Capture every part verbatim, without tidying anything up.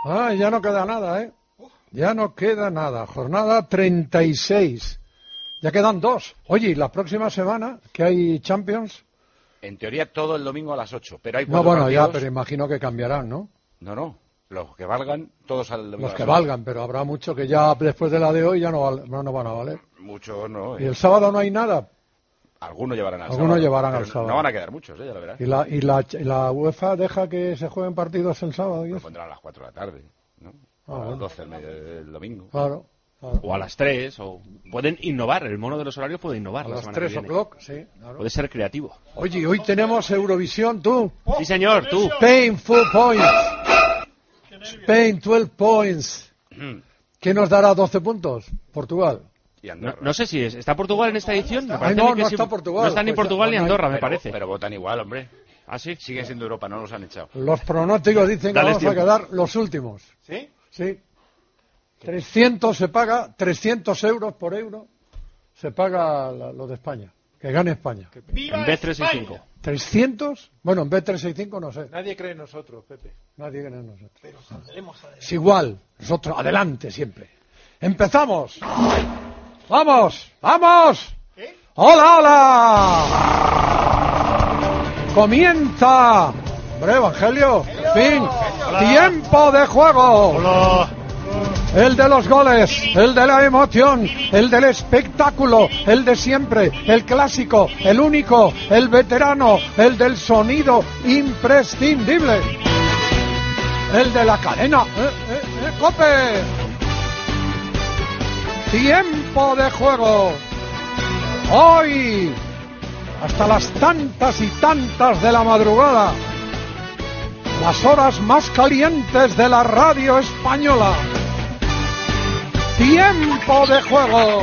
Ah, ya no queda nada, ¿eh? Ya no queda nada. Jornada treinta y seis. Ya quedan dos. Oye, ¿y la próxima semana que hay Champions? En teoría todo el domingo a las ocho, pero hay No, cuatro bueno, partidos. ya, pero imagino que cambiarán, ¿no? No, no, los que valgan, todos al domingo. Los a que las ocho. valgan, pero habrá mucho que ya después de la de hoy ya no, val- no, no van a valer. Muchos no. ¿Y eh. el sábado no hay nada? Algunos llevarán al Algunos sábado. llevarán pero al sábado. No van a quedar muchos, eh, ya lo verás. ¿Y la, y la, y la UEFA deja que se jueguen partidos el sábado? ¿Y Lo eso? pondrán a las cuatro de la tarde, ¿no? Ah, a las bueno. doce del, medio- del domingo. Claro. claro. O a las tres, o pueden innovar, el mono de los horarios puede innovar A la las semana tres que viene. o'clock, sí. Claro. Puede ser creativo. Oye, hoy tenemos Eurovisión, tú. Sí, señor, tú. Spain, full points. Spain, doce points. ¿Qué nos dará doce puntos? Portugal. Y No, Andorra. no sé si es, ¿está Portugal en esta edición? Me Ay, parece no, que no sí. está Portugal. No está ni Pues, Portugal ni no hay- Andorra, me pero, parece. Pero votan igual, hombre. ¿Ah, sí? Siguen siendo Europa, no los han echado. Los pronósticos dicen que Dales vamos tiempo. a quedar los últimos. ¿Sí? Sí. trescientos se paga, trescientos euros por euro se paga la- lo de España. Que gane España. ¡Viva En B tres seis cinco. España! ¿trescientos? Bueno, en B trescientos sesenta y cinco no sé. Nadie cree en nosotros, Pepe. Nadie cree en nosotros. Pero saldremos adelante. Es igual. Nosotros, adelante siempre. ¡Empezamos! ¡Vamos! ¡Vamos! ¿Qué? ¡Hola, hola! ¡Comienza! Hombre, Evangelio, en fin, tiempo de juego. El de los goles, el de la emoción, el del espectáculo, el de siempre, el clásico, el único, el veterano, el del sonido imprescindible. El de la cadena. ¡Eh, eh, eh, ¡Cope! Tiempo de juego. Hoy, hasta las tantas y tantas de la madrugada, las horas más calientes de la radio española. Tiempo de juego.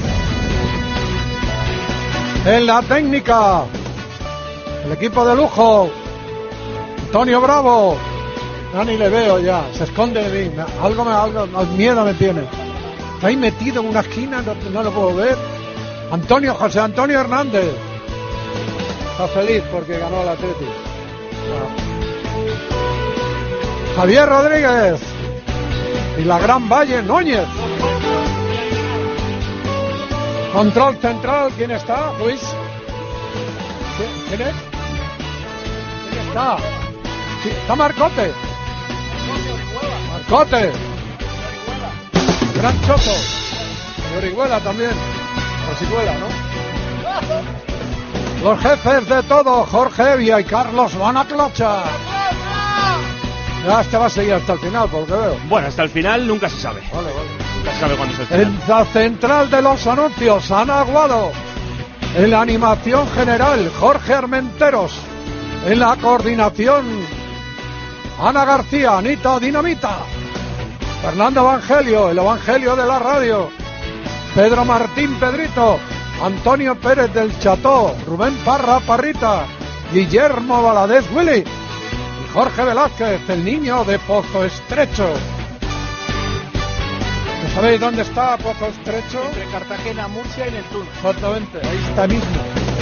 En la técnica, el equipo de lujo, Antonio Bravo. Ya ni le veo ya, se esconde de mí. Algo me, algo, miedo me tiene. Está ahí metido en una esquina, no, no lo puedo ver. Antonio, José Antonio Hernández. Está feliz porque ganó el Atlético. Javier Rodríguez. Y la Gran Valle Núñez. Control central, ¿quién está? Luis. ¿Quién es? ¿Quién está? Sí, está Marcote. Marcote. Gran Choto. Y Orihuela también. Orihuela, ¿no? Los jefes de todo, Jorge Evia y Carlos Vanaclocha. Ya este va a seguir hasta el final, por lo que veo. Bueno, hasta el final nunca se sabe. Vale, vale. Nunca se sabe cuándo es el final. En la central de los anuncios, Ana Aguado. En la animación general, Jorge Armenteros. En la coordinación, Ana García, Anita Dinamita. Fernando Evangelio, el Evangelio de la radio. Pedro Martín Pedrito. Antonio Pérez del Cható. Rubén Parra Parrita. Guillermo Valadez Willy. Y Jorge Velázquez, el niño de Pozo Estrecho. ¿Sabéis dónde está Pozo Estrecho? Entre Cartagena, Murcia y Neptuno. Exactamente, ahí está mismo.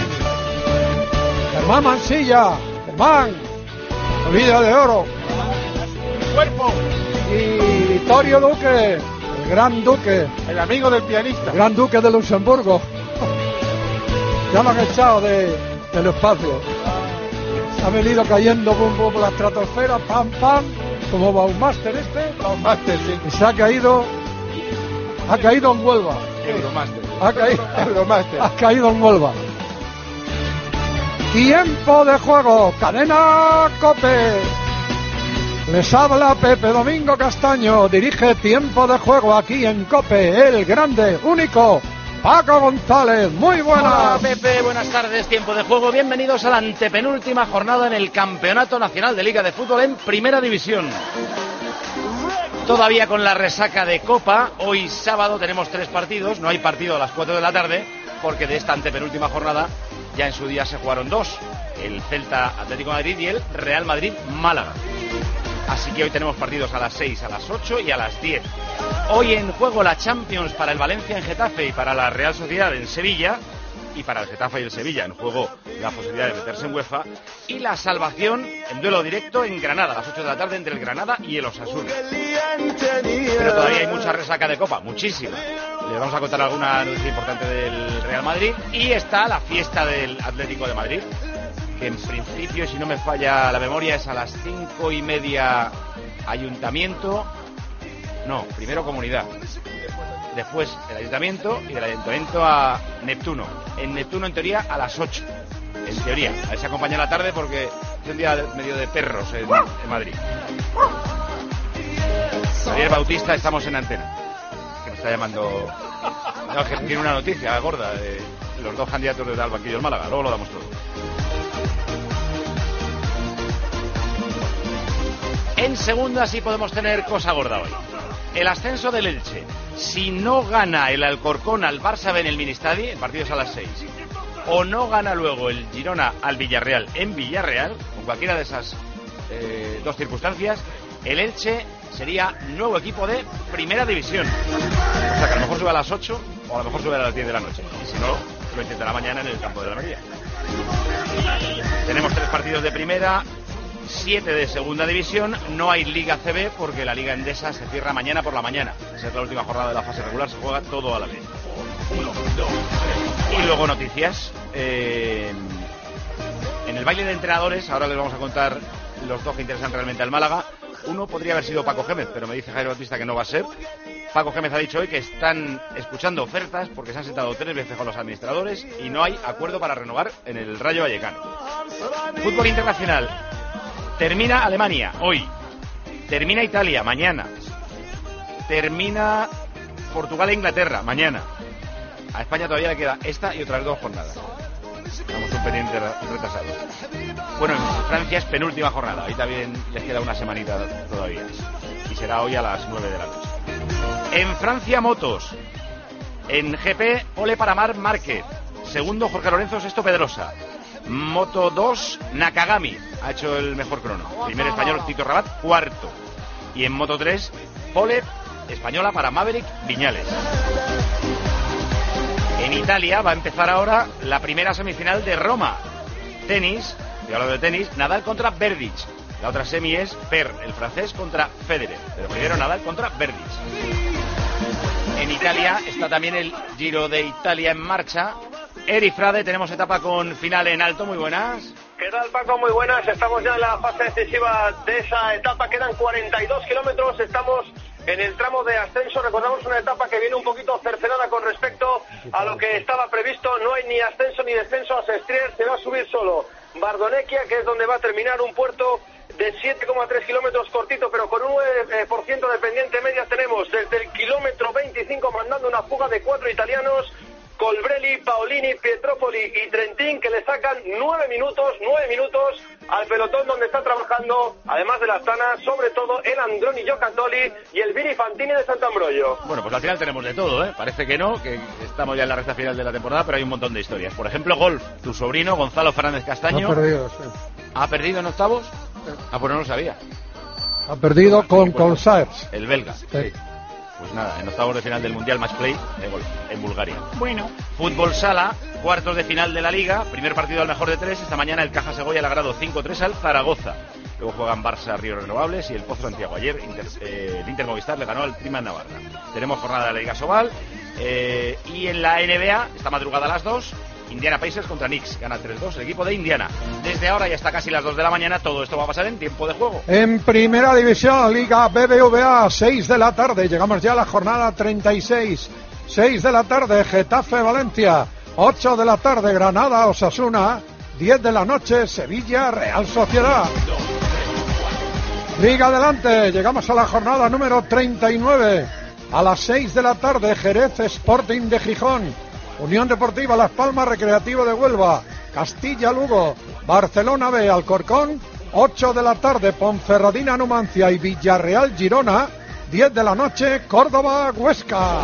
Germán Mansilla, Germán, Vida de Oro. Cuerpo. Y Vittorio Duque, el gran duque, El amigo del pianista. el gran duque de Luxemburgo. Ya lo han echado de, del espacio. Se ha venido cayendo bum, bum, por la estratosfera, pam, pam, como Baumaster este. Baumaster, sí. Y se ha caído, ha caído en Huelva. Euromaster. Ha caído, Euromaster. ha caído en Huelva. Tiempo de juego, cadena COPE. Les habla Pepe Domingo Castaño, dirige Tiempo de Juego aquí en COPE, el grande, único, Paco González. Muy Hola buenas. Pepe, buenas tardes, tiempo de juego. Bienvenidos a la antepenúltima jornada en el Campeonato Nacional de Liga de Fútbol en Primera División. Todavía con la resaca de Copa, hoy sábado tenemos tres partidos, no hay partido a las cuatro de la tarde, porque de esta antepenúltima jornada ya en su día se jugaron dos, el Celta Atlético de Madrid y el Real Madrid Málaga. Así que hoy tenemos partidos a las seis, a las ocho y a las diez. Hoy en juego la Champions para el Valencia en Getafe y para la Real Sociedad en Sevilla. y para el Getafe y el Sevilla en juego la posibilidad de meterse en UEFA, y la salvación en duelo directo en Granada a las ocho de la tarde entre el Granada y el Osasuna. Pero todavía hay mucha resaca de Copa, muchísima. Les vamos a contar alguna noticia importante del Real Madrid, y está la fiesta del Atlético de Madrid, que en principio, si no me falla la memoria, es a las cinco y media Ayuntamiento, no, primero Comunidad, después el Ayuntamiento, y del Ayuntamiento a Neptuno. En Neptuno, en teoría, a las ocho, en teoría. A ver si acompaña la tarde porque es un día medio de perros en, en Madrid. Javier Bautista, estamos en antena, que me está llamando. No, que tiene una noticia gorda de los dos candidatos del banquillo del Málaga, luego lo damos todo. En segunda sí podemos tener cosa gorda hoy. El ascenso del Elche. Si no gana el Alcorcón al Barça B en el Ministadi, el partido es a las seis, o no gana luego el Girona al Villarreal en Villarreal, con cualquiera de esas eh, dos circunstancias, el Elche sería nuevo equipo de primera división. O sea que a lo mejor sube a las ocho o a lo mejor sube a las diez de la noche. Y si no, lo intentará mañana en el campo de la Almería. Tenemos tres partidos de primera, siete de segunda división. No hay Liga C B porque la Liga Endesa se cierra mañana por la mañana. Esa es la última jornada de la fase regular, se juega todo a la vez. Y luego noticias. Eh, en el baile de entrenadores, ahora les vamos a contar los dos que interesan realmente al Málaga. Uno podría haber sido Paco Gémez, pero me dice Javier Bautista que no va a ser. Paco Gémez ha dicho hoy que están escuchando ofertas porque se han sentado tres veces con los administradores y no hay acuerdo para renovar en el Rayo Vallecano. Fútbol internacional. Termina Alemania hoy. Termina Italia mañana. Termina Portugal e Inglaterra mañana. A España todavía le queda esta y otras dos jornadas. Estamos un pendiente retrasado. Bueno, en Francia es penúltima jornada. Ahí también les queda una semanita todavía. Y será hoy a las nueve de la noche. En Francia, motos. En G P, pole para Marc Márquez. Segundo, Jorge Lorenzo. Sexto, Pedrosa. Moto dos, Nakagami ha hecho el mejor crono. Primer español, Tito Rabat. Cuarto. Y en Moto tres, pole española para Maverick Viñales. En Italia va a empezar ahora la primera semifinal de Roma. Tenis, estoy hablando de tenis, Nadal contra Berdych. La otra semi es Per, el francés, contra Federer. Pero primero Nadal contra Berdych. En Italia está también el Giro de Italia en marcha. Eri Frade, tenemos etapa con final en alto, muy buenas. ¿Qué tal, Paco? Muy buenas, estamos ya en la fase decisiva de esa etapa, quedan cuarenta y dos kilómetros, estamos en el tramo de ascenso. Recordamos una etapa que viene un poquito cercenada con respecto a lo que estaba previsto, no hay ni ascenso ni descenso a Sestrier, se va a subir solo Bardonecchia, que es donde va a terminar un puerto de siete coma tres kilómetros cortito, pero con un nueve por ciento de pendiente media. Tenemos desde el kilómetro veinticinco mandando una fuga de cuatro italianos, Colbrelli, Paolini, Pietropoli y Trentin, que le sacan nueve minutos, nueve minutos al pelotón donde está trabajando, además de la Astana, sobre todo el Androni Giocattoli y el Vini Fantini de Sant'Ambrogio. Bueno, pues al final tenemos de todo, ¿eh? Parece que no, que estamos ya en la recta final de la temporada, pero hay un montón de historias. Por ejemplo, golf, tu sobrino Gonzalo Fernández Castaño Ha perdido, sí. ¿Ha perdido en octavos? Ah, pues no lo sabía. Ha perdido con Colsaers. El belga. Sí. Pues nada, en octavos de final del Mundial Match Play de golf en Bulgaria. Bueno. Fútbol sala, cuartos de final de la Liga, primer partido al mejor de tres. Esta mañana el Caja Segovia le ha ganado cinco tres al Zaragoza. Luego juegan Barça, Río Renovables y el Pozo Santiago. Ayer Inter, eh, el Inter Movistar le ganó al Prima Navarra. Tenemos jornada de la Liga Sobal. Eh, y en la N B A, esta madrugada a las dos, Indiana Pacers contra Knicks. Gana tres dos el equipo de Indiana. Desde ahora y hasta casi las dos de la mañana, todo esto va a pasar en tiempo de juego. En primera división, Liga B B V A, seis de la tarde. Llegamos ya a la jornada treinta y seis. seis de la tarde, Getafe Valencia. ocho de la tarde, Granada Osasuna. diez de la noche, Sevilla Real Sociedad. Liga adelante, llegamos a la jornada número treinta y nueve. A las seis de la tarde, Jerez Sporting de Gijón. Unión Deportiva Las Palmas, Recreativo de Huelva, Castilla Lugo, Barcelona B, Alcorcón. ocho de la tarde, Ponferradina Numancia y Villarreal Girona. diez de la noche, Córdoba Huesca.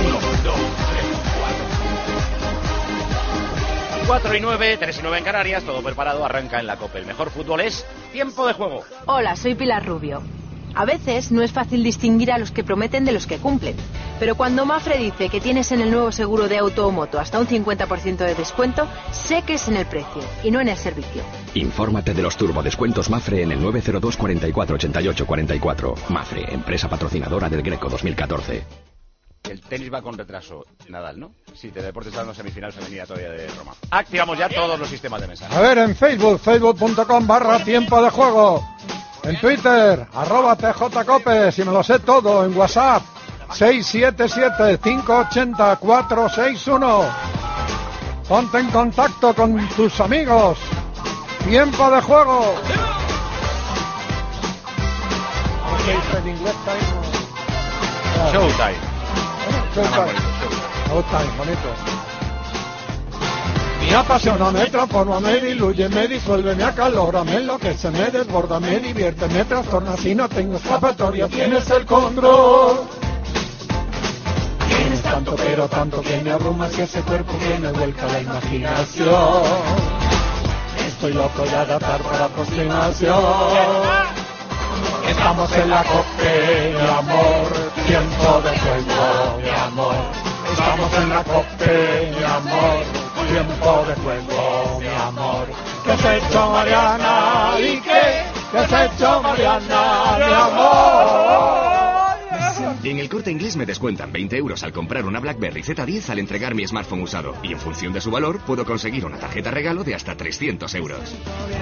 cuatro y nueve, tres y nueve en Canarias, todo preparado, arranca en la COPE. El mejor fútbol es tiempo de juego. Hola, soy Pilar Rubio. A veces no es fácil distinguir a los que prometen de los que cumplen. Pero cuando Mafre dice que tienes en el nuevo seguro de auto o moto hasta un cincuenta por ciento de descuento, sé que es en el precio y no en el servicio. Infórmate de los turbodescuentos Mafre en el nueve cero dos, cuarenta y cuatro, ochenta y ocho, cuarenta y cuatro. Mafre, empresa patrocinadora del Greco dos mil catorce. El tenis va con retraso, Nadal, ¿no? Sí, Teledeportes está dando semifinal femenina todavía de Roma. Activamos ya todos los sistemas de mensajes. A ver, en Facebook, facebook.com barra tiempo de juego. En Twitter, arroba tjcope, si me lo sé todo. En WhatsApp, seis siete siete, cinco ocho cero, cuatro seis uno. Ponte en contacto con tus amigos. Tiempo de juego. En inglés, time. Showtime. Showtime. Showtime, bonito. Me apasiona, me transforma, me diluye, me disuelve, me acalora, me enloquece, me desborda, me divierte, me trastorna. Si no tengo escapatoria, tienes el control. Tienes tanto, pero tanto que me abruma, si ese cuerpo que me vuelca la imaginación. Estoy loco de adaptar para prostitución. Estamos en la COPE, mi amor, tiempo de juego, mi amor. Estamos en la COPE, mi amor, tiempo de juego, mi amor. ¿Qué has hecho, Mariana? ¿Y qué? ¿Qué has hecho, Mariana, mi amor? En el Corte Inglés me descuentan veinte euros al comprar una BlackBerry Z diez al entregar mi smartphone usado. Y en función de su valor, puedo conseguir una tarjeta regalo de hasta trescientos euros.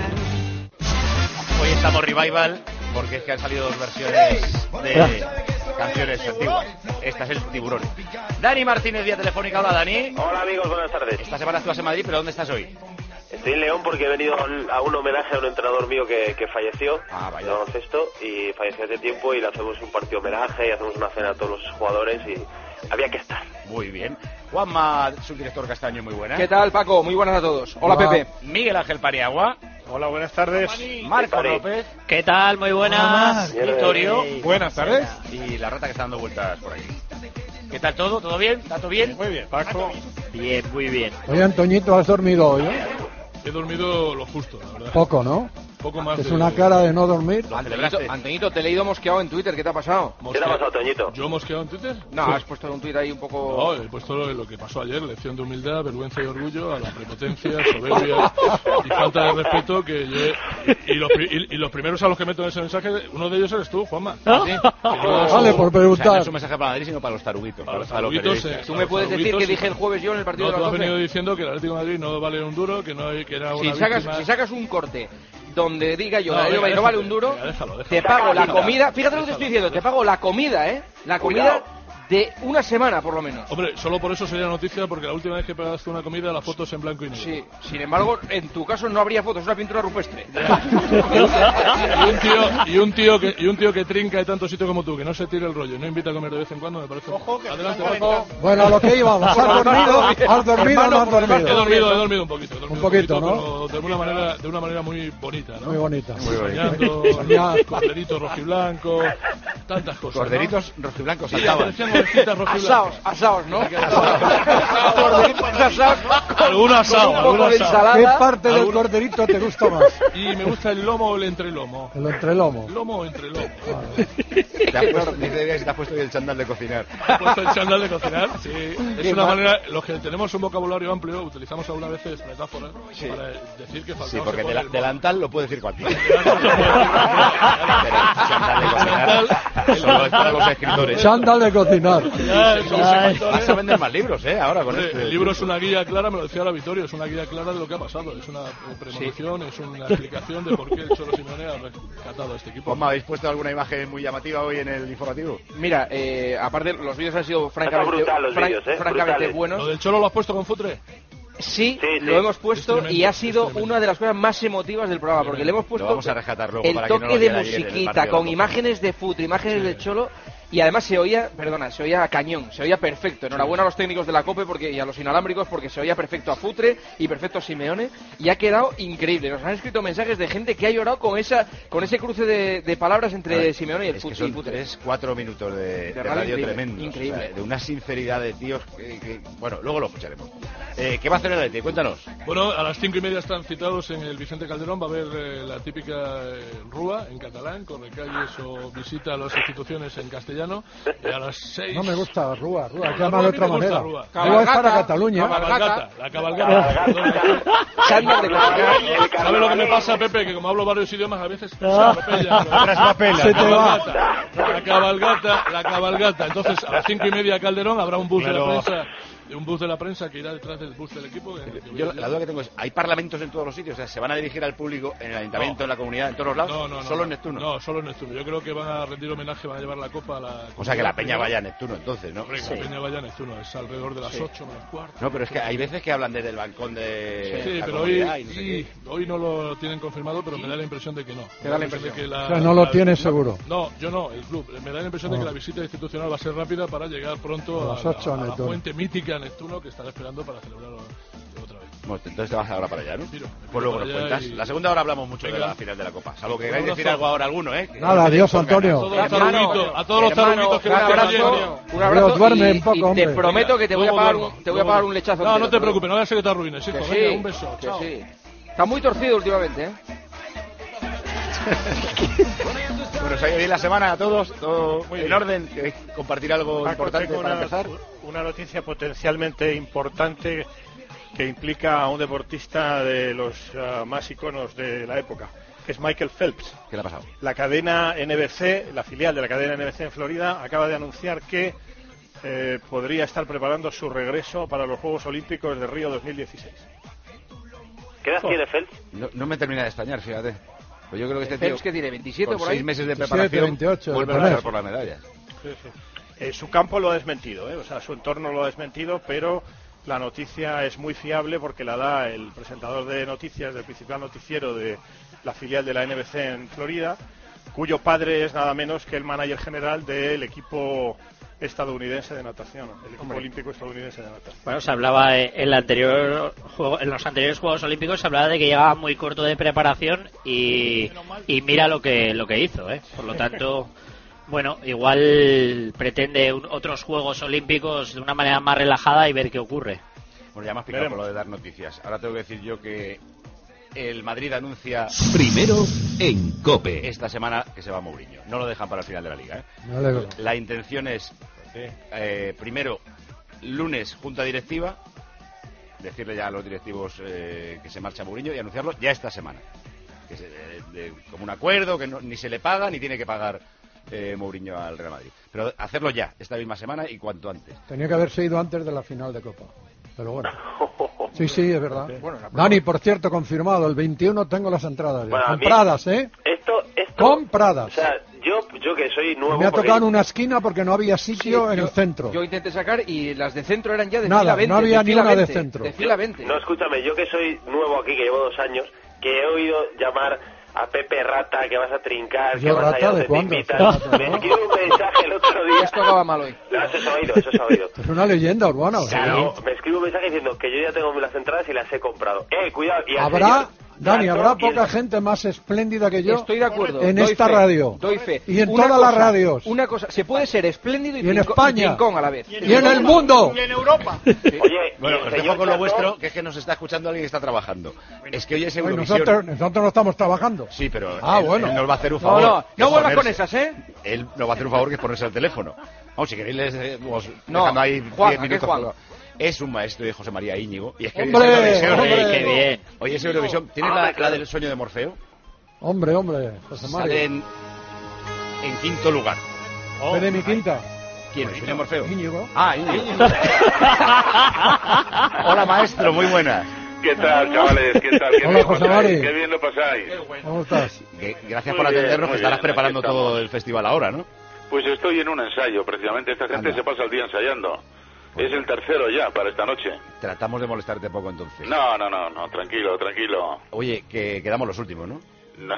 Hoy estamos revival porque es que han salido dos versiones de canciones antiguas. Esta es el Tiburón. Dani Martínez, vía telefónica. Hola, Dani. Hola, amigos, buenas tardes. Esta semana estás en Madrid, pero ¿dónde estás hoy? Estoy en León porque he venido a un homenaje a un entrenador mío que, que falleció, Ah, vaya. de baloncesto, y falleció hace tiempo, y le hacemos un partido homenaje y hacemos una cena a todos los jugadores y había que estar. Muy bien. Juanma, subdirector Castaño, muy buena. ¿Qué tal, Paco? Muy buenas a todos. Hola, Hola. Pepe. Miguel Ángel Paniagua. Hola, buenas tardes. Marco Pari. López. ¿Qué tal? Muy buenas. Victorio. Buenas tardes. Y la rata que está dando vueltas por aquí. ¿Qué tal todo? ¿Todo bien? ¿Está todo bien? Muy bien, Paco. Bien, muy bien. Oye, Antoñito, ¿has dormido hoy, eh? He dormido lo justo, la verdad. Poco, ¿no? Poco más Es de... una cara de no dormir. Antonito, Antonito, te he leído mosqueado en Twitter. ¿Qué te ha pasado? ¿Qué te ha pasado, Toñito? ¿Yo mosqueado en Twitter? No, Sí. has puesto un tuit ahí un poco... No, he puesto lo, lo que pasó ayer, lección de humildad, vergüenza y orgullo, a la prepotencia, soberbia y falta de respeto que lle- y, y, los, pri- y, y los primeros a los que meto en ese mensaje, uno de ellos eres tú, Juanma. ¿Ah, Sí. Vale, por O sea, no preguntar. es un mensaje para Madrid, sino para los taruguitos. Para los para los taruguitos, periodistas. eh, ¿Tú me puedes decir Taruguitos, que sí. dije el jueves yo en el partido No, de tú las has venido doce? diciendo que el Atlético de Madrid no vale un duro, que no hay, que era una Si sacas, víctima... si sacas un corte donde diga yo, No, la venga, no vale déjate, un duro, venga, déjalo, déjalo. te pago la Déjalo. comida, fíjate lo que te estoy diciendo, te pago la comida, ¿eh? La comida Cuidado. de una semana, por lo menos. Hombre, solo por eso sería noticia, porque la última vez que pagaste una comida, la foto es en blanco y negro. Sí, sin embargo, en tu caso no habría fotos, es una pintura rupestre. Y un tío, y un tío que y un tío que trinca de tanto sitio como tú, que no se tire el rollo, y no invita a comer de vez en cuando, me parece. Ojo, que Adelante, se Paco. Bueno, a lo que íbamos. ¿Has dormido? ¿Has dormido o no has He dormido? dormido, he dormido un poquito. He dormido Un poquito, ¿no? pero de una manera, de una manera muy bonita, ¿no? Muy bonita. Soñando, Soñar. corderito rojiblanco, tantas cosas. ¿no? Corderitos rojiblancos Sí, saltaban. aparecían ovejitas rojiblancas. Asaos, asaos, ¿no? Corderitos asados con- Algún asado, con un poco algún de asado. ¿Qué ensalada. parte del Algún- corderito te gusta más? Y me gusta el lomo o el entrelomo. El entrelomo. Lomo o entrelomo. Te has puesto, dice que te has puesto hoy el chándal de cocinar. ¿Has puesto el chándal de cocinar? Sí. Es Qué una mal. manera, los que tenemos un vocabulario amplio, utilizamos algunas veces metáforas para decir que Falcao Sí, se porque pone dela- el- delantal lo puede decir cualquiera. Delantal. Pero chándal de cocinar solo es para los escritores. Chándal de cocinar. Ya, eso se Ay. faltó, Vas ¿eh? a vender más libros, ¿eh? Ahora con Hombre, este. el libro es una guía clara, me lo decía la Vittorio, es una guía clara de lo que ha pasado, es una eh, premonición, es una explicación de por qué el Cholo Simeone ha rescatado a este equipo. Juanma, ¿habéis puesto alguna imagen muy llamativa hoy en el informativo? Mira, eh, aparte los vídeos han sido francamente, brutal los fran- vídeos, ¿eh? francamente Brutales. ¿Lo buenos. del Cholo lo has puesto con Futre? Sí, Sí, sí. lo hemos puesto Es tremendo, y ha es sido tremendo. una de las cosas más emotivas del programa, porque le hemos puesto Lo vamos a rescatar luego el para que no toque lo de viera ayer en el musiquita partido con de imágenes de Futre, imágenes de Cholo, y además se oía, perdona, se oía a cañón, se oía perfecto. Enhorabuena a los técnicos de la COPE porque, y a los inalámbricos porque se oía perfecto a Futre y perfecto a Simeone y ha quedado increíble. Nos han escrito mensajes de gente que ha llorado con esa con ese cruce de, de palabras entre ver, Simeone y el es Futre. que son y Futre. tres, cuatro minutos de, de, De radio radio increíble, tremendos. increíble. O sea, de una sinceridad de tíos que, que- bueno, luego lo escucharemos. Eh, ¿Qué va a hacer el Atleti? Cuéntanos. Bueno, a las cinco y media están citados en el Vicente Calderón. Va a haber eh, la típica eh, rúa en catalán, corre calles o visita a las instituciones en castellano. Y a las seis... No me gusta Rúa, Rúa, hay que No, llamarlo a de mí me otra gusta manera. Rúa. Rúa es para Cataluña. Cabalgata, la cabalgata. Chándal de cabalgata. ¿Sabes lo que me pasa, Pepe? Que como hablo varios idiomas, a veces se Ah. atropella. Se te va. La cabalgata, la cabalgata. Entonces, a las cinco y media Calderón habrá un bus Claro. de la prensa, un bus de la prensa que irá detrás del bus del equipo. que- que voy Yo a- la duda que tengo es, ¿hay parlamentos en todos los sitios? O sea, ¿se van a dirigir al público en el ayuntamiento, en la comunidad, en todos los lados? No, no, no. ¿Solo no. en Neptuno? No, solo en Neptuno. Yo creo que van a rendir homenaje, van a llevar la copa a la... O sea, que la peña primero. vaya a Neptuno entonces, ¿no? Hombre, que la peña vaya a Neptuno. Es alrededor de las Sí. ocho menos cuarto. No, pero es que hay veces que hablan desde el balcón de Sí, la pero hoy, comunidad y no sé y- qué. hoy no lo tienen confirmado, pero me da la impresión de que no. Te da la de que la- O sea, no lo la- tienes seguro. No, yo no, el club. Me da la impresión de Ah. que la visita institucional va a ser rápida para llegar pronto A a, las ocho a a la Neptuno. fuente mítica Neptuno que estará esperando para celebrarlo otra vez. Bueno, entonces te vas ahora para allá, ¿no? Tiro, me Pues tiro luego para nos allá cuentas. y- La segunda hora hablamos mucho de Venga. la final de la Copa. Salvo que Un queráis decir abrazo. algo ahora alguno, ¿eh? Que Nada, no adiós, tenéis por Antonio. ganas. A todos los Hermano, taruguitos, a todos los hermano, taruguitos que un van por abrazo, allí. un Adiós, abrazo duerme y, un poco, y te hombre. prometo que te voy a Luego pagar duermo, un, te voy a luego pagar duermo. un lechazo. No, no entero, te te preocupes, no voy a ser que te arruines, hijo. Que Venga, sí, un beso. que Chao. sí. Está muy torcido últimamente, ¿eh? Bueno, ¿os ha ido bien la semana a todos? ¿Todo Muy en bien. orden? ¿Queréis compartir algo Paco, importante tengo para una, empezar? una noticia potencialmente importante que implica a un deportista de los ah, más iconos de la época, que es Michael Phelps. ¿Qué le ha pasado? La cadena N B C, la filial de la cadena N B C en Florida, acaba de anunciar que eh, podría estar preparando su regreso para los Juegos Olímpicos de Río dos mil dieciséis. ¿Qué edad tiene Phelps? No, no me termina de extrañar, fíjate. Pues yo creo que este tío, Phelps que tiene veintisiete con por ahí. seis meses de veintisiete, preparación, veintiocho, vuelve a por ahí. luchar por las medallas. Sí, sí. Eh, su campo lo ha desmentido, ¿eh? O sea, su entorno lo ha desmentido, pero la noticia es muy fiable porque la da el presentador de noticias del principal noticiero de la filial de la N B C en Florida, cuyo padre es nada menos que el manager general del equipo estadounidense de natación, el equipo olímpico estadounidense de natación. Bueno, se hablaba eh, en, el anterior juego, en los anteriores Juegos Olímpicos, se hablaba de que llegaba muy corto de preparación y, y mira lo que lo que hizo, ¿eh? Por lo tanto, bueno, igual pretende un- otros Juegos Olímpicos de una manera más relajada y ver qué ocurre. Bueno, ya me has picado por Veremos. lo de dar noticias. Ahora tengo que decir yo que el Madrid anuncia Primero en COPE. esta semana que se va Mourinho. No lo dejan para el final de la Liga, ¿eh? Me alegro. La intención es, eh, primero, lunes, junta directiva, decirle ya a los directivos eh, que se marcha Mourinho y anunciarlo ya esta semana. Que se, de- de- como un acuerdo, que no- ni se le paga ni tiene que pagar eh, Mourinho al Real Madrid. Pero hacerlo ya, esta misma semana y cuanto antes. Tenía que haberse ido antes de la final de Copa. Pero bueno. Sí, sí, es verdad. Bueno, la- Dani, por cierto, confirmado. El veintiuno tengo las entradas ya. Bueno, a mí- Compradas, ¿eh? Esto, esto, Compradas. O sea, yo, yo que soy nuevo. Me ha porque- tocado en una esquina porque no había sitio Sí, en yo- el centro. Yo intenté sacar y las de centro eran ya de Nada, fila veinte. no había de ni fila una de veinte, centro. De fila veinte. No, escúchame, yo que soy nuevo aquí, que llevo dos años, que he oído llamar a Pepe Rata, que vas a trincar, ¿Yo que vas Rata? allá donde ¿De te cuándo? invitan. Rata, Me ¿no? escribe un mensaje el otro día. Esto acaba mal hoy. No, eso se ha oído, eso se ha oído. Es una leyenda urbana. ¿o sea? Claro, me escribe un mensaje diciendo que yo ya tengo las entradas y las he comprado. Eh, cuidado. Y al Habrá, señor Dani, Rato habrá y el- poca gente más espléndida que yo Estoy de acuerdo. en doy esta fe, radio. Doy fe. Y en Una todas las cosa, radios. Una cosa, se puede ser espléndido y, Y en trinco- España. y trincón a la vez. Y en el mundo. Y en Europa. Oye, Bueno, y el os dejo señor con lo Chato- vuestro, que es que nos está escuchando alguien que está trabajando. Es que hoy es Oye, Eurovisión. nosotros, nosotros no estamos trabajando. Sí, pero Ah, él, bueno. él nos va a hacer un No, favor. no, que no es vuelvas con ponerse- esas, ¿eh? Él nos va a hacer un favor que es ponerse el teléfono. Vamos, si queréis les eh, os No, dejando ahí Juan, diez ¿a qué minutos. Juan? colgado. Es un maestro de José María Íñigo. Y es que hoy ¡Hombre! es Eurovisión. ¡Hombre! ¡Qué bien! Hoy es Eurovisión. ¿Tienes la, la del sueño de Morfeo? Hombre, hombre, José Sale María. en, en quinto lugar. Ve de mi quinta. ¿Quién? ¿El sueño de Morfeo? Íñigo. Ah, Íñigo. Hola, maestro, muy buenas. ¿Qué tal, chavales? ¿Qué tal? ¿Qué Hola, bien José pasáis? Mari. Qué bien lo pasáis. ¿Cómo estás? Que- Gracias Muy por bien, atendernos, que muy estarás bien, preparando aquí todo estamos. el festival ahora, ¿no? Pues estoy en un ensayo, precisamente. Esta gente Anda. se pasa el día ensayando. Es el tercero ya para esta noche. Tratamos de molestarte poco entonces. No, no, no, no, tranquilo, tranquilo. Oye, que quedamos los últimos, ¿no? No,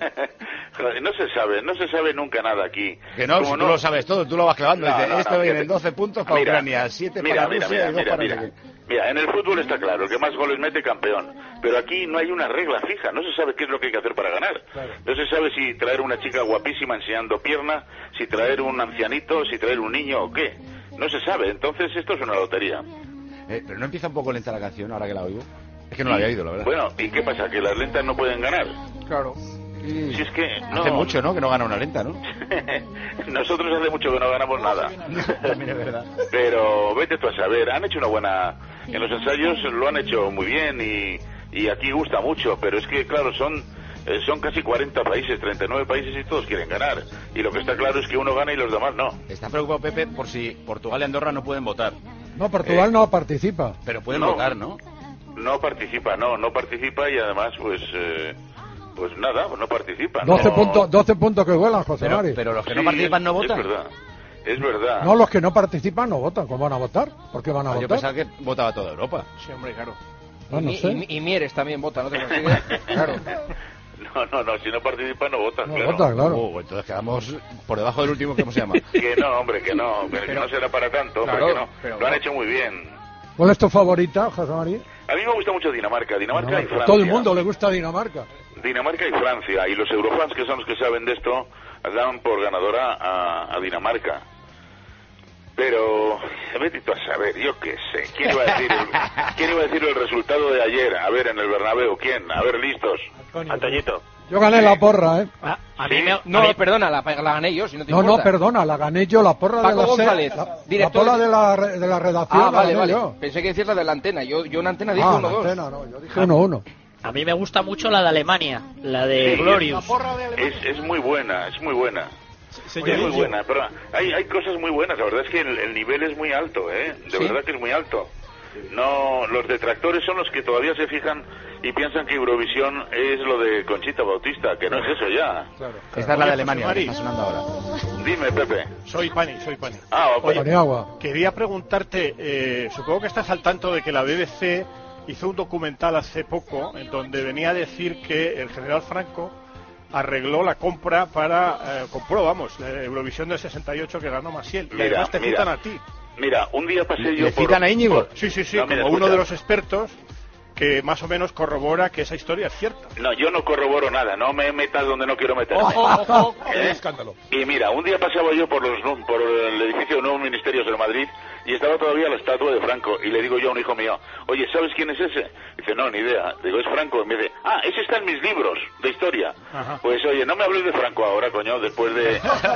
no se sabe, no se sabe nunca nada aquí. Que no, Como si tú no- lo sabes todo, tú lo vas clavando. No, Dices, no, no, esto viene fíjate. doce puntos para Mira, Ucrania, siete mira, para mira, Rusia mira, y dos mira, para no sé mira. qué. Mira, en el fútbol está claro, el que más goles mete campeón, pero aquí no hay una regla fija, no se sabe qué es lo que hay que hacer para ganar. No se sabe si traer una chica guapísima enseñando pierna, si traer un ancianito, si traer un niño o qué. No se sabe, entonces esto es una lotería. Eh, pero no empieza un poco lenta la canción ahora que la oigo. Es que no la había oído, la verdad. Bueno, ¿y qué pasa? ¿Que las lentas no pueden ganar? Claro. Si es que no. Hace mucho, ¿no? Que no gana una lenta, ¿no? Nosotros hace mucho que no ganamos nada. También es verdad. Pero vete tú a saber, han hecho una buena... En los ensayos lo han hecho muy bien y, y aquí gusta mucho, pero es que, claro, son eh, son casi cuarenta países, treinta y nueve países y todos quieren ganar. Y lo que está claro es que uno gana y los demás no. Está preocupado Pepe por si Portugal y Andorra no pueden votar. No, Portugal Eh, no participa. Pero pueden No. votar, ¿no? No participa, no, no participa y además, pues... eh, pues nada, pues no participa. doce, no... puntos, doce puntos que vuelan, José Pero, Mari. pero los que Sí, no participan no es- votan. Es verdad, es verdad. No, los que no participan no votan. ¿Cómo van a votar? ¿Por qué van a Ah, yo votar? pensaba que votaba toda Europa. Sí, hombre, claro. Ah, no y, sé. y- y Mieres también vota, ¿no te consigues? Claro. No, no, no, si no participa no votan, No claro. vota, claro. Oh, entonces quedamos por debajo del último, ¿cómo se llama? Que no, hombre, que no, que, que no será para tanto, Claro, porque no. pero Lo han no. hecho muy bien. ¿Cuál es tu favorita, José Mari? A mí me gusta mucho Dinamarca, Dinamarca y Dinamarca. Francia. Todo el mundo le gusta Dinamarca. Dinamarca y Francia, y los eurofans que son los que saben de esto, dan por ganadora a, a Dinamarca. Pero, vete tú a saber, yo qué sé, ¿quién iba a decir el, quién iba a decir el resultado de ayer? A ver, en el Bernabéu, ¿quién? A ver, listos. Antoñito. Yo gané la porra, ¿eh? A, a mí me, No, a mí- perdona, la, la gané yo, si no te No, no, importa. perdona, la gané yo, la porra Paco de la se- González, la, la director porra de- de la, re- de la redacción. Ah, la vale, gané vale. yo. Pensé que decías la de la antena. Yo, yo en antena dije Ah, uno la dos. antena, no, yo dije uno uno. a mí me gusta mucho la de Alemania, la de Sí, Glorious. Es, es muy buena, es muy buena. Es Señorillo. muy buena, pero hay, hay cosas muy buenas, la verdad es que el, el nivel es muy alto, ¿eh? De ¿Sí? verdad que es muy alto. No, los detractores son los que todavía se fijan y piensan que Eurovisión es lo de Conchita Bautista, que no es eso ya. Esta es la de Oye, Alemania, José que Mari. está sonando ahora. Dime, Pepe. Soy Pani, soy Pani. Ah, Oye, Paniagua. quería preguntarte, eh, supongo que estás al tanto de que la B B C hizo un documental hace poco en donde venía a decir que el general Franco arregló la compra para, eh, compró, vamos, la Eurovisión del sesenta y ocho que ganó Maciel. Y Mira, además te mira. citan a ti. Mira, un día pasé ¿Le yo por... citan a Íñigo? Sí, sí, sí, No, mira, como uno escucha. de los expertos que más o menos corrobora que esa historia es cierta. No, yo no corroboro nada, no me metas donde no quiero meterme. ¡Qué ¿Eh? escándalo! Y mira, un día pasaba yo por, los, nu- por el edificio de Nuevos Ministerios de Madrid y estaba todavía la estatua de Franco. Y le digo yo a un hijo mío, oye, ¿sabes quién es ese? Dice, no, ni idea. Digo, es Franco. Y me dice, ah, ese está en mis libros de historia. Ajá. Pues oye, no me hables de Franco ahora, coño, después de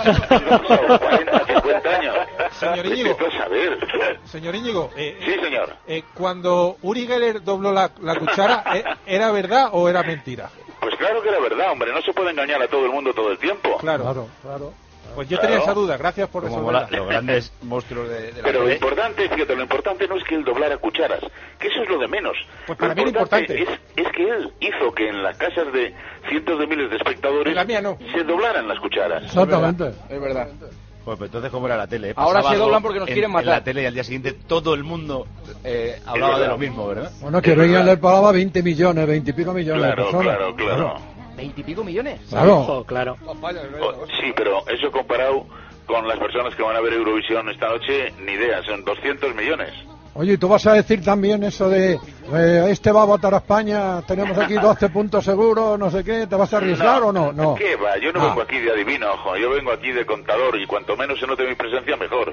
cuarenta, cincuenta años. Señor Vete Íñigo. tú a saber. Señor Íñigo, eh, Sí, señor. eh, cuando Uri Geller dobló la, la cuchara, eh, ¿era verdad o era mentira? Pues claro que era verdad, hombre, no se puede engañar a todo el mundo todo el tiempo. Claro. Claro, claro. Pues yo Claro. tenía esa duda, gracias por Como mola, resolverla. los grandes monstruos de, de la Pero lo tele. importante, fíjate, lo importante no es que él doblara cucharas, que eso es lo de menos. Pues para Lo mí lo importante. Es, es que él hizo que en las casas de cientos de miles de espectadores En la mía no. se doblaran las cucharas. Exactamente. Es verdad. Pues, pues entonces, ¿cómo era la tele? Ahora Pasaba se algo doblan porque nos en- quieren En matar. la tele y al día siguiente todo el mundo eh, hablaba verdad. de lo mismo, ¿verdad? Bueno, que Es Reagan verdad. le pagaba veinte millones, veinte y pico millones de Claro, personas. claro, claro. ¿Veintipico millones? Claro. Ojo, claro. Oh, sí, pero eso comparado con las personas que van a ver Eurovisión esta noche, ni idea, son doscientos millones. Oye, ¿y tú vas a decir también eso de eh, este va a votar a España, tenemos aquí doce puntos seguros, no sé qué, ¿te vas a arriesgar o no? No. ¿Qué va? Yo no Ah. vengo aquí de adivino, ojo, yo vengo aquí de contador y cuanto menos se note mi presencia, mejor.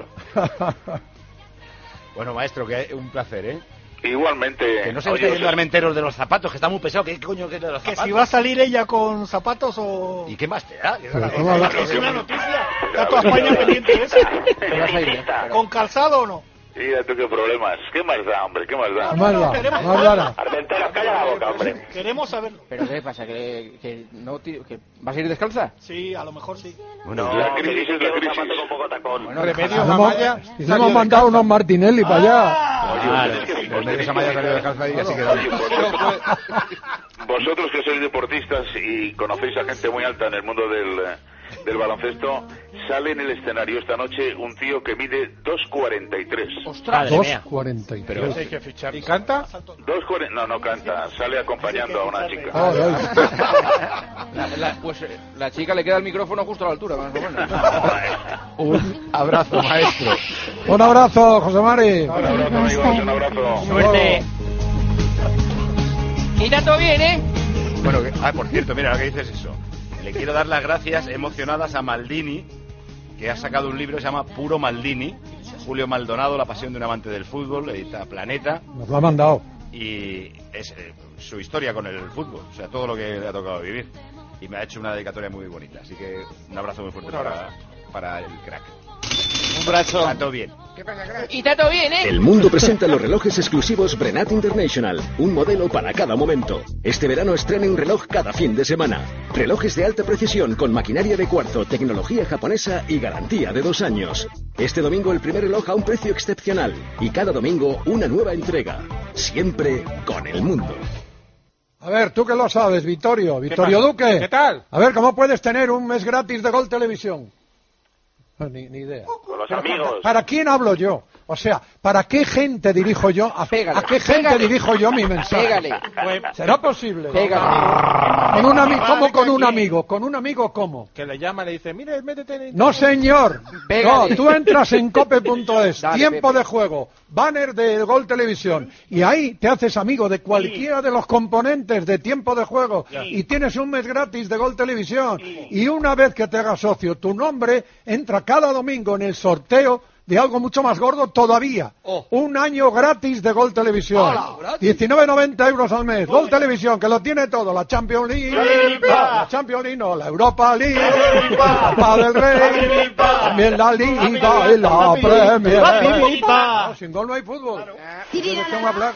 Bueno, maestro, que un placer, ¿eh? Igualmente. Que no se oye, esté yendo José- Armenteros de los zapatos, que está muy pesado. ¿Qué coño que es de los Que zapatos? si va a salir ella con zapatos o... ¿Y qué más te da? Que Pero es ¿cómo habla- Es una noticia. Está toda España pendiente de eso. Te vas a ir, ¿eh? Pero- ¿Con calzado o no? Mira tú qué problemas. ¿Qué más da, hombre? ¿Qué más da? ¿Qué más da? Queremos- ¿Más dará? Armenteros, calla la boca, hombre. Queremos saberlo. ¿Pero qué pasa? ¿Que, que no ti- que vas a ir descalza? Sí, a lo mejor sí. Bueno, La ya- crisis es la crisis. Bueno, Remedios Hemos, Amaya y salió hemos de mandado casa. unos Martinelli para allá. Claro, es que el vosotros- medio Amaya salió de calza y así quedó. Oye, vosotros, vosotros que sois deportistas y conocéis a gente muy alta en el mundo del, del baloncesto, sale en el escenario esta noche un tío que mide dos cuarenta y tres. ¡Ostras! dos cuarenta y tres. Pero hay que fichar. ¿Y canta? dos cuarenta No, no canta, sale acompañando a una chica. Ay, ay. La, la- pues eh, la chica le queda el micrófono justo a la altura, más o menos. Un abrazo, maestro. Un abrazo, José Mari. Un abrazo, amigos, un abrazo. Suerte. Y tanto bien, ¿eh? Bueno, que- ah, por cierto, mira, lo que dices eso. Le quiero dar las gracias emocionadas a Maldini, que ha sacado un libro que se llama Puro Maldini. Julio Maldonado, la pasión de un amante del fútbol, edita Planeta. Nos lo ha mandado. Y es eh, su historia con el fútbol, o sea, todo lo que le ha tocado vivir. Y me ha hecho una dedicatoria muy bonita. Así que un abrazo muy fuerte para, para el crack. Un brazo. Está todo bien. Y tanto bien, ¿eh? El mundo presenta los relojes exclusivos Brenat International, un modelo para cada momento. Este verano estrene un reloj cada fin de semana. Relojes de alta precisión con maquinaria de cuarzo, tecnología japonesa y garantía de dos años. Este domingo el primer reloj a un precio excepcional y cada domingo una nueva entrega. Siempre con el mundo. A ver, tú que lo sabes, Vittorio. Vittorio pasa? Duque. ¿Qué tal? A ver, ¿cómo puedes tener un mes gratis de Gol Televisión? No, Ni, ni idea. Con los Pero, amigos. ¿Para quién hablo yo? O sea, ¿para qué gente dirijo yo? ¿A, Pégale. ¿a qué gente Pégale. dirijo yo mi mensaje? Pégale. ¿Será posible? Pégale. ¿Con un amigo? ¿Cómo con un amigo? ¿Con un amigo cómo? Que le llama y le dice, mire, métete en internet. No, señor. Pégale. No, tú entras en cope punto es, Dale, tiempo Pepe. de juego, banner de Gol Televisión, y ahí te haces amigo de cualquiera de los componentes de tiempo de juego, y tienes un mes gratis de Gol Televisión, y una vez que te hagas socio, tu nombre entra cada domingo en el sorteo de algo mucho más gordo todavía. Oh. Un año gratis de Gol Televisión. ¡Hala, gratis! diecinueve noventa euros al mes. Gol Televisión, que lo tiene todo. La Champions League. No, la Champions League no. La Europa League. La Copa del Rey. También la Liga y la Premier. No, sin gol no hay fútbol. ¿Tienes que hablar?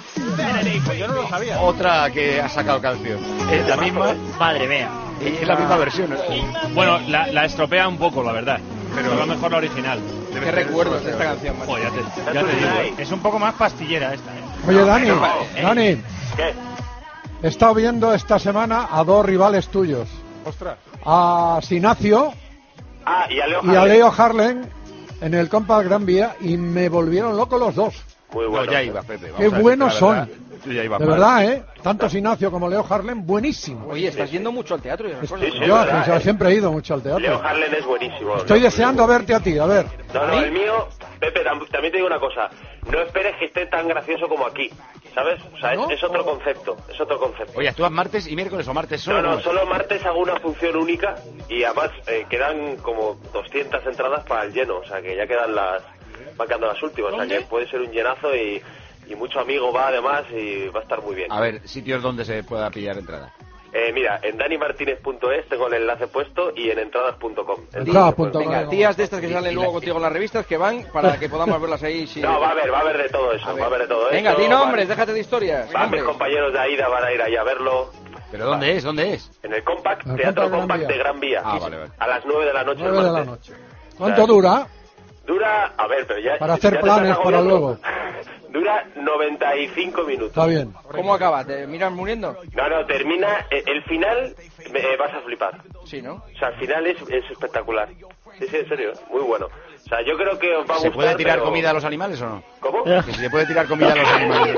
Yo no lo sabía. Otra que ha sacado canción. Es la misma, Madre mía. es la misma versión. ¿no? Bueno, la, la estropea un poco, la verdad. Pero a lo mejor la original. Qué recuerdos de esta canción, macho. Joder, ya te, ya te digo. ¿eh? Es un poco más pastillera esta, ¿eh? Oye, Dani, Dani, ¿Qué? he estado viendo esta semana a dos rivales tuyos. Ostras. A Sinacio Ah, y a Leo y a Harlem. Leo Harlem en el Compact Gran Vía y me volvieron locos los dos. Muy No, bueno. ya iba, Pepe. vamos Qué a decir buenos la son. verdad, tú ya ibas De mal. verdad, ¿eh? Tanto Sinacio como Leo Harlem, buenísimo. Oye, estás yendo mucho al teatro. y esas cosas, Sí, sí, ¿no? Yo verdad, yo eh. siempre he ido mucho al Leo teatro. Harlem es buenísimo. Estoy Leo- deseando verte a ti, a ver. No, no, el mío, Pepe, tam- también te digo una cosa. No esperes que esté tan gracioso como aquí, ¿sabes? O sea, es, ¿No? es otro concepto, es otro concepto. Oye, ¿actúas martes y miércoles o martes No, solo? no, solo martes hago una función única y además eh, quedan como doscientas entradas para el lleno, o sea que ya quedan las, van quedando las últimas, o sea que puede ser un llenazo y, y mucho amigo va además y va a estar muy bien. A ver, sitios donde se pueda pillar entrada. Eh, mira, en dani martínez punto es tengo el enlace puesto y en entradas punto com. Entradas punto com. Venga, tías de estas que salen luego contigo en las revistas que van para que podamos verlas ahí. Si... No, va a haber, va a haber de todo eso, va a haber de todo Venga, eso. di nombres, van- déjate de historias. Van mis nombres. compañeros de AIDA, van a ir ahí a verlo. ¿Pero dónde es? ¿Dónde es? En el Compact, El Teatro Compact Gran Compact Vía. de Gran Vía. Ah, vale, vale. A las nueve de la noche. el nueve de la martes. noche. ¿Cuánto dura? Dura, a ver, pero ya... Para hacer ya te planes estás para agobiando. luego. Dura noventa y cinco minutos. Está bien. ¿Cómo acaba? ¿Te miras muriendo? No, no, termina... eh, El final me- eh, vas a flipar. Sí, ¿no? O sea, el final es, es espectacular. Sí, sí, en serio, muy bueno. O sea, yo creo que os va a ¿Se gustar, puede tirar pero- comida a los animales o no? ¿Cómo? Que si se puede tirar comida a los animales.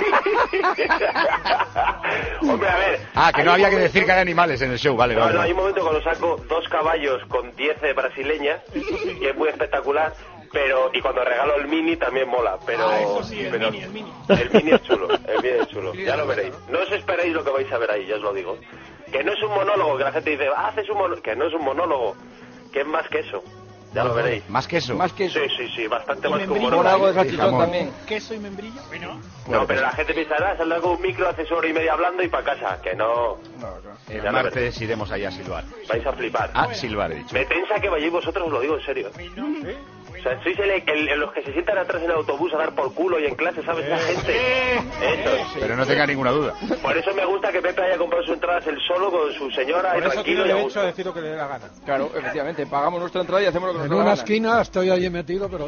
Hombre, a ver... Ah, que no hay había un que momento- decir que hay animales en el show, vale, No, vale. no, hay vale. un momento cuando saco dos caballos con diez eh, brasileñas, que es muy espectacular, pero y cuando regalo el mini también mola, pero, Ah, eso sí, el pero mini, el mini. el mini es chulo, el mini es chulo, ya lo veréis. No os esperéis lo que vais a ver ahí, ya os lo digo. Que no es un monólogo, que la gente dice, ah, haces un monólogo, que no es un monólogo, que es más que eso, ya lo veréis. ¿Más que eso? Más que eso. Sí, sí, sí, bastante ¿Y más que un membrillo? Con algo monólogo. de salchichón jamón. también. ¿Queso y membrillo? Bueno. No, pero la gente pensará, saldrá con un micro, hace su hora y media hablando y para casa, que no, El Ya lo martes iremos allá a silbar. vais a flipar. Ah, silbar, he dicho. Me tensa que vayáis vosotros, os lo digo en serio. O sea, sois el, el- el- los que se sientan atrás en el autobús a dar por culo y en clase, ¿sabes? Esa gente. Eso es. Pero no tenga ninguna duda. Por eso me gusta que Pepe haya comprado sus entradas él solo con su señora Por y eso tranquilo tiene y a derecho gusto. a decir lo que le dé la gana. Claro, efectivamente, pagamos nuestra entrada y hacemos lo que nos En dé la una gana. esquina estoy allí metido, pero bien.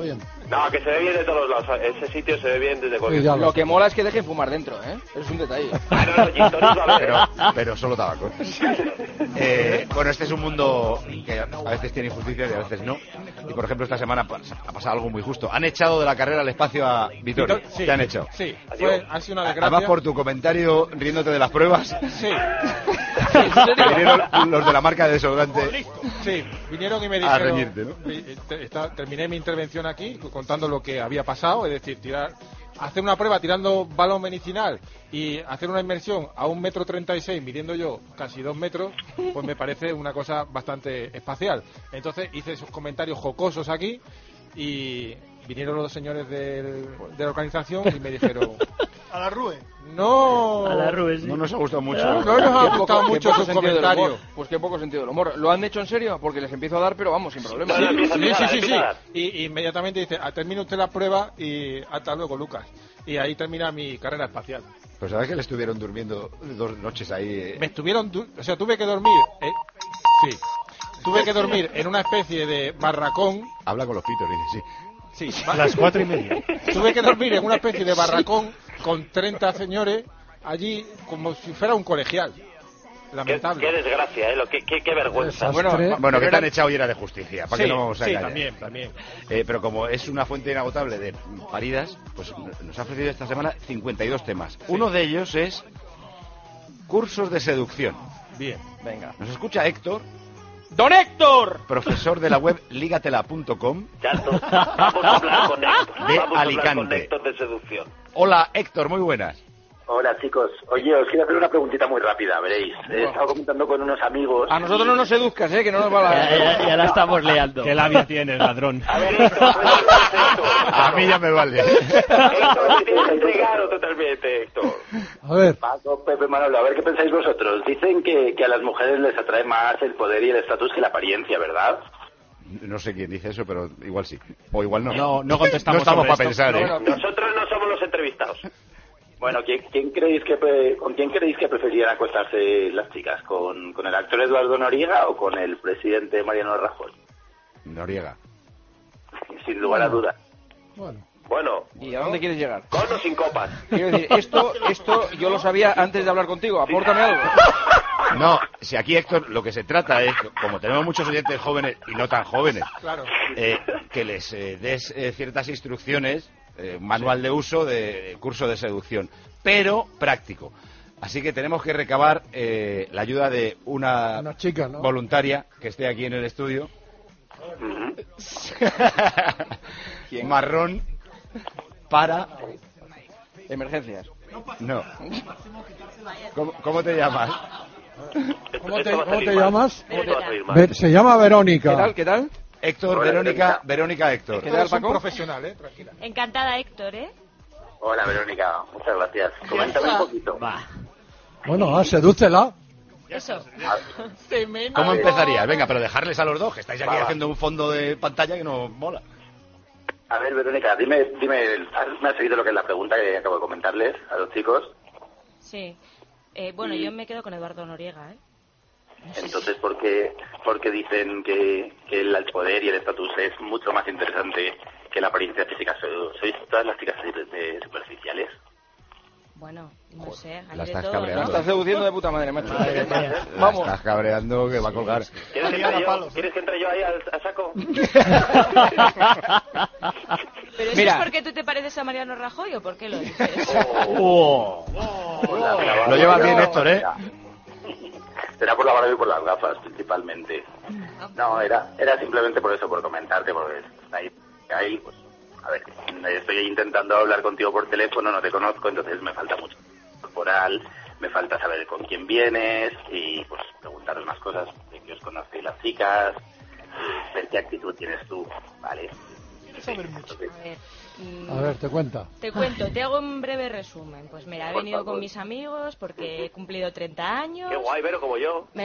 No, que se ve bien de todos lados. Ese sitio se ve bien desde cualquier Sí, sitio. lo que mola es que dejen fumar dentro, ¿eh? Es un detalle. pero, pero solo tabaco. Eh, bueno, este es un mundo que a veces tiene injusticias y a veces no. Y por ejemplo, esta semana ha pasado algo muy justo. Han echado de la carrera al espacio a Vittorio. Vitor- sí, ¿Qué han hecho? Sí, fue, ha sido una desgracia. Además, por tu comentario riéndote de las pruebas. Sí. Vinieron los de la marca de desodorante. Sí, vinieron y me A dijeron... reñirte, ¿no? vi- te- está- terminé mi intervención aquí contando lo que había pasado, es decir, tirar... Hacer una prueba tirando balón medicinal y hacer una inmersión a un metro treinta y seis, midiendo yo casi dos metros, pues me parece una cosa bastante espacial. Entonces hice esos comentarios jocosos aquí y vinieron los señores del- de la organización y me dijeron... A la Rue. No, A la Rue, sí. No nos ha gustado mucho. No, no nos ha Qué gustado poco- mucho qué poco sus sentido del comentarios. humor. Pues qué poco sentido del humor. ¿Lo han hecho en serio? Porque les empiezo a dar, pero vamos, sin problema. Sí, sí, sí, sí, sí. Y, y inmediatamente dice, "Ah, termine usted la prueba y hasta luego, Lucas." Y ahí termina mi carrera espacial. Pues sabes que le estuvieron durmiendo dos noches ahí. eh? Me estuvieron, du- o sea, tuve que dormir, eh, sí, tuve que dormir en una especie de barracón. Habla con los pitos, dice, Sí, A las cuatro y media. Tuve que dormir en una especie de barracón con treinta señores allí como si fuera un colegial. Qué, Lamentable. qué desgracia, ¿eh? Lo, qué, qué, qué vergüenza. Bueno, bueno, que te han echado y era de justicia. ¿Para Sí, qué no vamos a sí, engañar? también, también. Eh, pero como es una fuente inagotable de paridas, pues nos ha ofrecido esta semana cincuenta y dos temas. Uno de ellos es cursos de seducción. Bien, venga. Nos escucha Héctor. ¡Don Héctor! Profesor de la web ligatela punto com. Vamos a hablar con Héctor. De Vamos a hablar Alicante. con Héctor de seducción. Hola Héctor, muy buenas. Hola chicos, oye, os quiero hacer una preguntita muy rápida, veréis. He estado comentando con unos amigos. A nosotros no nos seduzcas, ¿eh? Que no nos va la... Ya, ya, ya la estamos liando. Qué labia tienes, ladrón. A ver, Héctor, A mí ya me vale. Héctor, te tienes entregado totalmente, Héctor. A ver. Paco, Pepe, Manolo, a ver qué pensáis vosotros. Dicen que, que a las mujeres les atrae más el poder y el estatus que la apariencia, ¿verdad? No sé quién dice eso, pero igual sí. O igual no. No, no contestamos No estamos sobre para esto. pensar, ¿eh? No, nosotros no somos los entrevistados. Bueno, ¿quién, quién creéis que pre- ¿con quién creéis que preferían acostarse las chicas? ¿Con, ¿Con el actor Eduardo Noriega o con el presidente Mariano Rajoy? Noriega. Sin lugar a dudas. Bueno. Bueno. ¿Y a dónde quieres llegar? Con o sin copas. Quiero decir, esto, esto yo lo sabía antes de hablar contigo. Apórtame algo. No, si aquí Héctor lo que se trata es, como tenemos muchos oyentes jóvenes y no tan jóvenes, Claro. eh, que les eh, des eh, ciertas instrucciones, eh, manual de uso de, de curso de seducción, pero práctico. Así que tenemos que recabar eh, la ayuda de una, Una chica, ¿no? voluntaria que esté aquí en el estudio. Marrón para... Emergencias. No. ¿Cómo, cómo te llamas? ¿Cómo te, cómo te llamas? Esto va a salir mal. Ver- se llama Verónica. ¿Qué tal? ¿Qué tal? Héctor, Hola, Verónica, Verónica Héctor. ¿Qué tal, Eres un Paco? profesional, eh, tranquila. Encantada, Héctor, ¿eh? Hola, Verónica, muchas gracias. Coméntame un poquito. Bueno, ah, sedúcela. Eso. ¿Cómo empezarías? Venga, pero dejarles a los dos, que estáis aquí Va, va. haciendo un fondo de pantalla que no mola. A ver, Verónica, dime, dime, ¿me has seguido lo que es la pregunta que acabo de comentarles a los chicos? Sí. Eh, bueno, yo me quedo con Eduardo Noriega, ¿eh? Entonces, ¿por qué, por qué dicen que, que el poder y el estatus es mucho más interesante que la apariencia física? ¿So- ¿Sois todas las chicas de- de superficiales? Bueno, no sé, hay La de estás todo, cabreando. La ¿no? estás seduciendo de puta madre, macho. La Vamos. estás cabreando que va a colgar. ¿Quieres que, entre yo, ¿Quieres que entre yo ahí al, a saco? ¿Pero eso Mira. es porque tú te pareces a Mariano Rajoy o por qué lo dices? Oh. Lo lleva bien Héctor, ¿eh? Será por la barba y por las gafas, principalmente. No, era era simplemente por eso, por comentarte, porque ahí, ahí pues, a ver, estoy intentando hablar contigo por teléfono, no te conozco, entonces me falta mucho corporal, me falta saber con quién vienes y pues preguntaros más cosas de que os conocéis las chicas, eh, ver qué actitud tienes tú, ¿vale? A ver, mm, A ver, te cuenta. te cuento, te hago un breve resumen. Pues mira, he venido con mis amigos porque he cumplido treinta años. Qué guay, Vero, como yo. Me-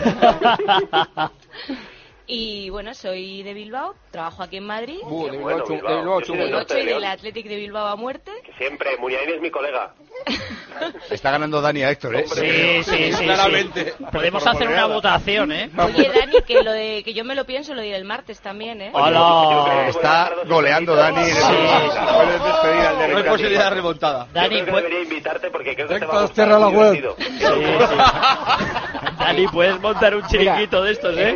Y bueno, soy de Bilbao, trabajo aquí en Madrid. Uh, de Bilbao, bueno, chungo, Bilbao. de Bilbao Yo soy chungo. del Del norte ocho de y del León. Athletic de Bilbao a muerte. Siempre, Muniain es mi colega. Está ganando Dani a Héctor, ¿eh? Sí, sí, sí, Claramente. sí. Podemos hacer una votación, ¿eh? Oye, Dani, que lo de que yo me lo pienso lo diré el martes también, ¿eh? ¡Hola! Está está goleando Dani. En el... Puedes despedir al No hay posibilidad de remontada. Dani, yo creo que debería invitarte porque creo que te va a Héctor, gustar. cierra la web. divertido. Sí, sí. Dani, puedes montar un chiringuito de estos, ¿eh?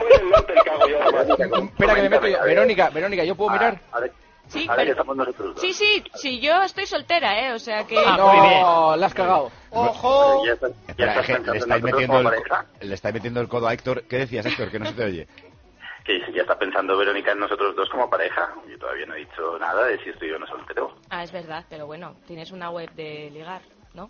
Espera que me meto yo. Verónica, Verónica, ¿yo puedo mirar? Sí, Ahora que pero- estamos nosotros dos. Sí, sí, sí, yo estoy soltera, ¿eh? O sea que... No, la has cagado. ¡Ojo! Ya estás, ya Espera, estás es que pensando le en estáis nosotros metiendo como el, pareja. le estáis metiendo el codo a Héctor. ¿Qué decías, Héctor? Que no se te oye. Que ya está pensando Verónica en nosotros dos como pareja. Yo todavía no he dicho nada de si estoy o no soltero. Ah, es verdad, pero bueno, tienes una web de ligar, ¿no?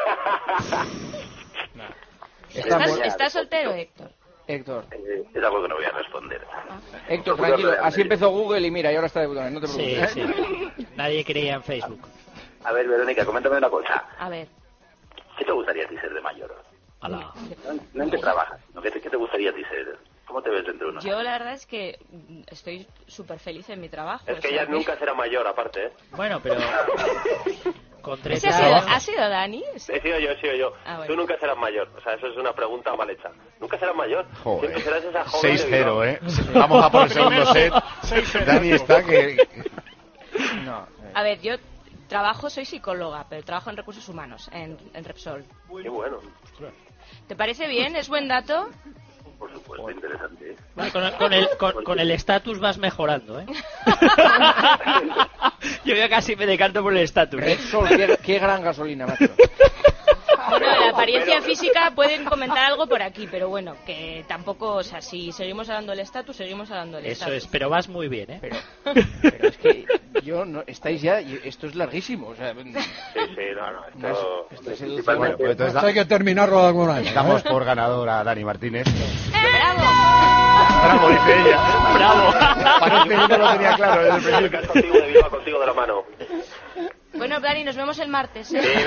¿Estás, Estamos- ¿Estás soltero, Héctor? Héctor. Eh, es algo que no voy a responder. Héctor, tranquilo. Así empezó Google y mira, y ahora está de puta madre, no te Sí, preocupes. sí. Nadie creía en Facebook. A ver, Verónica, coméntame una cosa. A ver. ¿Qué te gustaría a ti ser de mayor? Ala. No, no en qué trabajas, sino ¿qué te, qué te gustaría a ti ser? ¿Cómo te ves dentro de unos años? Yo la verdad es que mm, estoy súper feliz en mi trabajo. Es o que sea ella nunca será mayor, aparte, ¿eh? Bueno, pero... Con ¿Ese treinta ha sido, años... ha sido Dani? He sido yo, he sido yo. Ah, bueno. Tú nunca serás mayor. O sea, eso es una pregunta mal hecha. Nunca serás mayor. Joder. Siempre serás esa joven seis de cero, Bilbao. ¿eh? Vamos a por el segundo set. Dani está que... No. A ver, yo trabajo, soy psicóloga, pero trabajo en recursos humanos, en, en Repsol. Qué bueno. ¿Te parece bien? ¿Es buen dato? Por supuesto, interesante. Bueno, con, el- con el con, con el estatus vas mejorando, ¿eh? Yo ya casi me decanto por el estatus. ¿eh? Repsol, qué, qué gran gasolina, macho. Bueno, la apariencia física pueden comentar algo por aquí, pero bueno, que tampoco, o sea, si seguimos hablando del estatus, seguimos hablando del Eso estatus. es, pero vas muy bien, ¿eh? Pero, pero es que yo no, estáis ya, y esto es larguísimo, o sea, Sí, sí, no, no. Esto... esto es seducción. Bueno, pues entonces Esto hay que terminarlo de alguna manera. damos ¿eh? por ganador a Dani Martínez. ¡Bravo! Bravo, dice ella. ¡Bravo! Parece que no lo tenía claro desde el principio. Es contigo de viva, contigo de la mano. Bueno, Dani, nos vemos el martes, ¿eh? Sí,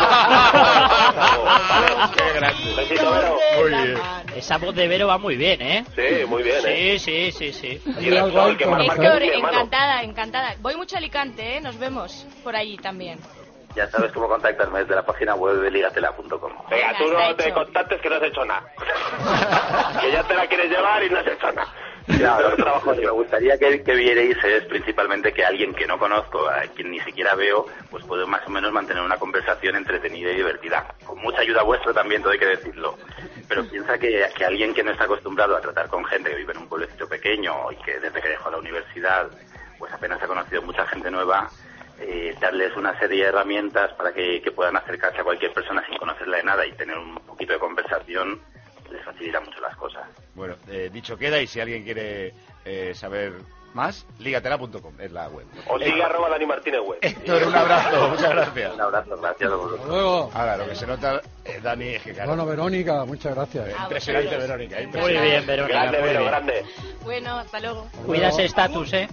vale. Qué grande. Besito, Vero. Muy bien. Esa voz de Vero va muy bien, ¿eh? Sí, muy bien, ¿eh? Sí, sí, sí, sí. Y el sol, que más Héctor, mi hermano. encantada, encantada. Voy mucho a Alicante, ¿eh? Nos vemos por allí también. Ya sabes cómo contactarme desde la página web de ligatela punto com. Venga, tú está no te hecho. contactes que no has hecho nada. Que ya te la quieres llevar y no has hecho nada. Ya, lo que trabajo, me gustaría que, que vierais es principalmente que alguien que no conozco, a quien ni siquiera veo, pues puede más o menos mantener una conversación entretenida y divertida. Con mucha ayuda vuestra también, todo hay que decirlo. Pero piensa que, que alguien que no está acostumbrado a tratar con gente que vive en un pueblecito pequeño y que desde que dejó la universidad, pues apenas ha conocido mucha gente nueva, eh, darles una serie de herramientas para que, que puedan acercarse a cualquier persona sin conocerla de nada y tener un poquito de conversación, les facilita mucho las cosas. Bueno, eh, dicho queda, y si alguien quiere eh, saber más, ligatela punto com es la web. O sigue arroba Dani Martínez web. Héctor, un abrazo, muchas gracias. Un abrazo, gracias a vosotros. Hasta luego. Ahora, lo que se nota, eh, Dani, es que claro, Bueno, Verónica, muchas gracias. impresionante, Verónica. Muy Impresionante. bien, Verónica, Grande, muy Vero, bien. grande. Bueno, hasta luego. Cuida ese estatus, ¿eh?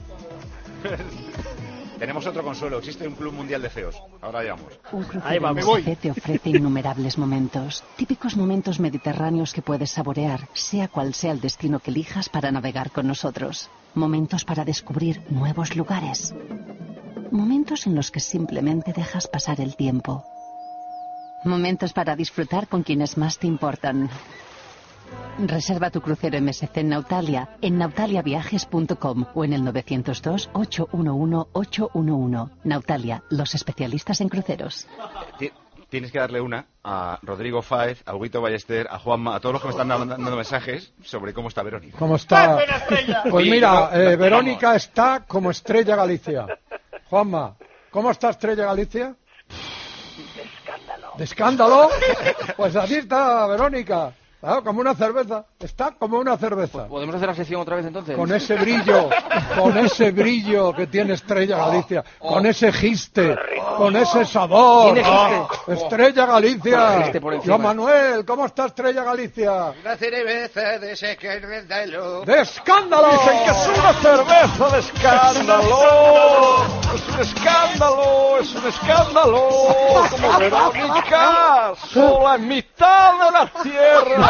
Tenemos otro consuelo, existe un club mundial de feos. Ahora llegamos. Un Ahí crucero vamos. M S C te ofrece innumerables momentos, típicos momentos mediterráneos que puedes saborear, sea cual sea el destino que elijas para navegar con nosotros. Momentos para descubrir nuevos lugares. Momentos en los que simplemente dejas pasar el tiempo. Momentos para disfrutar con quienes más te importan. Reserva tu crucero M S C en Nautalia, en nautalia viajes punto com o en el nueve cero dos, ocho uno uno, ocho uno uno. Nautalia, los especialistas en cruceros. Ti- Tienes que darle una a Rodrigo Fáez, a Huguito Ballester, a Juanma, a todos los que me están mandando mensajes sobre cómo está Verónica. ¿Cómo está? Pues Oye, mira, no, eh, no, Verónica está como Estrella Galicia. Juanma, ¿cómo está Estrella Galicia? De escándalo. ¿De escándalo? Pues así está Verónica. Claro, como una cerveza. Está como una cerveza. ¿Podemos hacer la sección otra vez entonces? Con ese brillo, con ese brillo que tiene Estrella Galicia, con ese giste, con ese sabor. ¿Tiene Ah, giste? Estrella Galicia. Giste por encima. Yo, Manuel, ¿cómo está Estrella Galicia? Una cerveza de ese que es ¡De escándalo! Dicen que es una cerveza de escándalo. Es un escándalo, es un escándalo. Como Verónica, sola en mitad de la tierra.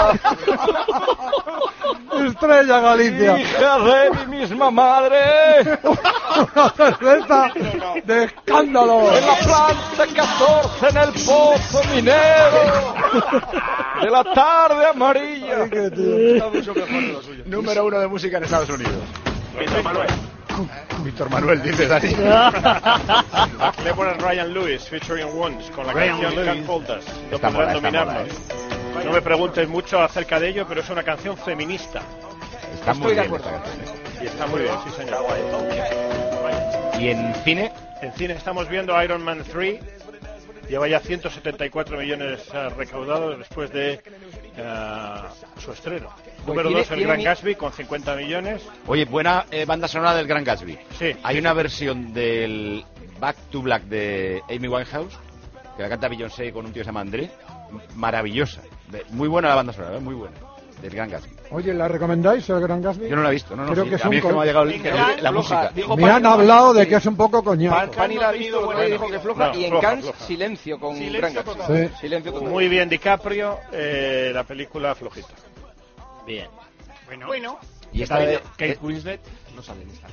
Estrella Galicia. Hija de mi misma madre. Una cerveza de escándalo. En la planta catorce en el pozo minero. De la tarde amarilla. Número uno de música en Estados Unidos. Víctor Manuel. Víctor Manuel, dice Dani. Clever and Ryan Lewis, featuring Wounds, con la Ryan canción Lewis. Can't Hold Us. No Está podrán mola, está dominarnos. mola, No me preguntes mucho acerca de ello, pero es una canción feminista. Está Estoy muy de bien acuerdo. esta canción, ¿eh? Y está muy bien, sí señor. ¿Y en cine? En cine estamos viendo Iron Man tres. Lleva ya ciento setenta y cuatro millones uh, recaudados después de uh, su estreno. Pues Número tiene- dos, El tiene Gran mi- Gatsby, con cincuenta millones. Oye, buena eh, banda sonora del Gran Gatsby. Sí. Hay una versión del Back to Black de Amy Winehouse, que la canta Beyoncé con un tío que se llama André. Maravillosa. De- muy buena la banda sonora, ¿eh? Muy buena. Del Gran Gatsby. Oye, ¿la recomendáis, el Gran Gatsby? Yo no la he visto, no, no. Creo sí. que es A mí un es que me ha col- llegado el- el- la música. Me han hablado de que es un poco coñazo. Pani la ha visto, Bueno, dijo que floja, no, y en floja, Cannes floja. silencio con Silencio Gran Gatsby. total. Sí. Silencio total. Muy bien DiCaprio, eh, la película flojita. Bien. Bueno. bueno. Y esta de... Kate Winslet no sale en esta.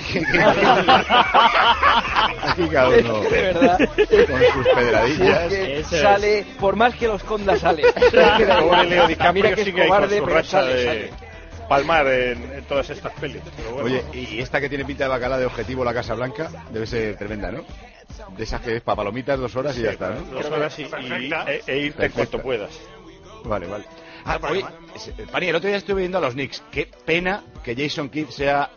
Aquí cada uno Es que, de verdad, con sus pedradillas. es que Eso es. sale, por más que lo esconda, sale. Pobre Leo Mira DiCaprio que es sigue ahí cobarde, con su pero racha sale, de sale. palmar en, en todas estas pelis. Pero bueno. Oye, y esta que tiene pinta de bacala de objetivo, la Casa Blanca, debe ser tremenda, ¿no? De esas que es para palomitas dos horas y ya está, ¿no? Dos horas y, y- e, e irte en cuanto puedas. Vale, vale. Ah, oye, es- Pani, el otro día estuve viendo a los Knicks. Qué pena que Jason Kidd sea...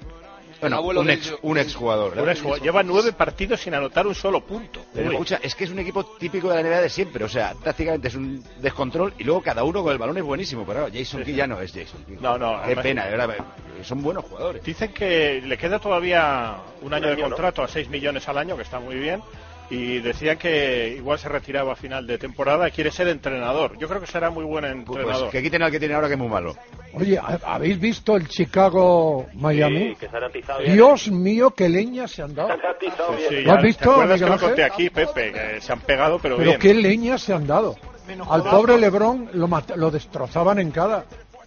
Bueno, abuelo un del- ex, un ex jugador. Un exjugador. Lleva nueve partidos sin anotar un solo punto. Pero Uy. escucha, es que es un equipo típico de la N B A de siempre. O sea, tácticamente es un descontrol y luego cada uno con el balón es buenísimo. Pero claro, Jason Kidd ya no es Jason Kidd. No, no, Qué además- pena, de verdad. Son buenos jugadores. Dicen que le queda todavía un año de año, ¿no? contrato a seis millones al año, que está muy bien. Y decían que igual se retiraba a final de temporada. Quiere ser entrenador. Yo creo que será muy buen Pues entrenador. que quiten al que tiene ahora que es muy malo. Oye, ¿ha- ¿habéis visto el Chicago-Miami? Sí, que se han atizado. Dios mío, qué leña se han dado. Se han atizado Sí, bien. sí, ¿Lo ya- has visto, ¿te acuerdas Miguel que lo Ángel? conté aquí, Pepe? Que se han pegado, pero, Pero bien. qué leña se han dado. Al pobre Lebron lo, mat- lo destrozaban en cada...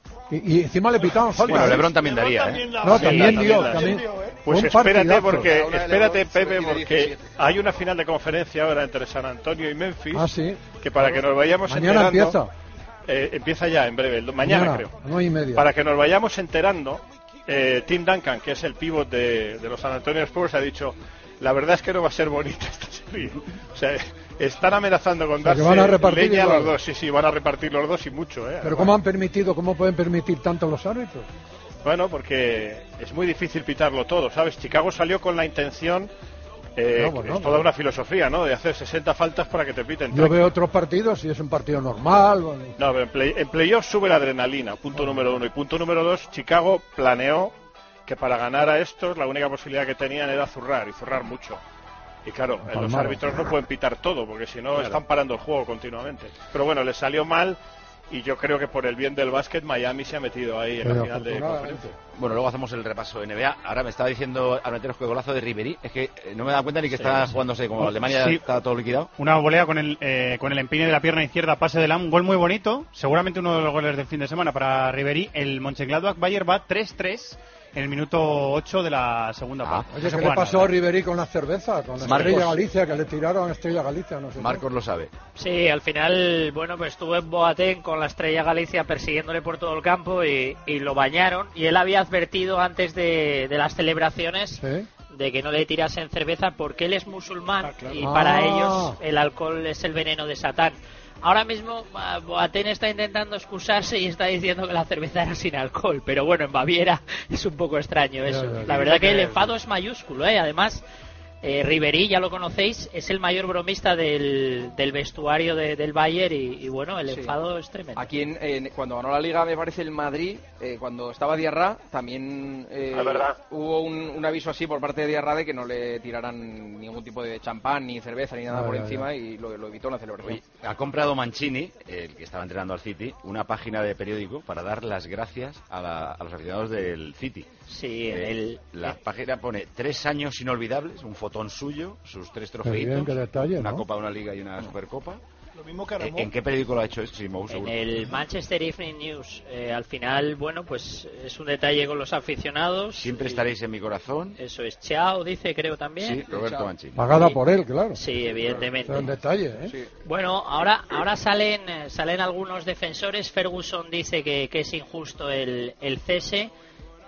Y, y encima le pitaban falta. Bueno, ¿eh? Lebron también daría, ¿eh? No, Sí, también también dio, da. también. Pues Un espérate, partidazo. porque, Una de espérate, Lebron, Pepe, sobre porque diecisiete. hay una final de conferencia ahora entre San Antonio y Memphis. Ah, sí. Que para que nos vayamos Mañana enterando. empieza. eh, empieza ya, en breve, el do- mañana, Mañana, creo. nueve y media. Para que nos vayamos enterando, eh, Tim Duncan, que es el pívot de, de los San Antonio Spurs, ha dicho: la verdad es que no va a ser bonita esta serie. O sea, están amenazando con O sea, que darse van a repartir leña a igual. los dos. Sí, sí, van a repartir los dos y mucho, ¿eh? Pero ¿cómo han permitido, cómo pueden permitir tanto los árbitros? Bueno, porque es muy difícil pitarlo todo, ¿sabes? Chicago salió con la intención, eh, No, bueno, es toda una filosofía, ¿no? De hacer sesenta faltas para que te piten. Yo veo otros partidos y es un partido normal. bueno. No, pero en, play, en playoff sube la adrenalina, punto número uno. Y punto número dos, Chicago planeó que para ganar a estos la única posibilidad que tenían era zurrar, y zurrar mucho. Y claro, eh, los Palmaron. árbitros no pueden pitar todo, porque si no Claro. están parando el juego continuamente. Pero bueno, les salió mal, y yo creo que por el bien del básquet Miami se ha metido ahí en la Pero final de afortunadamente. conferencia. Bueno, luego hacemos el repaso N B A. Ahora me estaba diciendo Armenteros que golazo de Ribery. Es que eh, no me da cuenta ni que está jugándose como Alemania Sí. está todo liquidado. Una volea con el, eh, con el empeine de la pierna izquierda, pase de Lam, un gol muy bonito, seguramente uno de los goles del fin de semana para Ribery. El Mönchengladbach-Bayer va tres tres en el minuto ocho de la segunda Ah. parte. Oye, No se ¿qué le juega pasó nada. a Ribery con la cerveza? Con la Marcos. Estrella Galicia, que le tiraron a Estrella Galicia, no sé. qué. Marcos lo sabe. Sí, al final, bueno, pues estuvo en Boateng con la Estrella Galicia persiguiéndole por todo el campo y, y lo bañaron. Y él había advertido antes de, de las celebraciones Sí. de que no le tirasen cerveza porque él es musulmán y Ah. para ellos el alcohol es el veneno de Satán. Ahora mismo ah, Boateng está intentando excusarse y está diciendo que la cerveza era sin alcohol, pero bueno, en Baviera es un poco extraño eso. Ya, ya, ya. La verdad que el enfado es mayúsculo, ¿eh? Además, eh, Ribery, ya lo conocéis, es el mayor bromista del, del vestuario de- del Bayern y, y bueno, el Sí. enfado es tremendo. Aquí, en, en- cuando ganó la Liga, me parece, el Madrid, eh, cuando estaba Diarra, también eh, Es verdad. hubo un, un aviso así por parte de Diarra de que no le tiraran ningún tipo de champán, ni cerveza, ni nada Ah, por ya, encima, ya. y lo, lo evitó en la celebración. Oye, ha comprado Mancini, el que estaba entrenando al City, una página de periódico para dar las gracias a, la- a los aficionados del City. Sí, Eh, el- la página pone tres años inolvidables, un fotón suyo, sus tres Qué trofeitos, bien, qué detalle, una ¿no? copa, una liga y una supercopa. Lo mismo que Eh, Ramón. ¿En qué periódico lo ha hecho esto? Sí, Mou, En seguro. el Manchester Evening News. Eh, al final, bueno, pues es un detalle con los aficionados. Siempre estaréis en mi corazón. Eso es Chao, dice, creo también. Sí, Roberto Mancini. Pagada Sí. por él, claro. Sí, evidentemente. Es un detalle, ¿eh? Bueno, ahora ahora salen eh, salen algunos defensores. Ferguson dice que, que es injusto el, el cese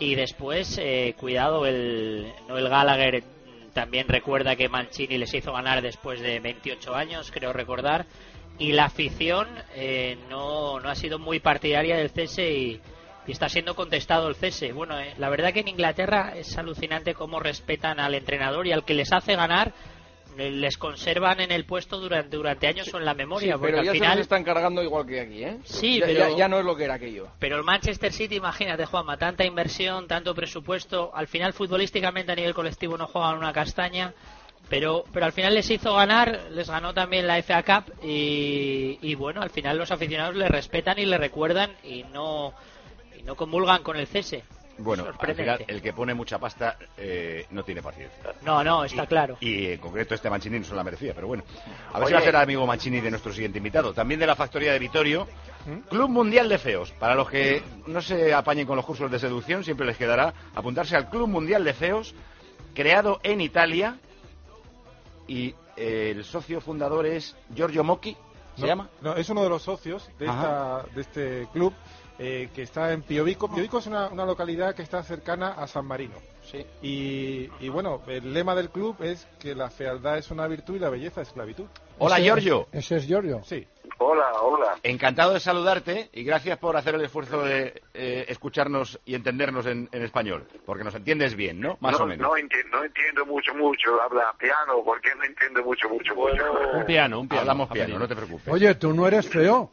Y después, eh, cuidado, el Noel Gallagher también recuerda que Mancini les hizo ganar después de veintiocho años, creo recordar. Y la afición eh, no, no ha sido muy partidaria del cese y, y está siendo contestado el cese. Bueno, eh, la verdad que en Inglaterra es alucinante cómo respetan al entrenador y al que les hace ganar eh, les conservan en el puesto durante durante años o en la memoria. Sí, porque pero al ya final se los están cargando igual que aquí, ¿eh? Sí, ya, pero ya, ya no es lo que era aquello. Pero el Manchester City, imagínate, Juanma, tanta inversión, tanto presupuesto, al final futbolísticamente a nivel colectivo no juegan una castaña. Pero, pero al final les hizo ganar, les ganó también la F A Cup y, y bueno, al final los aficionados le respetan y le recuerdan y no y no comulgan con el cese. Bueno, al final el que pone mucha pasta eh, no tiene paciencia. No, no, está y, claro. Y en concreto este Mancini no se la merecía, pero bueno. A ver Oye. si va a ser amigo Mancini de nuestro siguiente invitado. También de la factoría de Vittorio, Club Mundial de Feos. Para los que no se apañen con los cursos de seducción, siempre les quedará apuntarse al Club Mundial de Feos, creado en Italia. Y eh, el socio fundador es Giorgio Mocchi, ¿se no, llama? No, es uno de los socios de, esta, de este club eh, que está en Piovico. Piovico es una, una localidad que está cercana a San Marino. Sí. Y, y bueno, el lema del club es que la fealdad es una virtud y la belleza es esclavitud. Hola, Ese- Giorgio. Ese es Giorgio. Sí. Hola, hola. Encantado de saludarte y gracias por hacer el esfuerzo de eh, escucharnos y entendernos en, en español, porque nos entiendes bien, ¿no? Más no, o menos. No entiendo, no entiendo mucho, mucho. Habla piano, porque no entiendo mucho, mucho, mucho. Un piano, un piano. Hablamos piano, no te preocupes. Oye, tú no eres feo.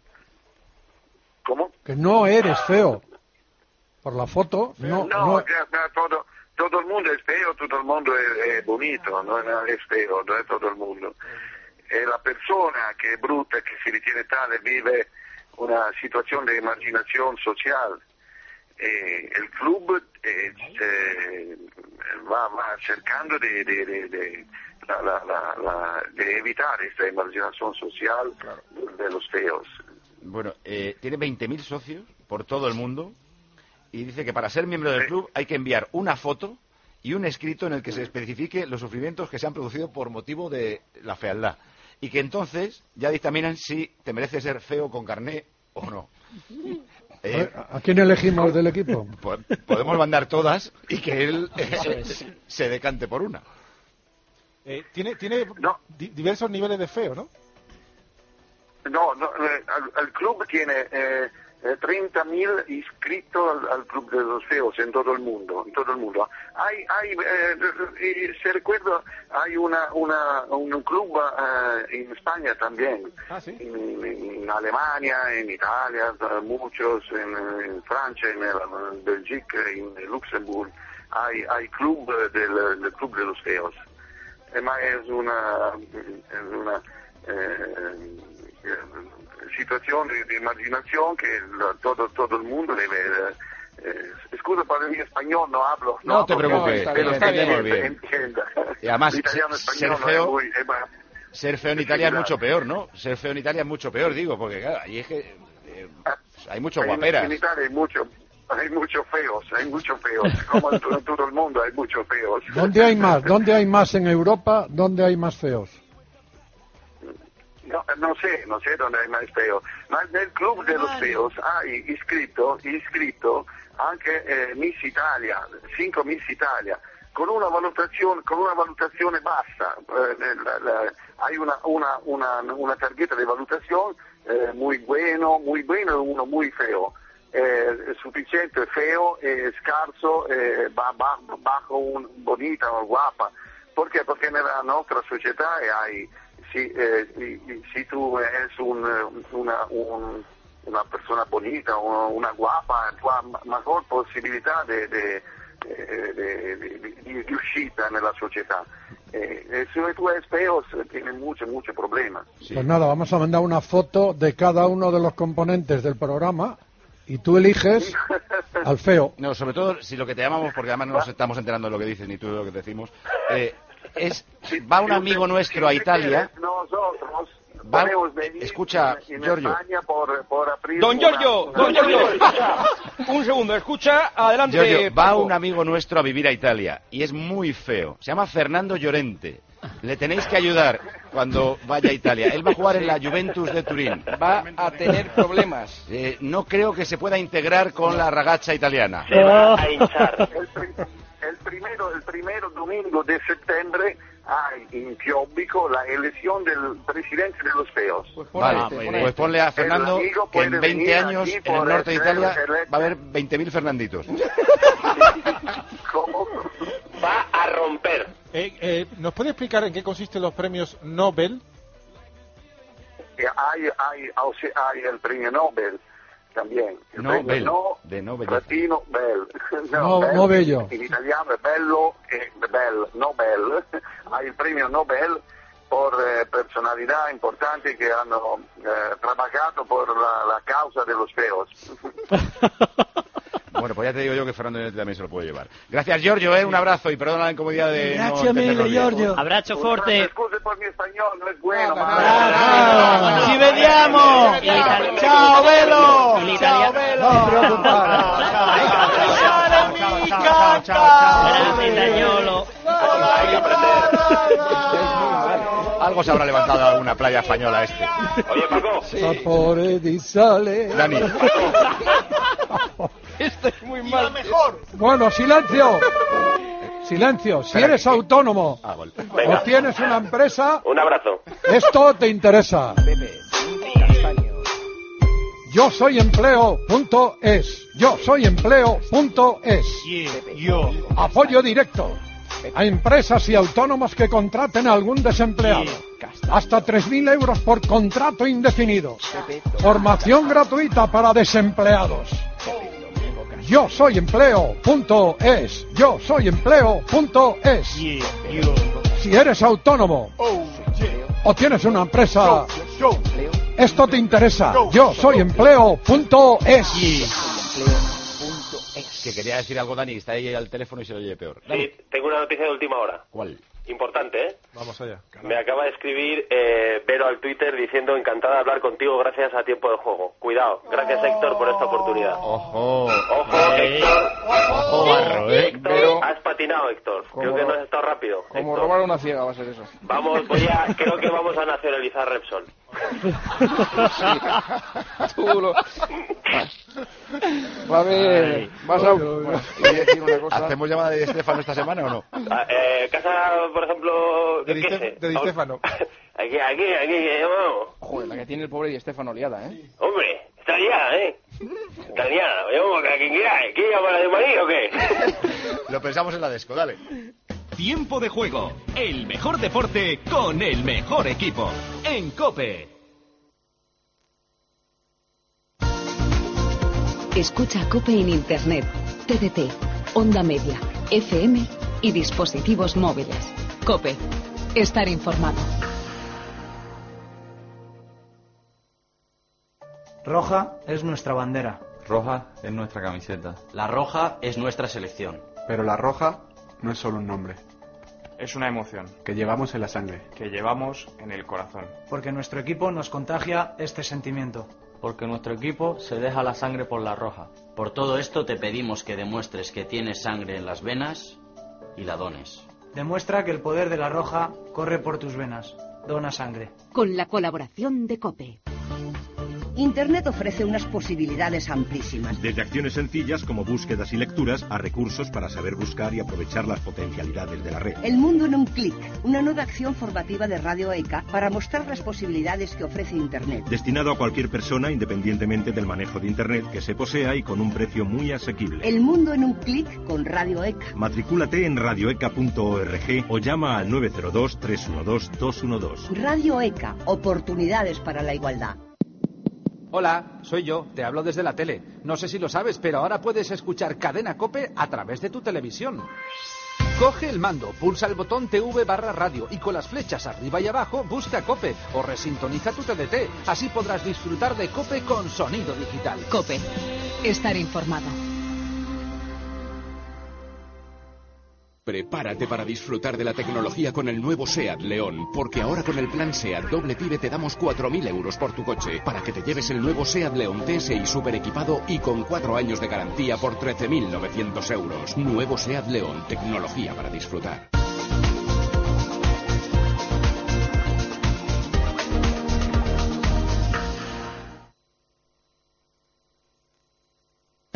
¿Cómo? Que no eres feo. Por la foto, no. no, no- ya, ya, todo, todo el mundo es feo, todo el mundo es, es bonito, no no es feo, no es todo el mundo. È la persona che è brutta, che si ritiene tale, vive una situación de marginación social. Eh, el club eh, eh, va, va cercando de, de, de, de, la, la, la, la, de evitar esta marginación social de los feos. Bueno, eh, tiene veinte mil socios por todo el mundo y dice que para ser miembro del club hay que enviar una foto y un escrito en el que se especifique los sufrimientos que se han producido por motivo de la fealdad. Y que entonces ya dictaminan si te merece ser feo con carné o no. Eh, ¿A quién elegimos del equipo? po- podemos mandar todas y que él eh, Eso es. se decante por una. Eh, tiene tiene di- diversos niveles de feo, ¿no? No, no eh, al, al club tiene eh, eh, treinta mil inscritos al, al club de los feos en todo el mundo, en todo el mundo. Hay, hay, eh, y se recuerda, hay una, una, un club eh, en España también, ah, ¿sí? en, en Alemania, en Italia, muchos, en, en Francia, en, el, en Bélgica, en Luxemburgo, hay, hay club del, del club de los feos. Eh, ma es una, es una eh, situación de, de marginación que la, todo todo el mundo debe eh, excusa para mi español, no hablo No te hablo, preocupes, no, que lo pero entendemos entienda, bien. entienda. Y además, Italiano, ser español, no feo- es muy- es más- Ser feo en Italia es mucho peor, ¿no? Ser feo en Italia es mucho peor, digo, porque claro, ahí es que eh, hay mucho en- guaperas. En Italia hay mucho, hay muchos feos, hay muchos feos, como en, to- en todo el mundo hay muchos feos. ¿Dónde hay más? ¿Dónde hay más en Europa? ¿Dónde hay más feos? No, no sé, no sé dónde hay más feo. Ma nel club de los feos hay iscritto, iscritto anche eh, Miss Italia, cinco Miss Italia, con una valutazione, con una valutazione bassa. Eh, la- la- hay una, una, una, una tarjeta de valutación eh, muy bueno, muy bueno y uno muy feo. Eh, suficiente feo, eh, scarso, eh, ba- ba- bajo, un, bonita o guapa. Perché? Perché nella nostra società hay si, eh, y- y si tú eres un, una, un, una persona bonita, una, una guapa, tu hai ma- mejor posibilità de, de, de, de, de- de- di uscita nella società. Eh, eh, si tú eres feo, tienes muchos, muchos problemas. Pues nada, vamos a mandar una foto de cada uno de los componentes del programa y tú eliges al feo. No, sobre todo si lo que te llamamos, porque además no nos estamos enterando de lo que dices ni tú de lo que decimos, eh, es, va un amigo nuestro a Italia, Nosotros va, podemos venir escucha, en, en Giorgio, España por, por abrir Don una- Giorgio, una- don Giorgio, un segundo, escucha, adelante. Giorgio, va Paco. un amigo nuestro a vivir a Italia y es muy feo, se llama Fernando Llorente, le tenéis que ayudar cuando vaya a Italia. Él va a jugar en la Juventus de Turín. Va a tener problemas. Eh, no creo que se pueda integrar con la ragazza italiana. Se va a hinchar. El, pri- el primero, el primero domingo de septiembre hay en Pióbico la elección del presidente de los feos. Pues vale, este, pues ponle a Fernando que en veinte años en el norte de Italia va a haber veinte mil Fernanditos. ¿Cómo? Va a romper. Eh, eh, ¿Nos puede explicar en qué consisten los premios Nobel? Hay, hay, hay el premio Nobel también. El Nobel, premio no, de Nobel. Latino, bel. No, bel, no bello. En italiano es bello, eh, bel, Nobel. Hay el premio Nobel por eh, personalidad importante que han eh, trabajado por la, la causa de los feos. Bueno, pues ya te digo yo que Fernando también se lo puede llevar. Gracias, Giorgio, ¿eh? Un abrazo y perdona la incomodidad de Gracias no entenderlo mille, bien. Giorgio. Abrazo fuerte. Excuse por mi español, no es bueno. ¡Ci vediamo! Ciao, Velo. Il Ciao, italiano. Ciao, ciao. Grande Itagnolo. Hay que aprender. Algo se habrá levantado a alguna playa española este. Oye, Paco. Sapore di sale. Dani. Esto es muy mal. Mejor. Bueno, silencio. Silencio. Si eres autónomo Ah, vale. Venga. o tienes una empresa, Un abrazo. esto te interesa. Pepe, castaño. Yo soy empleo punto es. Yo soy empleo punto es. Yo. Apoyo directo a empresas y autónomos que contraten a algún desempleado. Hasta tres mil euros por contrato indefinido. Formación gratuita para desempleados. Yo soy empleo punto es. Yo soy empleo punto es. Si eres autónomo o tienes una empresa, esto te interesa. Yo soy empleo punto es. Que quería decir algo, Dani, está ahí al teléfono y se lo oye peor. Sí, tengo una noticia de última hora. ¿Cuál? Importante, ¿eh? Vamos allá. Me acaba de escribir eh, Vero al Twitter diciendo encantada de hablar contigo gracias a Tiempo de Juego. Cuidado. Gracias, Héctor, por esta oportunidad. Ojo. Ojo, Héctor. Ojo, barro, ¿eh? Héctor, Pero- has patinado, Héctor. Creo que no has estado rápido. Como Héctor. robar una ciega va a ser eso. Vamos, voy a, creo que vamos a nacionalizar Repsol. Tú lo... Va a haber... Vas a... Bueno, y voy a decir una cosa. ¿Hacemos llamada de Estefano esta semana o no? Ah, eh, casa, por ejemplo... De ¿qué Di sé? Ste- de Di Stefano. Aquí, aquí, aquí, que vamos. Joder, la que tiene el pobre Di Estefano liada, ¿eh? Hombre, está liada, ¿eh? Está liada. Vamos, que a quien quiera. ¿Quiere llamar a de María o qué? Lo pensamos en la desco, dale. Tiempo de juego. El mejor deporte con el mejor equipo. En COPE. Escucha COPE en Internet, T D T, onda media, F M y dispositivos móviles. COPE. Estar informado. Roja es nuestra bandera. Roja es nuestra camiseta. La roja es nuestra selección. Pero la roja no es solo un nombre. Es una emoción Que llevamos en la sangre. que llevamos en el corazón. Porque nuestro equipo nos contagia este sentimiento. Porque nuestro equipo se deja la sangre por la roja. Por todo esto te pedimos que demuestres que tienes sangre en las venas y la dones. Demuestra que el poder de la roja corre por tus venas. Dona sangre. Con la colaboración de COPE. Internet ofrece unas posibilidades amplísimas. Desde acciones sencillas como búsquedas y lecturas a recursos para saber buscar y aprovechar las potencialidades de la red. El mundo en un clic, una nueva acción formativa de Radio ECA para mostrar las posibilidades que ofrece Internet. Destinado a cualquier persona independientemente del manejo de Internet que se posea y con un precio muy asequible. El mundo en un clic con Radio ECA. Matricúlate en radioeca punto org o llama al nueve cero dos, tres uno dos, dos uno dos. Radio ECA, oportunidades para la igualdad. Hola, soy yo, te hablo desde la tele. No sé si lo sabes, pero ahora puedes escuchar Cadena COPE a través de tu televisión. Coge el mando, pulsa el botón T V barra radio y con las flechas arriba y abajo busca COPE o resintoniza tu T D T. Así podrás disfrutar de COPE con sonido digital. COPE. Estar informado. Prepárate para disfrutar de la tecnología con el nuevo SEAT León, porque ahora con el plan SEAT Doble Pibe te damos cuatro mil euros por tu coche, para que te lleves el nuevo SEAT León T S I super equipado y con cuatro años de garantía por trece mil novecientos euros. Nuevo SEAT León, tecnología para disfrutar.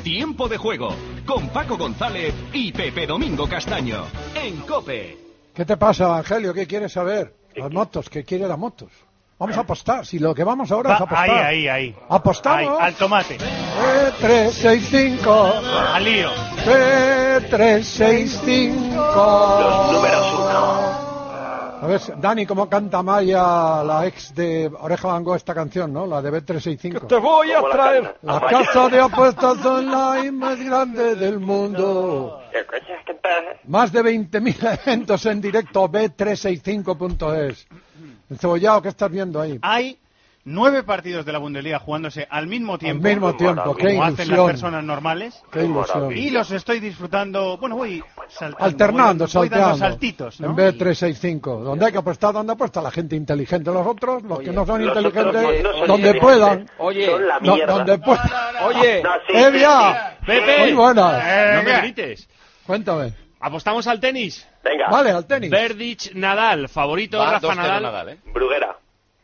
Tiempo de juego, con Paco González y Pepe Domingo Castaño, en COPE. ¿Qué te pasa, Angelio? ¿Qué quieres saber? Las motos, ¿qué quiere las motos? Vamos a apostar, si lo que vamos ahora Va, es apostar. ahí, ahí, ahí. ¿Apostamos? Ahí, al tomate. B tres seis cinco. Al lío. B tres seis cinco. Los números uno. A ver, Dani, ¿cómo canta Maya, la ex de Oreja Van Gogh, esta canción, no? La de B tres seis cinco. Te voy a traer. La casa de apuestas online más grande del mundo. Más de veinte mil eventos en directo, B trescientos sesenta y cinco punto es. El cebollado, ¿qué estás viendo ahí? Hay nueve partidos de la Bundesliga jugándose al mismo tiempo. Al mismo tiempo, qué como hacen las ilusión. personas normales. Qué ilusión. Y los estoy disfrutando, bueno, voy saltando. Alternando, voy, voy salteando. dando saltitos, ¿no? En B trescientos sesenta y cinco. Donde hay que apostar, donde apuesta la gente inteligente. Los otros, los Oye, que no son los inteligentes, otros no son donde inteligentes. puedan. Oye, Son la Do- mierda. donde puedan. Oye, No, sí, Evia, Pepe. muy buena. No me Venga. grites. Cuéntame. ¿Apostamos al tenis? Venga, Vale, al tenis. Verdic, Nadal, favorito Va Rafa dos cero Nadal. Nadal, ¿eh? Bruguera.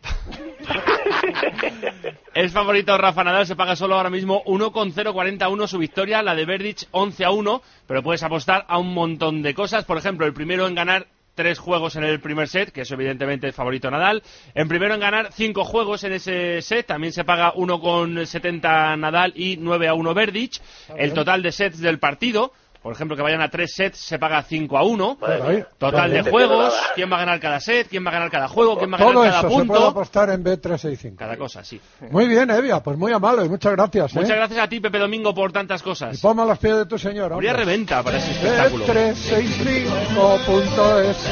Es favorito Rafa Nadal, se paga solo ahora mismo uno coma cero cuarenta y uno su victoria, la de Verdic once a uno, pero puedes apostar a un montón de cosas. Por ejemplo, el primero en ganar tres juegos en el primer set, que eso evidentemente es favorito Nadal. En primero en ganar cinco juegos en ese set, también se paga uno coma setenta Nadal y nueve a uno Verdic. El total de sets del partido, por ejemplo, que vayan a tres sets, se paga cinco a uno. Ahí. Total de Vale. juegos, quién va a ganar cada set, quién va a ganar cada juego, quién va a ganar Todo cada eso se puede punto. apostar en B trescientos sesenta y cinco. Cada cosa, sí. Muy bien, Evia, pues muy amable y muchas gracias. ¿eh? Muchas gracias a ti, Pepe Domingo, por tantas Y cosas. ponme a los pies de tu señor. Habría hombre. reventa para ese espectáculo. B trescientos sesenta y cinco punto es.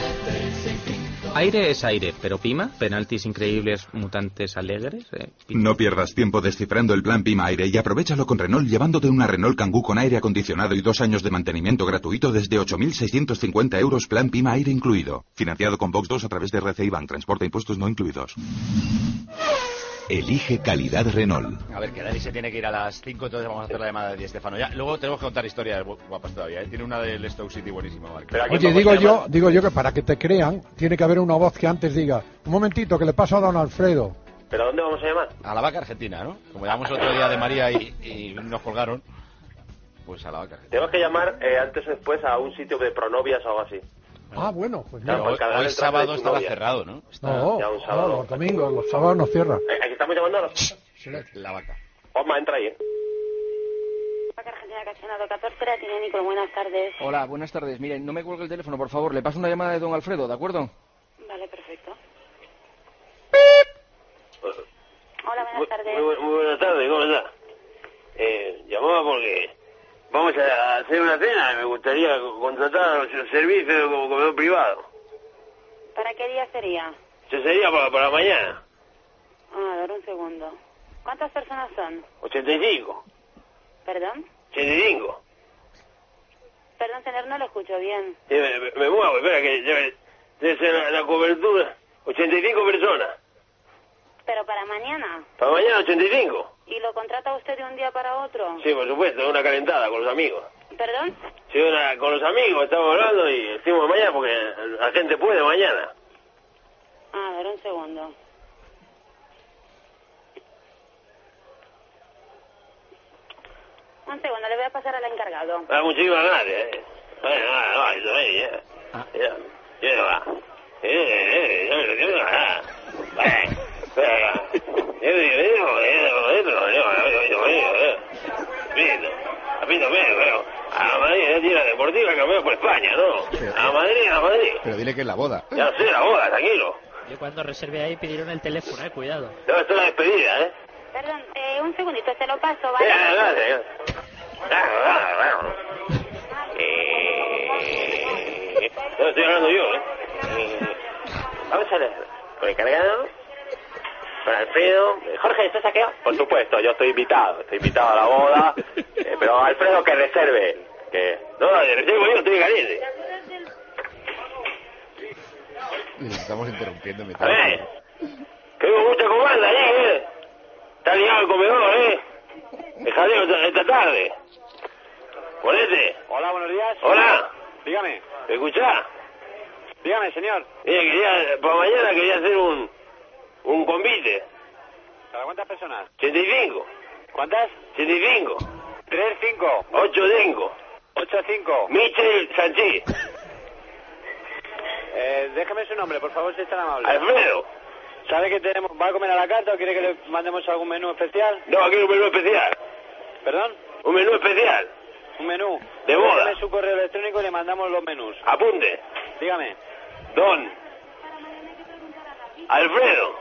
Aire es aire, pero Pima, penaltis increíbles, mutantes alegres. Eh, No pierdas tiempo descifrando el plan Pima Aire y aprovechalo con Renault llevándote una Renault Kangoo con aire acondicionado y dos años de mantenimiento gratuito desde ocho mil seiscientos cincuenta euros, plan Pima Aire incluido. Financiado con Vox dos a través de R C I Bank, transporte e impuestos no incluidos. Elige calidad Renault. A ver, que Dani se tiene que ir a las cinco, entonces vamos a hacer la llamada de Di Stéfano. Ya, luego tenemos que contar historias gu- guapas todavía, ¿eh? Tiene una del Stoke City buenísima, Marc. Oye, digo yo, digo yo que para que te crean, tiene que haber una voz que antes diga, un momentito, que le pasa a don Alfredo. ¿Pero a dónde vamos a llamar? A la vaca argentina, ¿no? Como llamamos el otro día de María y, y nos colgaron, pues a la vaca argentina. Tenemos que llamar eh, antes o después a un sitio de pronovias o algo así. Ah, bueno, pues Claro, mira. para cargar Hoy el traje de sábado tu estaba novia. cerrado, ¿no? Está No, ya un no, sábado. los domingos, los sábados no cierran. Eh, aquí estamos llamando a los... la vaca. Osma, entra ahí, ¿eh? Argentina Casionado catorce, la tiene Nicole, buenas tardes. Hola, buenas tardes. Miren, no me cuelgue el teléfono, por favor. Le paso una llamada de don Alfredo, ¿de acuerdo? Vale, perfecto. Hola, buenas tardes. Muy, bu- muy buenas tardes, ¿cómo está? Eh, llamaba porque vamos a hacer una cena y me gustaría contratar los servicios como comedor privado. ¿Para qué día sería? Eso sería para, para mañana, Ah, a ver un segundo. ¿Cuántas personas son? ochenta y cinco. ¿Perdón? ochenta y cinco. Perdón, señor, no lo escucho bien. Sí, me, me- me muevo, espera que debe, debe ser la, la cobertura. ochenta y cinco personas. ¿Pero para mañana? Para mañana ochenta y cinco. ¿Y lo contrata usted de un día para otro? Sí, por supuesto, una calentada con los amigos. ¿Perdón? Sí, una, con los amigos estamos hablando y decimos mañana porque la gente puede mañana. Ah, a ver un segundo. Un segundo, le voy a pasar al encargado. Ah, muchísimas gracias, eh. Bueno, no, no, eso ahí, ya. Ya, ya va. Eh, eh, ya me lo quiero ganar. Bueno, venga. Yo digo, yo digo, yo digo, yo digo, yo digo, yo digo, eh. Pito, a Pito medio, pero a Madrid, es tira deportiva, campeón por España, ¿no? A Madrid, a Madrid. Pero dile que es la boda. Ya sé, la boda, tranquilo. Yo cuando reservé ahí pidieron el teléfono, eh, cuidado. Debe estar la despedida, ¿eh? Perdón, eh, un segundito, se lo paso, ¿vale? Ya, gracias. Claro, claro, claro. Eh, no, estoy hablando yo, ¿eh? Eh, Vamos a ver. Con el cargado. Con Alfredo. Eh, Jorge, ¿estás aquí? Por supuesto, yo estoy invitado. Estoy invitado a la boda. Eh, pero Alfredo que reserve. Que... No, reservo yo, estoy caliente. Les estamos interrumpiendo. Me A ver. Que hubo mucha comanda allí, ¿eh? Está ligado el comedor, ¿eh? El jaleo esta, esta tarde. Ponete. Hola, buenos días. Hola. Dígame. ¿Me escuchás? Dígame, señor. Mira, quería, para mañana quería hacer un, un convite. ¿Para cuántas personas? ochenta y cinco. ¿Cuántas? ochenta y cinco. tres cinco. ocho cinco. ocho cinco. Michel Sanchi. Eh, déjeme su nombre, por favor, si es tan amable. Alfredo. ¿Sabe que tenemos, va a comer a la carta o quiere que le mandemos algún menú especial? No, aquí hay un menú especial. ¿Perdón? Un menú especial. Un menú. De boda. Déjeme su correo electrónico y le mandamos los menús. Apunte. Dígame. Don Alfredo.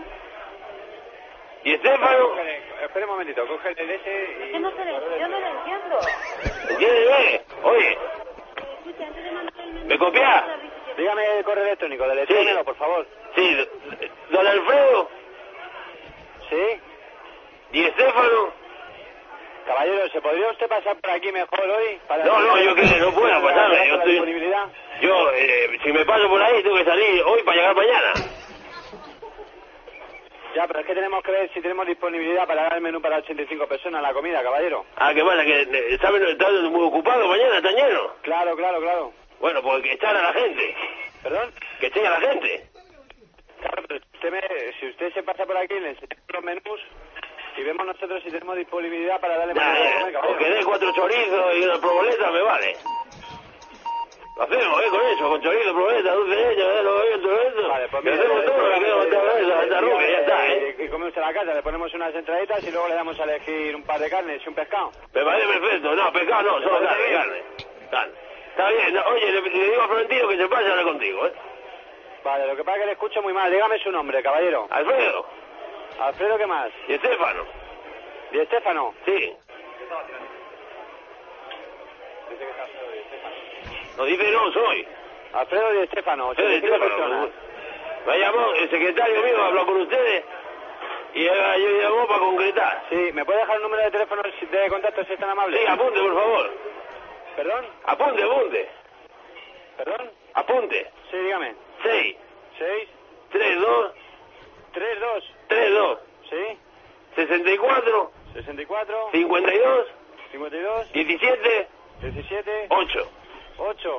¿Y Estefano? Espera un momentito, cógele el ese y... Yo no, sé, yo no lo entiendo. ¿Entiendes? Oye. ¿Me copias? Dígame el correo electrónico, deletréamelo, por favor. Sí, don Alfredo. ¿Sí? ¿Y Estefano? Caballero, ¿se podría usted pasar por aquí mejor hoy? Para No, no, yo que no puedo pasarme. Yo estoy... disponibilidad? Yo, eh, si me paso por ahí, tengo que salir hoy para llegar mañana. Ya, pero es que tenemos que ver si tenemos disponibilidad para dar el menú para ochenta y cinco personas, la comida, caballero. Ah, ¿qué pasa? ¿Que eh, ¿saben? ¿Están muy ocupados mañana? ¿Están llenos? Claro, claro, claro. Bueno, pues que echan a la gente. ¿Perdón? Que echen a la gente. Claro, pero usted me, si usted se pasa por aquí, le enseñamos los menús y vemos nosotros si tenemos disponibilidad para darle Ya, menú de ya, comer, o caballero. que dé cuatro chorizos y una proboleta, me vale. Lo hacemos, ¿eh? Con eso, con chorizo, proboleta, dulce de leche, ¿eh? Lo veo, todo eso. Vale, pues Que mire, hacemos todo, que queda esta cabeza, esta rubia, ya está, ¿eh? Y come usted a la casa, le ponemos unas entraditas y luego le damos a elegir un par de carnes y un pescado. Me parece perfecto. No, pescado no, solo carne, carne. Carne. Está bien. No, oye, le, le digo a Florentino que se pase ahora contigo, ¿eh? Vale, lo que pasa es que le escucho muy mal. Dígame su nombre, caballero. Alfredo. ¿Alfredo qué más? Y Estefano. ¿Y Estefano? Sí. No dice no, soy. Alfredo Di Estefano, Soy de ochenta y cinco Estefano. personas. Me llamó el secretario mío, habló con ustedes y ahora yo llamó para concretar. Sí, ¿me puede dejar el número de teléfono de contacto si es tan amable? Sí, apunte, por favor. ¿Perdón? Apunte, apunte. ¿Perdón? Apunte. Sí, dígame. seis. ¿seis? tres dos. ¿tres dos? tres dos. ¿Sí? sesenta y cuatro. ¿sesenta y cuatro? cincuenta y dos. ¿cincuenta y dos? diecisiete. ¿diecisiete? ocho. ocho.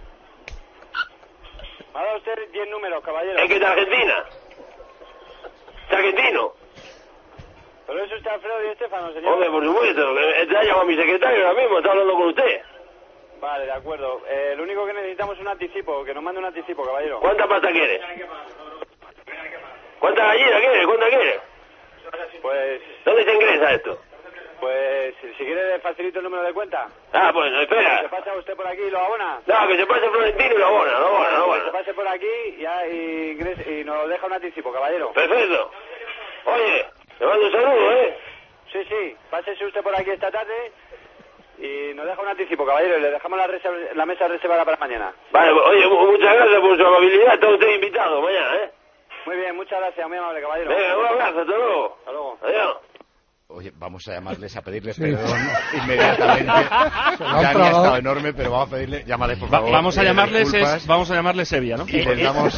Me ha dado usted diez números, caballero. Es que es de Argentina. Es argentino. ¿Pero es usted Alfredo Di Estefano, señor? Hombre, por supuesto. que Te ha llamado mi secretario ahora mismo, está hablando con usted. Vale, de acuerdo. Eh, lo único que necesitamos es un anticipo, que nos mande un anticipo, caballero. ¿Cuánta pasta quieres? ¿Cuánta gallina quieres? ¿Cuánta quieres? Pues... ¿Dónde se ingresa esto? Pues, si, si quiere le facilito el número de cuenta. Ah, pues, espera. ¿Se pasa usted por aquí y lo abona? No, que se pase Florentino y lo abona, lo abona, lo Que abona. se pase por aquí y, ya, y, ingrese- y nos deja un anticipo, caballero. Perfecto. Oye, te mando un saludo, ¿eh? Sí, sí, pásese usted por aquí esta tarde y nos deja un anticipo, caballero, y le dejamos la, reserv- la mesa reservada para mañana. Vale, oye, mu- muchas gracias por su amabilidad. Está usted invitado mañana, ¿eh? Muy bien, muchas gracias, muy amable, caballero. Venga, un abrazo, hasta luego. Hasta luego. Adiós. Oye, vamos a llamarles a pedirles Sí. perdón inmediatamente. Se lo han Dani ha tragado. estado enorme, pero vamos a pedirle, llámale por Va- favor. vamos a eh, llamarles disculpas. es, vamos a llamarles Sevilla, ¿no? Intentamos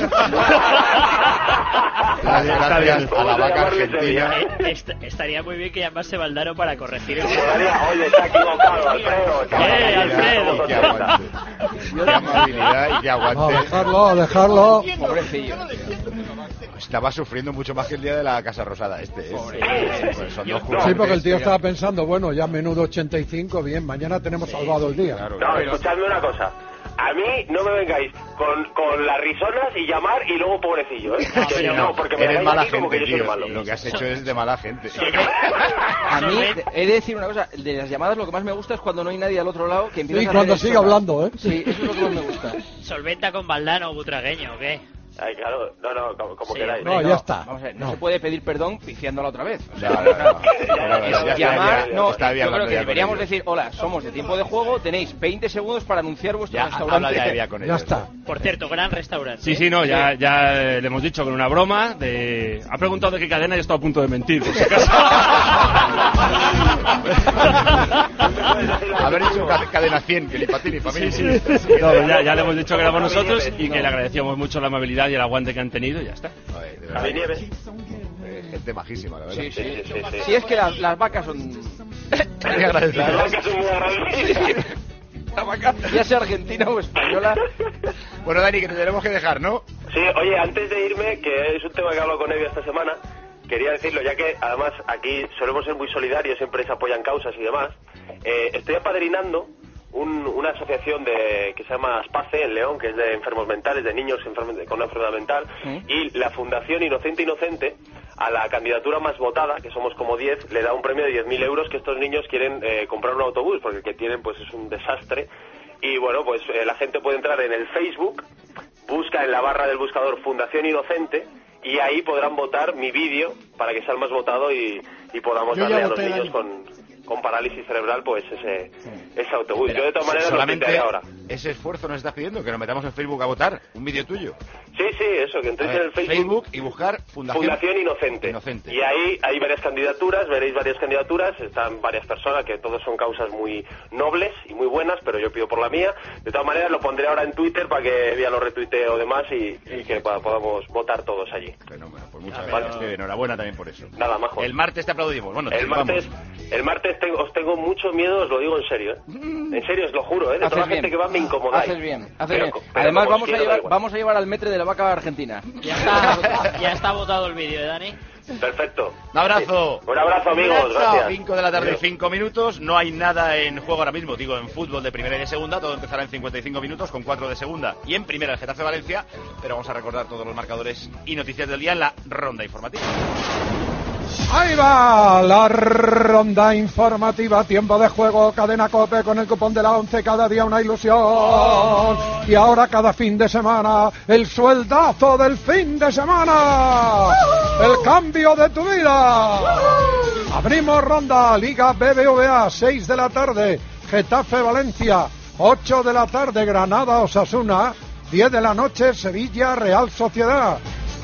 darle gracias a la vaca argentina. Eh, est- estaría muy bien que llamase Valdano para corregir el Oye, está equivocado, Alfredo. ¡Eh, Alfredo! Y que aguante. Qué amabilidad y que No, aguante. dejarlo, dejarlo. Pobrecillo. Estaba sufriendo mucho más que el día de la Casa Rosada este. ¿eh? Pues son dos Sí, jugadores. porque el tío estaba pensando, bueno, ya menudo ochenta y cinco, bien, mañana tenemos salvado el día. Claro, No, claro. escuchadme una cosa. A mí no me vengáis con, con las risonas y llamar y luego pobrecillo, ¿eh? No, Que pero no, porque me Eres vengáis mala aquí como que gente, yo soy tío. malo. Lo que has hecho es de mala gente. A mí, he de decir una cosa, de las llamadas lo que más me gusta es cuando no hay nadie al otro lado que empieza Sí, a cuando hacer sigue el chota. hablando, ¿eh? Sí, eso es lo que más me gusta. Solventa con Valdano butragueño, ¿o qué? Ay, claro. No, no, como, como Sí, queráis. No, ya está. Vamos a ver, no, No. se puede pedir perdón pifiándola otra vez. O sea, No, no, no. Claro, ya está llamar, bien, no, está bien yo creo hablando que ya con deberíamos ellos. decir, hola, somos de tiempo de juego, tenéis veinte segundos para anunciar vuestro Ya, restaurante. habla ya, ya con Ya ellos. está. Por cierto, gran restaurante. Sí, sí, no, ya, ya eh, le hemos dicho con una broma de... Ha preguntado de qué cadena y he estado a punto de mentir, por si acaso. Haber hecho ca- cadena cien, que ni para ti ni para mí. Sí, sí. No, ya, ya le hemos dicho que éramos nosotros y que le agradecíamos mucho la amabilidad y el aguante que han tenido y ya está. Joder, de verdad. Javi Nieves. Eh, Gente majísima, la verdad. Sí, sí, Sí, sí, sí. Si es que las, las vacas son... Hay que agradecer. Las vacas son muy agradecidas. La vaca, ya sea argentina o española. Bueno, Dani, que te tenemos que dejar, ¿no? Sí, oye, antes de irme, que es un tema que hablo con Evia esta semana, quería decirlo, ya que además aquí solemos ser muy solidarios, siempre se apoyan causas y demás. Eh, estoy apadrinando un, una asociación de que se llama SPACE en León, que es de enfermos mentales, de niños enfermos, con una enfermedad mental, ¿sí? Y la Fundación Inocente Inocente, a la candidatura más votada, que somos como diez, le da un premio de diez mil euros que estos niños quieren eh, comprar un autobús, porque el que tienen pues es un desastre. Y bueno, pues eh, la gente puede entrar en el Facebook, busca en la barra del buscador Fundación Inocente, y ahí podrán votar mi vídeo para que sea el más votado y, y podamos Yo darle a los voté, niños Dani. con, con parálisis cerebral pues ese, ese autobús. Espera, Yo de todas maneras lo solamente tuitearé ahora. ese esfuerzo nos estás pidiendo, que nos metamos en Facebook a votar un vídeo tuyo. Sí, sí, eso, que entréis A ver, en el Facebook, Facebook y buscar Fundación, Fundación Inocente. Inocente. Y ahí hay varias candidaturas, veréis varias candidaturas, están varias personas que todos son causas muy nobles y muy buenas, pero yo pido por la mía. De todas maneras lo pondré ahora en Twitter para que ya lo retuitee o demás y, y que pa- podamos votar todos allí. Fenómeno, pues muchas Ah, gracias. pero- Enhorabuena también por eso. Nada, majo. El martes te aplaudimos. Bueno, te El martes, vamos. el martes tengo, os tengo mucho miedo, os lo digo en serio, ¿eh? En serio, os lo juro, ¿eh? De toda la Haces gente bien. que va me incomodáis. Haces bien, haces Pero bien. co- pero Además como os vamos a, quiero, da llevar, igual. vamos a llevar al metre de la vaca argentina. Ya está, ya está votado el vídeo, ¿eh, Dani? Perfecto. Un abrazo. Un abrazo, amigos. Gracias. cinco de la tarde, Adiós. cinco minutos. No hay nada en juego ahora mismo, digo, en fútbol de primera y de segunda. Todo empezará en cincuenta y cinco minutos con cuatro de segunda y en primera el Getafe Valencia. Pero vamos a recordar todos los marcadores y noticias del día en la ronda informativa. Ahí va la ronda informativa, tiempo de juego, Cadena COPE con el cupón de la once, cada día una ilusión. Y ahora cada fin de semana, el sueldazo del fin de semana, el cambio de tu vida. Abrimos ronda, Liga B B V A, seis de la tarde, Getafe Valencia, ocho de la tarde, Granada Osasuna, diez de la noche, Sevilla Real Sociedad.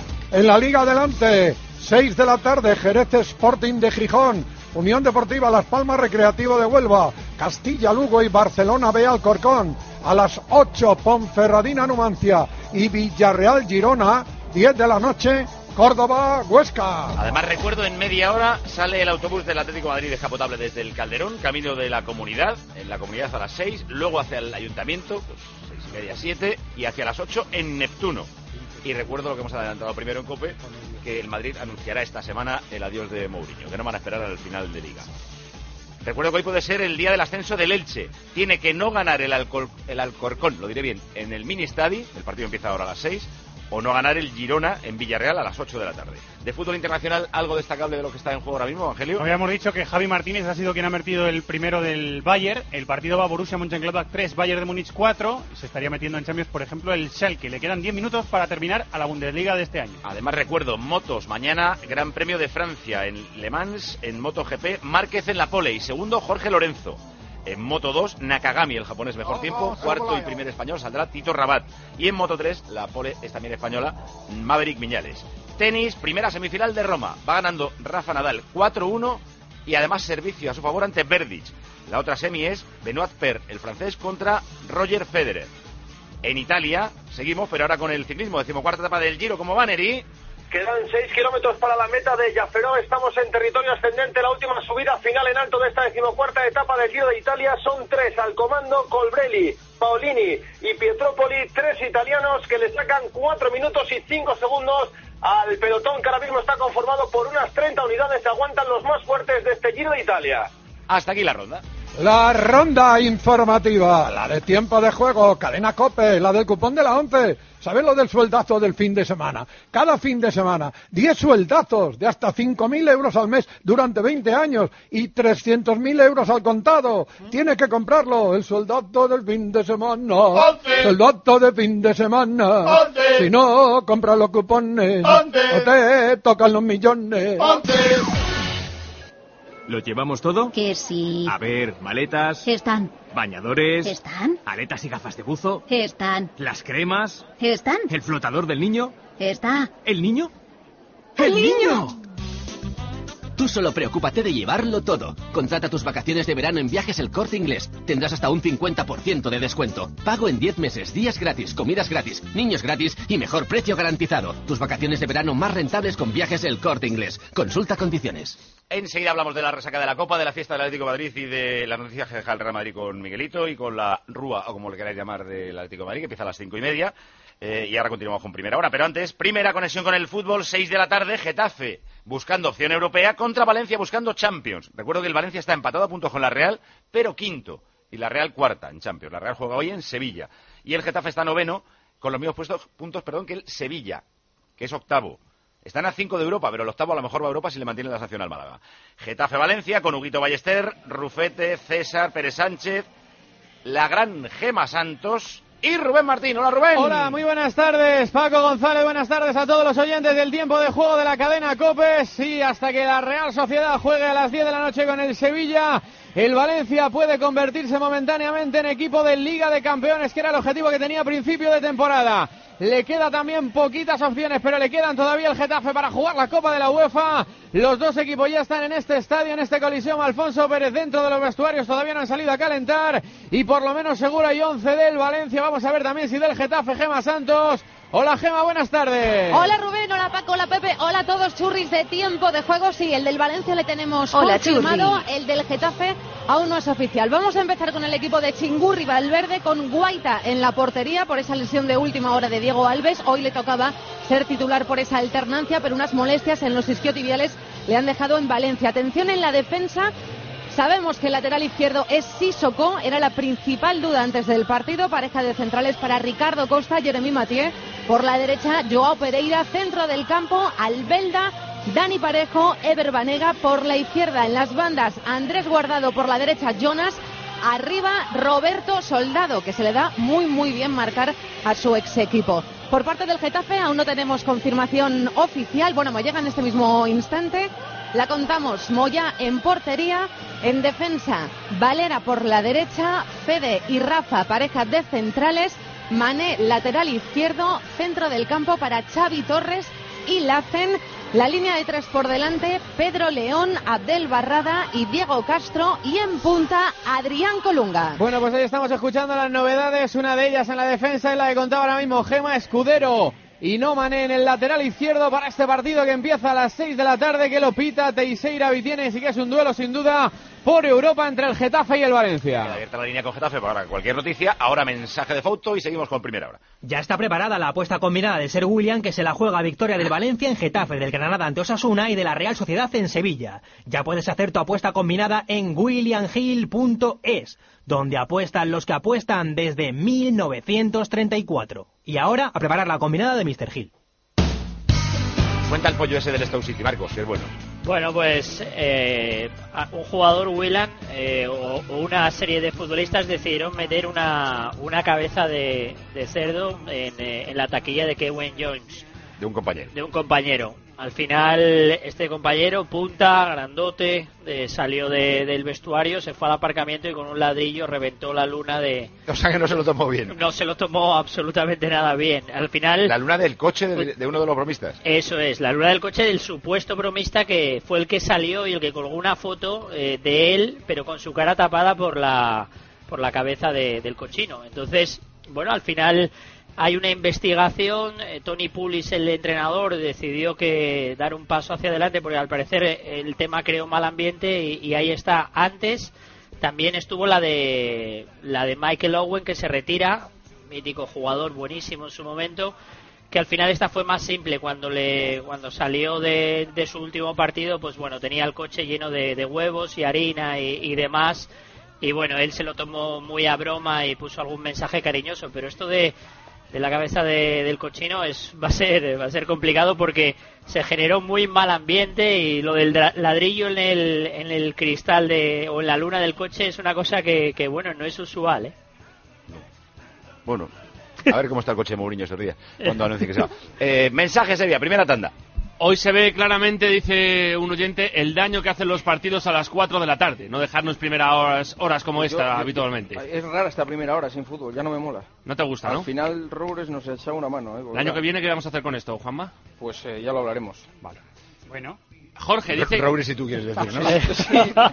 En la Liga Adelante, seis de la tarde, Jerez Sporting de Gijón, Unión Deportiva Las Palmas Recreativo de Huelva, Castilla Lugo y Barcelona B Alcorcón. A las ocho, Ponferradina Numancia y Villarreal Girona, diez de la noche, Córdoba Huesca. Además, recuerdo, en media hora sale el autobús del Atlético de Madrid descapotable desde el Calderón, camino de la comunidad, en la comunidad a las seis, luego hacia el ayuntamiento, pues seis y media, siete, y hacia las ocho en Neptuno. Y recuerdo lo que hemos adelantado primero en COPE, que el Madrid anunciará esta semana el adiós de Mourinho, que no van a esperar al final de Liga. Recuerdo que hoy puede ser el día del ascenso del Elche. Tiene que no ganar el, Alcor- el Alcorcón, lo diré bien, en el Mini Stadi, el partido empieza ahora a las seis, o no ganar el Girona en Villarreal a las ocho de la tarde. De fútbol internacional, ¿algo destacable de lo que está en juego ahora mismo, Evangelio? Habíamos dicho que Javi Martínez ha sido quien ha metido el primero del Bayern. El partido va Borussia Mönchengladbach tres, Bayern de Múnich cuatro. Se estaría metiendo en Champions, por ejemplo, el Schalke. Le quedan diez minutos para terminar a la Bundesliga de este año. Además, recuerdo, motos, mañana Gran Premio de Francia en Le Mans, en MotoGP, Márquez en la pole y segundo Jorge Lorenzo. En Moto dos, Nakagami, el japonés mejor tiempo, cuarto y primer español saldrá Tito Rabat. Y en Moto tres, la pole es también española, Maverick Viñales. Tenis, primera semifinal de Roma, va ganando Rafa Nadal cuatro uno y además servicio a su favor ante Berdych. La otra semi es Benoit Paire, el francés, contra Roger Federer. En Italia, seguimos, pero ahora con el ciclismo, decimocuarta etapa del Giro, como Vaneri. Quedan seis kilómetros para la meta de Jafferó. Estamos en territorio ascendente. La última subida final en alto de esta decimocuarta etapa del Giro de Italia. Son tres al comando: Colbrelli, Paolini y Pietropoli. Tres italianos que le sacan cuatro minutos y cinco segundos al pelotón, que ahora mismo está conformado por unas treinta unidades. Se aguantan los más fuertes de este Giro de Italia. Hasta aquí la ronda. La ronda informativa, la de tiempo de juego, Cadena COPE, la del cupón de la once. ¿Sabes lo del sueldazo del fin de semana? Cada fin de semana, diez sueldazos de hasta cinco mil euros al mes durante veinte años y trescientos mil euros al contado. Tiene que comprarlo, el sueldazo del fin de semana. ¡Once! Sueldazo de fin de semana. ¡Once! Si no, compra los cupones. ¡Once! O te tocan los millones. ¿Lo llevamos todo? Que sí. A ver, maletas, Están. bañadores, ¿Están? aletas y gafas de buzo, Están. las cremas, ¿Están? el flotador del niño, Está. ¿el niño? ¡El niño! Tú solo preocúpate de llevarlo todo. Contrata tus vacaciones de verano en Viajes El Corte Inglés. Tendrás hasta un cincuenta por ciento de descuento. Pago en diez meses, días gratis, comidas gratis, niños gratis y mejor precio garantizado. Tus vacaciones de verano más rentables con Viajes El Corte Inglés. Consulta condiciones. Enseguida hablamos de la resaca de la Copa, de la fiesta del Atlético de Madrid y de la noticia que deja el Real Madrid con Miguelito y con la Rúa, o como le queráis llamar, del Atlético de Madrid, que empieza a las cinco y media. Eh, y ahora continuamos con primera hora, pero antes, primera conexión con el fútbol, seis de la tarde, Getafe buscando opción europea contra Valencia buscando Champions. Recuerdo que el Valencia está empatado a puntos con la Real, pero quinto, y la Real cuarta en Champions. La Real juega hoy en Sevilla, y el Getafe está noveno con los mismos puestos, puntos perdón, que el Sevilla, que es octavo. Están a cinco de Europa, pero el octavo a lo mejor va a Europa si le mantiene la sanción al Málaga. Getafe-Valencia con Huguito Ballester, Rufete, César, Pérez Sánchez, la gran Gema Santos y Rubén Martín. Hola, Rubén. Hola, muy buenas tardes, Paco González. Buenas tardes a todos los oyentes del tiempo de juego de la cadena COPE. Sí, hasta que la Real Sociedad juegue a las diez de la noche con el Sevilla, el Valencia puede convertirse momentáneamente en equipo de Liga de Campeones, que era el objetivo que tenía a principio de temporada. Le queda también poquitas opciones, pero le quedan todavía el Getafe para jugar la Copa de la UEFA. Los dos equipos ya están en este estadio, en este Coliseum Alfonso Pérez, dentro de los vestuarios, todavía no han salido a calentar, y por lo menos seguro hay once del Valencia. Vamos a ver también si del Getafe, Gema Santos. Hola, Gema, buenas tardes. Hola, Rubén, hola, Paco, hola, Pepe, hola a todos, churris de tiempo de juego. Sí, el del Valencia le tenemos Hola, confirmado, churri. el del Getafe aún no es oficial. Vamos a empezar con el equipo de Chingurri Valverde, con Guaita en la portería por esa lesión de última hora de Diego Alves. Hoy le tocaba ser titular por esa alternancia, pero unas molestias en los isquiotibiales le han dejado en Valencia. Atención en la defensa. Sabemos que el lateral izquierdo es Sissoko, era la principal duda antes del partido. Pareja de centrales para Ricardo Costa, Jeremy Mathieu. Por la derecha, Joao Pereira. Centro del campo, Albelda, Dani Parejo, Ever Banega. Por la izquierda, en las bandas, Andrés Guardado. Por la derecha, Jonas. Arriba, Roberto Soldado, que se le da muy muy bien marcar a su ex equipo. Por parte del Getafe aún no tenemos confirmación oficial. Bueno, me llega en este mismo instante. La contamos. Moya en portería. En defensa, Valera por la derecha, Fede y Rafa, pareja de centrales. Mané, lateral izquierdo. Centro del campo para Xavi Torres y Lacen. La línea de tres por delante, Pedro León, Abdel Barrada y Diego Castro. Y en punta, Adrián Colunga. Bueno, pues ahí estamos escuchando las novedades. Una de ellas en la defensa es la que contaba ahora mismo Gema. Escudero y no Mané en el lateral izquierdo para este partido que empieza a las seis de la tarde, que lo pita Teixeira Vitienes, y que es un duelo sin duda por Europa entre el Getafe y el Valencia. Queda abierta la línea con Getafe para cualquier noticia. Ahora mensaje de foto y seguimos con primera hora. Ya está preparada la apuesta combinada de Ser William, que se la juega a victoria del Valencia en Getafe, del Granada ante Osasuna y de la Real Sociedad en Sevilla. Ya puedes hacer tu apuesta combinada en william hill punto es, donde apuestan los que apuestan desde mil novecientos treinta y cuatro. Y ahora a preparar la combinada de míster Hill. Cuenta el pollo ese del Stoke City, Marcos, que es bueno. Bueno, pues eh, un jugador, Willan, eh, o, o una serie de futbolistas decidieron meter una, una cabeza de, de cerdo en, eh, en la taquilla de Kevin Jones. De un compañero. De un compañero. Al final, este compañero, punta, grandote, eh, salió de, del vestuario, se fue al aparcamiento y con un ladrillo reventó la luna de... O sea que no se lo tomó bien. No se lo tomó absolutamente nada bien. Al final... La luna del coche de, de uno de los bromistas. Eso es, la luna del coche del supuesto bromista, que fue el que salió y el que colgó una foto eh, de él, pero con su cara tapada por la, por la cabeza de, del cochino. Entonces, bueno, al final... Hay una investigación. Tony Pulis, el entrenador, decidió que dar un paso hacia adelante porque al parecer el tema creó mal ambiente y, y ahí está. Antes también estuvo la de la de Michael Owen, que se retira, mítico jugador, buenísimo en su momento, que al final esta fue más simple. Cuando le cuando salió de, de su último partido, pues bueno, tenía el coche lleno de, de huevos y harina y, y demás, y bueno, él se lo tomó muy a broma y puso algún mensaje cariñoso, pero esto de de la cabeza de, del cochino es va a ser va a ser complicado porque se generó muy mal ambiente, y lo del ladrillo en el en el cristal de o en la luna del coche es una cosa que, que bueno, no es usual, ¿eh? Bueno, a ver cómo está el coche de Mourinho estos días cuando anuncie que se va. Eh, mensaje Sevilla, primera tanda. Hoy se ve claramente, dice un oyente, el daño que hacen los partidos a las cuatro de la tarde. No dejarnos primeras horas, horas como esta yo, yo, habitualmente. Es rara esta primera hora sin fútbol, ya no me mola. ¿No te gusta, no? Al final Roures nos echa una mano, ¿eh? ¿El año que viene qué vamos a hacer con esto, Juanma? Pues eh, ya lo hablaremos. Vale. Bueno. Jorge dice... Roures, si tú quieres decir, ¿no?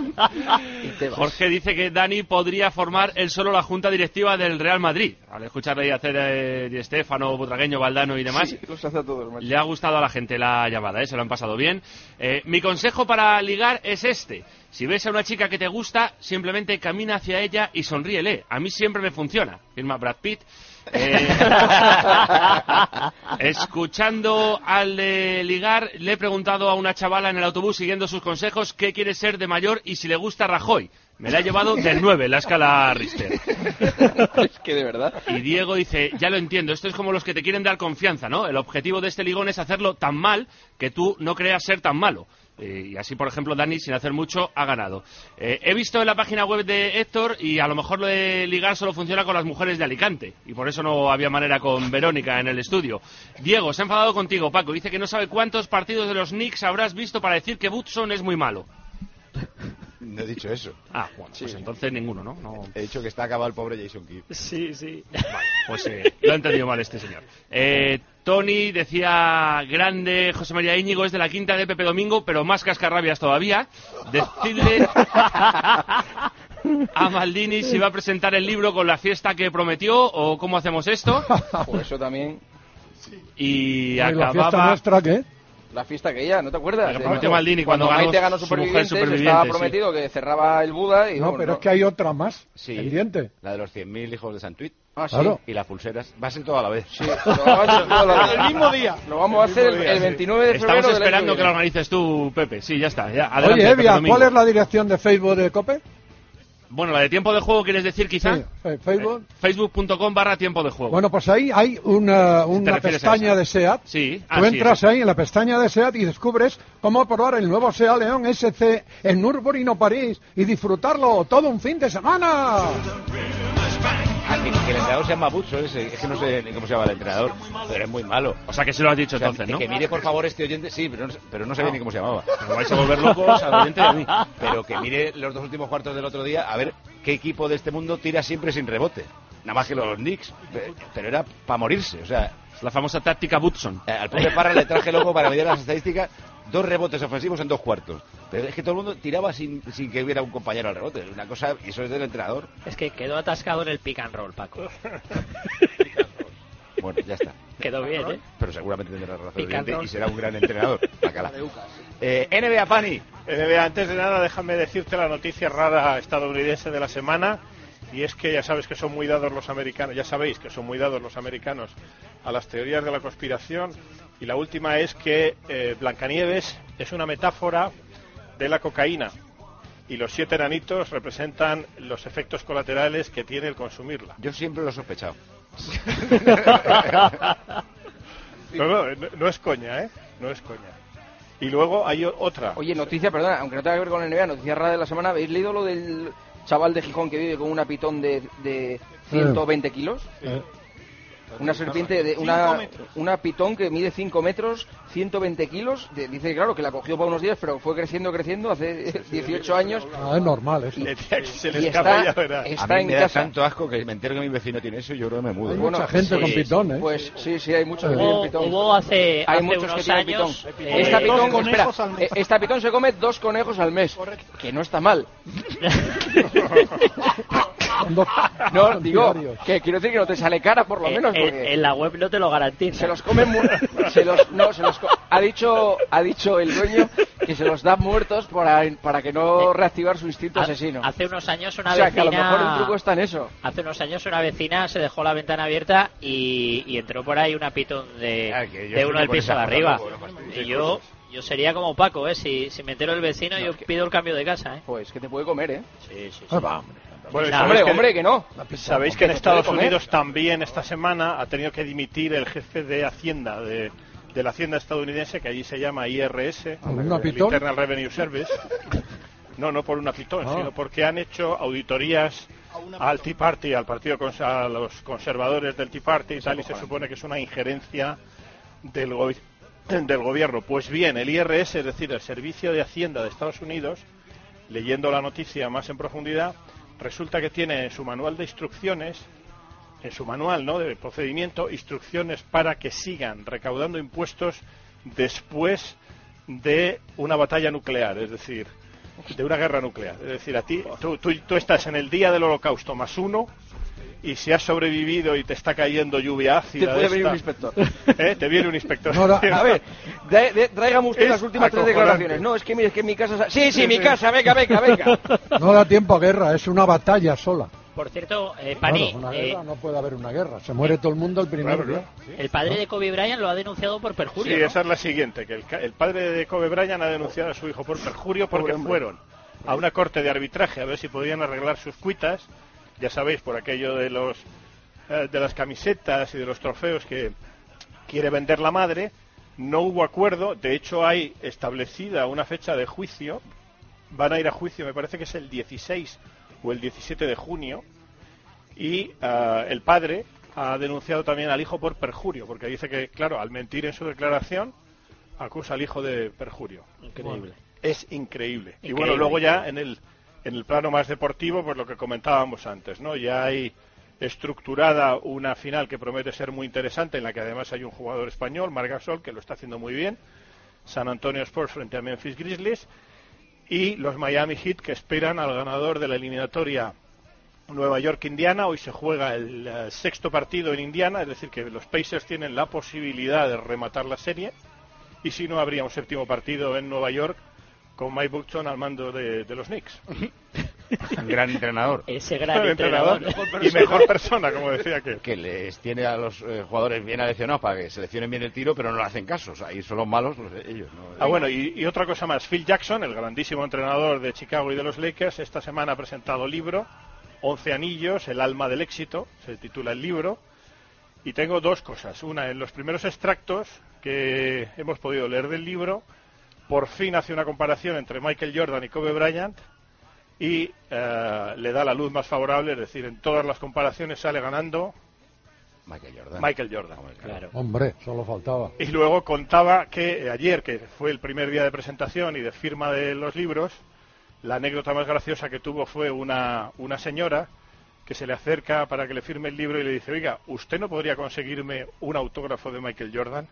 Jorge dice que Dani podría formar él solo la junta directiva del Real Madrid. Al escucharle ahí hacer eh, Di Stéfano, Butragueño, Valdano y demás, sí, los hace a todos, macho. Le ha gustado a la gente la llamada, ¿eh? Se lo han pasado bien. Eh, mi consejo para ligar es este. Si ves a una chica que te gusta, simplemente camina hacia ella y sonríele. A mí siempre me funciona. Firma Brad Pitt. Eh, escuchando al de ligar, le he preguntado a una chavala en el autobús, siguiendo sus consejos, qué quiere ser de mayor y si le gusta Rajoy. Me la ha llevado del nueve, la escala Richter. Es que de verdad. Y Diego dice, ya lo entiendo, esto es como los que te quieren dar confianza, ¿no? El objetivo de este ligón es hacerlo tan mal que tú no creas ser tan malo. Eh, y así, por ejemplo, Dani, sin hacer mucho, ha ganado. Eh, he visto en la página web de Héctor y a lo mejor lo de ligar solo funciona con las mujeres de Alicante. Y por eso no había manera con Verónica en el estudio. Diego, se ha enfadado contigo, Paco. Dice que no sabe cuántos partidos de los Knicks habrás visto para decir que Woodson es muy malo. No he dicho eso. Ah, bueno, pues sí. Entonces ninguno, ¿no? ¿no? He dicho que está acabado el pobre Jason Kidd. Sí, sí. Vale, pues eh, lo ha entendido mal este señor. Eh, Tony decía, grande José María Íñigo, es de la quinta de Pepe Domingo, pero más cascarrabias todavía. Decidle a Maldini si va a presentar el libro con la fiesta que prometió o cómo hacemos esto. Por eso también. Y ¿Y acababa... la fiesta nuestra qué? La fiesta que ella, ¿no te acuerdas? Pero prometió Maldini cuando, cuando ganó, Maite ganó su Supervivientes, mujer Supervivientes, estaba sí. prometido que cerraba el Buda y... No, vamos, pero no. es que hay otra más, Sí, pendiente. la de los cien mil hijos de Santuit. Ah, sí. Claro. Y las pulseras. Va a ser todo a la vez. Sí, lo vamos a hacer todo la- El mismo día. Lo vamos a hacer el, el veintinueve de febrero. Estamos del esperando año que lo viene. organices tú, Pepe. Sí, ya está. Ya. Adelante, Oye, Pepe Evia, Domingo. ¿cuál es la dirección de Facebook de COPE? Bueno, la de tiempo de juego, ¿quieres decir quizá? Sí, fe- Facebook. Eh, Facebook punto com barra tiempo de juego. Bueno, pues ahí hay una, una refieres a pestaña esa? de SEAT. Sí. Tú Ah, sí, entras esa. ahí en la pestaña de SEAT y descubres cómo probar el nuevo SEAT León S C en Nürburgring o París y disfrutarlo todo un fin de semana. Ah, que, que el entrenador se llama Butso, es, es que no sé ni cómo se llama el entrenador, pero es muy malo. O sea, que se lo has dicho O sea, entonces, que, ¿no? que mire por favor este oyente, sí, pero no, pero no sabía ni cómo se llamaba. Nos vais a volver locos al oyente y a mí. Pero que mire los dos últimos cuartos del otro día, a ver qué equipo de este mundo tira siempre sin rebote. Nada más que los Knicks, Pe- pero era para morirse, o sea... Es la famosa táctica Woodson. Eh, Al pobre Parra le traje loco para medir las estadísticas, dos rebotes ofensivos en dos cuartos. Pero es que todo el mundo tiraba sin, sin que hubiera un compañero al rebote. Una cosa, y eso es del entrenador. Es que quedó atascado en el pick and roll, Paco. Bueno, ya está. Quedó bien, ¿eh? Pero seguramente tendrá razón el Pick and oyente roll. y será un gran entrenador. Bacala. Eh, N B A, Pani. N B A, antes de nada, déjame decirte la noticia rara estadounidense de la semana. Y es que ya sabes que son muy dados los americanos, ya sabéis que son muy dados los americanos a las teorías de la conspiración. Y la última es que eh, Blancanieves es una metáfora de la cocaína. Y los siete enanitos representan los efectos colaterales que tiene el consumirla. Yo siempre lo he sospechado. No, no, no, no es coña, ¿eh? No es coña. Y luego hay o- otra. Oye, noticia, perdona, aunque no tenga que ver con el N B A, noticia rara de la semana. ¿Habéis leído lo del chaval de Gijón que vive con una pitón de, de ciento veinte kilos? Eh, Una serpiente, de una, una pitón que mide cinco metros, ciento veinte kilos. De- dice, claro, que la cogió para unos días, pero fue creciendo, creciendo, hace dieciocho años. ah, es normal eso. Le decía que se le Y escapa, está, ya verás. A está mí en me da casa. tanto asco que me entero que mi vecino tiene eso y yo creo que me mudo. Hay Bueno, mucha gente sí, con pitón, ¿eh? Pues sí, sí, hay muchos que Hubo, tienen pitón. hubo hace, Hay hace muchos que unos tienen años... pitón. eh, Esta dos pitón, conejos espera, al mes. eh, esta pitón se come dos conejos al mes. Que no está mal. Son dos- No, son digo, diarios. que quiero decir que no te sale cara por lo en- menos. en, Porque en la web no te lo garantiza. se los comen mu- se los no se los co- ha dicho ha dicho el dueño que se los da muertos para para que no reactivar su instinto Ha- asesino. Hace unos años una O sea, que a lo vecina... mejor el truco está en eso. Hace unos años una vecina se dejó la ventana abierta y, y entró por ahí una pitón de, Ah, que yo de estoy uno del con piso de esa arriba. cosa, luego, Y yo, yo sería como Paco, ¿eh? Si, si me entero el vecino, yo pido el cambio de casa, ¿eh? Pues que te puede comer, ¿eh? Sí, sí, sí. Ah, va, hombre. Bueno, y Nah, sabéis hombre, que- hombre, que no. Sabéis que en ¿Que te Estados puede comer? Unidos también esta semana ha tenido que dimitir el jefe de Hacienda, de, de la Hacienda estadounidense, que allí se llama I R S, ¿Por una el pitón? Internal Revenue Service. No, no por una pitón, Ah. sino porque han hecho auditorías al Tea Party, al partido cons- a los conservadores del Tea Party y tal, y se supone que es una injerencia del, go- del gobierno. Pues bien, el I R S, es decir, el Servicio de Hacienda de Estados Unidos, leyendo la noticia más en profundidad, resulta que tiene en su manual de instrucciones, en su manual, ¿no?, de procedimiento, instrucciones para que sigan recaudando impuestos después de una batalla nuclear, es decir, de una guerra nuclear. Es decir, a ti, tú, tú, tú estás en el día del holocausto más uno, y si has sobrevivido y te está cayendo lluvia Te ácida, puede de venir esta, un inspector. ¿eh? Te viene un inspector. No, no, A ver, de- de- tráigame usted Es las últimas tres acojonante. declaraciones. No, es que mire, es que en mi casa... sa- Sí, sí, mi casa, venga, venga, venga. No da tiempo a guerra, es una batalla sola. Por cierto, eh, Pani, Claro, una eh, guerra no puede haber una guerra. Se muere todo el mundo el primer Claro, día. claro. el padre de Kobe Bryant lo ha denunciado por perjurio. Sí, ¿no? esa es la siguiente, que el, ca- el padre de Kobe Bryant ha denunciado a su hijo por perjurio porque fueron a una corte de arbitraje a ver si podían arreglar sus cuitas, ya sabéis, por aquello de los eh, de las camisetas y de los trofeos que quiere vender la madre. No hubo acuerdo, de hecho hay establecida una fecha de juicio, van a ir a juicio, me parece que es el dieciséis o el diecisiete de junio, y uh, el padre ha denunciado también al hijo por perjurio, porque dice que, claro, al mentir en su declaración, acusa al hijo de perjurio. Increíble. Es increíble. Y Increíble, bueno, luego increíble. ya en el, en el plano más deportivo, pues lo que comentábamos antes, ¿no? Ya hay estructurada una final que promete ser muy interesante, en la que además hay un jugador español, Marc Gasol, que lo está haciendo muy bien, San Antonio Spurs frente a Memphis Grizzlies, y los Miami Heat, que esperan al ganador de la eliminatoria Nueva York-Indiana. Hoy se juega el uh, sexto partido en Indiana, es decir, que los Pacers tienen la posibilidad de rematar la serie, y si no, habría un séptimo partido en Nueva York con Mike Buxton al mando de, de los Knicks. Un gran entrenador. Ese gran entrenador. Y mejor persona, como decía que. Que les tiene a los eh, jugadores bien aleccionados para que seleccionen bien el tiro, pero no le hacen caso. O sea, ahí son los malos los, ellos. ¿no? Ah, bueno, y, y otra cosa más. Phil Jackson, el grandísimo entrenador de Chicago y de los Lakers, esta semana ha presentado libro, once anillos, el alma del éxito, se titula el libro. Y tengo dos cosas. Una, en los primeros extractos que hemos podido leer del libro, por fin hace una comparación entre Michael Jordan y Kobe Bryant y eh, le da la luz más favorable, es decir, en todas las comparaciones sale ganando Michael Jordan. Michael Jordan. Claro. Hombre, solo faltaba. Y luego contaba que eh, ayer, que fue el primer día de presentación y de firma de los libros, la anécdota más graciosa que tuvo fue una, una señora que se le acerca para que le firme el libro y le dice: oiga, ¿usted no podría conseguirme un autógrafo de Michael Jordan?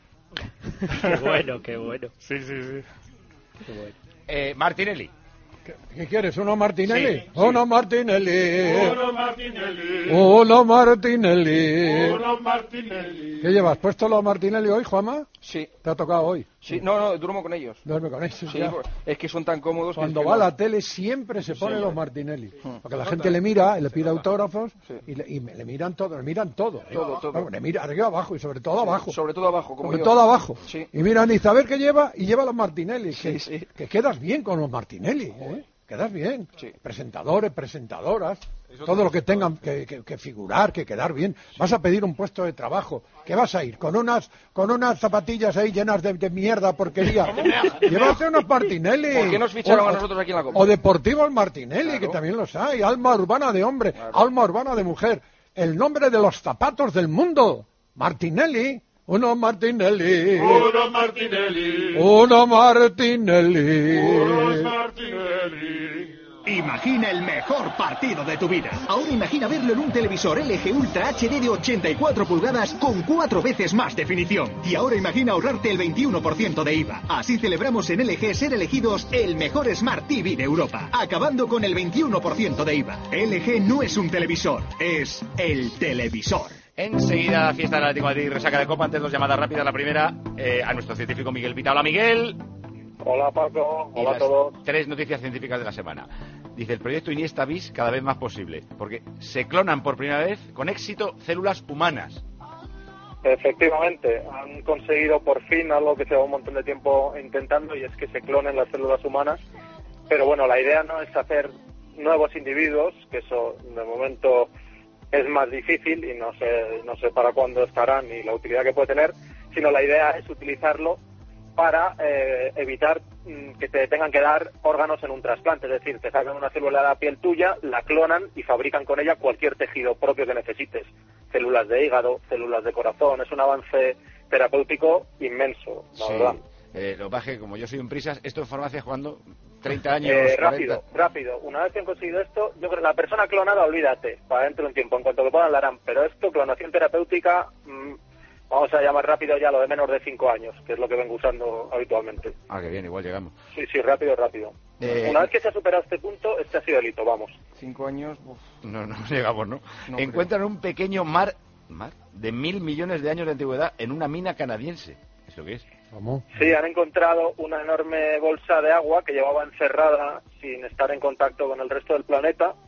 Qué bueno, qué bueno. Sí, sí, sí. Qué bueno. Eh, Martinelli. ¿Qué quieres? ¿Uno Martinelli? Sí, sí. Uno Martinelli. Uno Martinelli. Uno Martinelli. Uno Martinelli. ¿Qué llevas? ¿Puesto los Martinelli hoy, Juanma? Sí. ¿Te ha tocado hoy? Sí, no, no, duermo con ellos. Duerme con ellos. Sí, ya. es que son tan cómodos. Cuando que es va que a no- la tele siempre se pone Sí, los sí. Martinelli. Hmm. Porque la Se gente nota. le mira, le pide Se nota. autógrafos Sí. y, le, y me- le miran todo, le miran todo. ¿eh? Todo, todo. Vamos, le mira arriba, abajo y sobre todo Sí, abajo. sobre todo abajo, como Sobre yo. todo abajo. Sí. Y miran y dice, a ver qué lleva, y lleva los Martinelli. Sí, que, sí. que quedas bien con los Martinelli, ¿eh? Quedas bien. Sí. Presentadores, presentadoras, todo lo que tengan que, que- que figurar, que quedar bien. Vas a pedir un puesto de trabajo. ¿Qué vas a ir? ¿Con unas con unas zapatillas ahí llenas de, de mierda, porquería? Llévate unos Martinelli. ¿Por qué nos ficharon O- a nosotros aquí en la Copa? O deportivos Martinelli, Claro. que también los hay. Alma urbana de hombre, alma urbana de mujer. El nombre de los zapatos del mundo. Martinelli. Uno Martinelli. Uno Martinelli. Uno Martinelli. Unos Martinelli. Imagina el mejor partido de tu vida. Ahora imagina verlo en un televisor L G Ultra H D de ochenta y cuatro pulgadas con cuatro veces más definición. Y ahora imagina ahorrarte el veintiuno por ciento de I V A. Así celebramos en L G ser elegidos el mejor Smart T V de Europa, acabando con el veintiuno por ciento de I V A. L G no es un televisor, es el televisor. Enseguida, fiesta del Atlético de Madrid, resaca de Copa. Antes, dos llamadas rápidas. La primera, eh, a nuestro científico Miguel Pita. Hola, Miguel. Hola, Paco. Y Hola a las todos. tres noticias científicas de la semana. Dice, el proyecto Iniesta bis cada vez más posible, porque se clonan por primera vez con éxito células humanas. Efectivamente, han conseguido por fin algo que se lleva un montón de tiempo intentando, y es que se clonen las células humanas. Pero bueno, la idea no es hacer nuevos individuos, que eso de momento es más difícil y no sé, no sé para cuándo estarán ni la utilidad que puede tener, sino la idea es utilizarlo para eh, evitar mm, que te tengan que dar órganos en un trasplante. Es decir, te sacan una célula de la piel tuya, la clonan y fabrican con ella cualquier tejido propio que necesites. Células de hígado, células de corazón. Es un avance terapéutico inmenso, la Sí. verdad. Eh, lo que pasa es que, como yo soy un prisas, esto en farmacia jugando treinta años. Eh, cuarenta. rápido, rápido. Una vez que han conseguido esto, yo creo que la persona clonada, olvídate, para dentro de un tiempo. En cuanto que puedan, la harán. Pero esto, clonación terapéutica, mmm, vamos a llamar rápido ya lo de menos de cinco años, que es lo que vengo usando habitualmente. Ah, que bien, igual llegamos. Sí, sí, rápido, rápido. Eh, Una vez que se ha superado este punto, este ha sido el hito, vamos. Cinco años, uf. No, no llegamos, ¿no? No Encuentran un pequeño mar, mar de mil millones de años de antigüedad en una mina canadiense. ¿Eso qué es? ¿Cómo? Sí, han encontrado una enorme bolsa de agua que llevaba encerrada sin estar en contacto con el resto del planeta,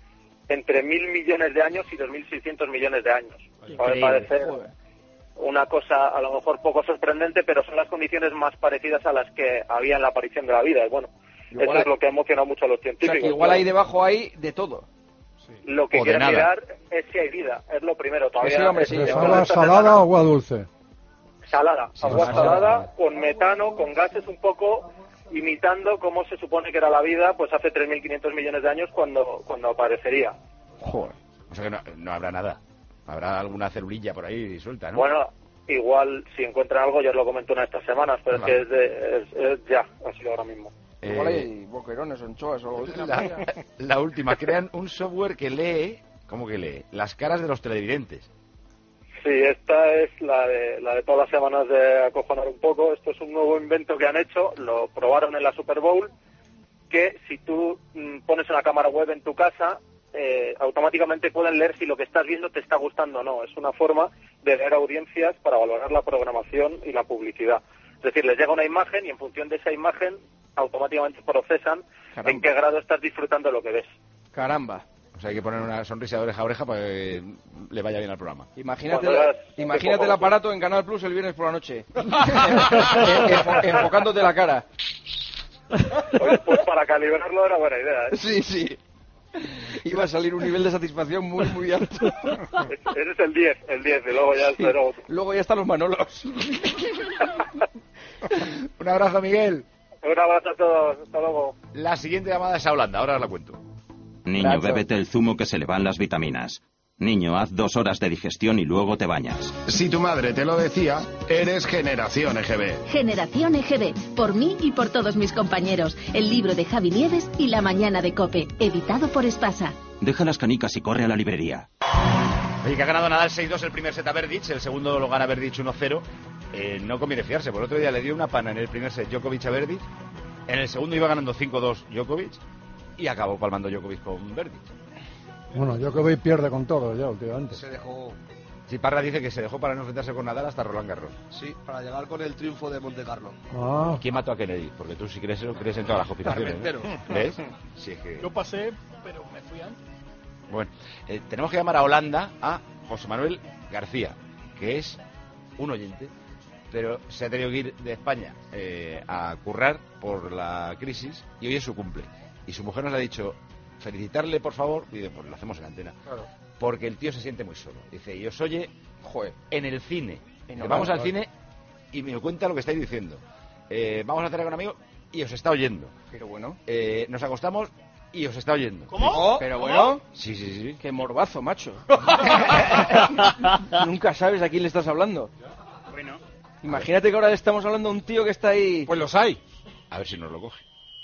entre mil millones de años y dos mil seiscientos millones de años. Puede parecer una cosa a lo mejor poco sorprendente, pero son las condiciones más parecidas a las que había en la aparición de la vida. Y bueno, igual eso hay... es lo que ha emocionado mucho a los científicos. O sea, que igual ahí debajo hay de todo. Sí. Lo que quieren mirar es si hay vida, es lo primero. Todavía sí, hombre, sí, ¿es agua salada o agua dulce? Salada, sí, agua salada, salada, con metano, con gases un poco imitando cómo se supone que era la vida pues hace tres mil quinientos millones de años cuando cuando aparecería. Joder. O sea que no, no habrá nada. Habrá alguna celulilla por ahí suelta, ¿no? Bueno, igual si encuentran algo, ya os lo comento una de estas semanas, pero vale. es que es, de, es, es ya, ha sido ahora mismo. Eh, igual hay boquerones o anchoas o algo. La, la última, crean un software que lee, ¿cómo que lee? Las caras de los televidentes. Sí, esta es la de, la de todas las semanas de acojonar un poco. Esto es un nuevo invento que han hecho, lo probaron en la Super Bowl, que si tú mm, pones una cámara web en tu casa, eh, automáticamente pueden leer si lo que estás viendo te está gustando o no. Es una forma de leer audiencias para valorar la programación y la publicidad. Es decir, les llega una imagen y en función de esa imagen automáticamente procesan Caramba. en qué grado estás disfrutando de lo que ves. Caramba. O sea, hay que poner una sonrisa de oreja a oreja para que le vaya bien al programa. Imagínate, la, imagínate el aparato en Canal Plus el viernes por la noche. Enfocándote la cara. Oye, pues para calibrarlo era buena idea, ¿eh? Sí, sí. Iba a salir un nivel de satisfacción muy, muy alto. Ese es el diez, el diez, y luego ya... Sí. Pero... Luego ya están los Manolos. Un abrazo, Miguel. Un abrazo a todos, hasta luego. La siguiente llamada es a Holanda, ahora os la cuento. Niño, Gracias. bébete el zumo que se le van las vitaminas. Niño, haz dos horas de digestión y luego te bañas. Si tu madre te lo decía, eres Generación E G B. Generación E G B, por mí y por todos mis compañeros. El libro de Javi Nieves y La mañana de COPE, editado por Espasa. Deja las canicas y corre a la librería. Oye, que ha ganado Nadal seis dos el primer set a Berdych, el segundo lo gana Berdych uno cero. Eh, no conviene fiarse, por otro día le dio una pana en el primer set Djokovic a Berdych. En el segundo iba ganando cinco dos Djokovic y acabó palmando Djokovic con Berdych. Bueno, Djokovic pierde con todo ya últimamente. Se dejó... Sí, Parra dice que se dejó para no enfrentarse con Nadal hasta Roland Garros. Sí, para llegar con el triunfo de Monte Carlo. Ah. ¿Quién mató a Kennedy? Porque tú si crees eso, crees en todas las conspiraciones, ¿no? ¿Ves? Sí, es que... Yo pasé, pero me fui antes. Bueno, eh, tenemos que llamar a Holanda a José Manuel García, que es un oyente, pero se ha tenido que ir de España eh, a currar por la crisis y hoy es su cumple. Y su mujer nos ha dicho... felicitarle, por favor, y dice, pues lo hacemos en antena. Claro. Porque el tío se siente muy solo. Dice, y os oye, joder, en el cine. No, vamos vale, al cine y me cuenta lo que estáis diciendo. Eh, vamos a hacer con un amigo y os está oyendo. Pero bueno. Eh, nos acostamos y os está oyendo. ¿Cómo? Pero bueno. Sí, sí, sí. Qué morbazo, macho. Nunca sabes a quién le estás hablando. Bueno. Imagínate que ahora le estamos hablando a un tío que está ahí. Pues los hay. A ver si nos lo coge.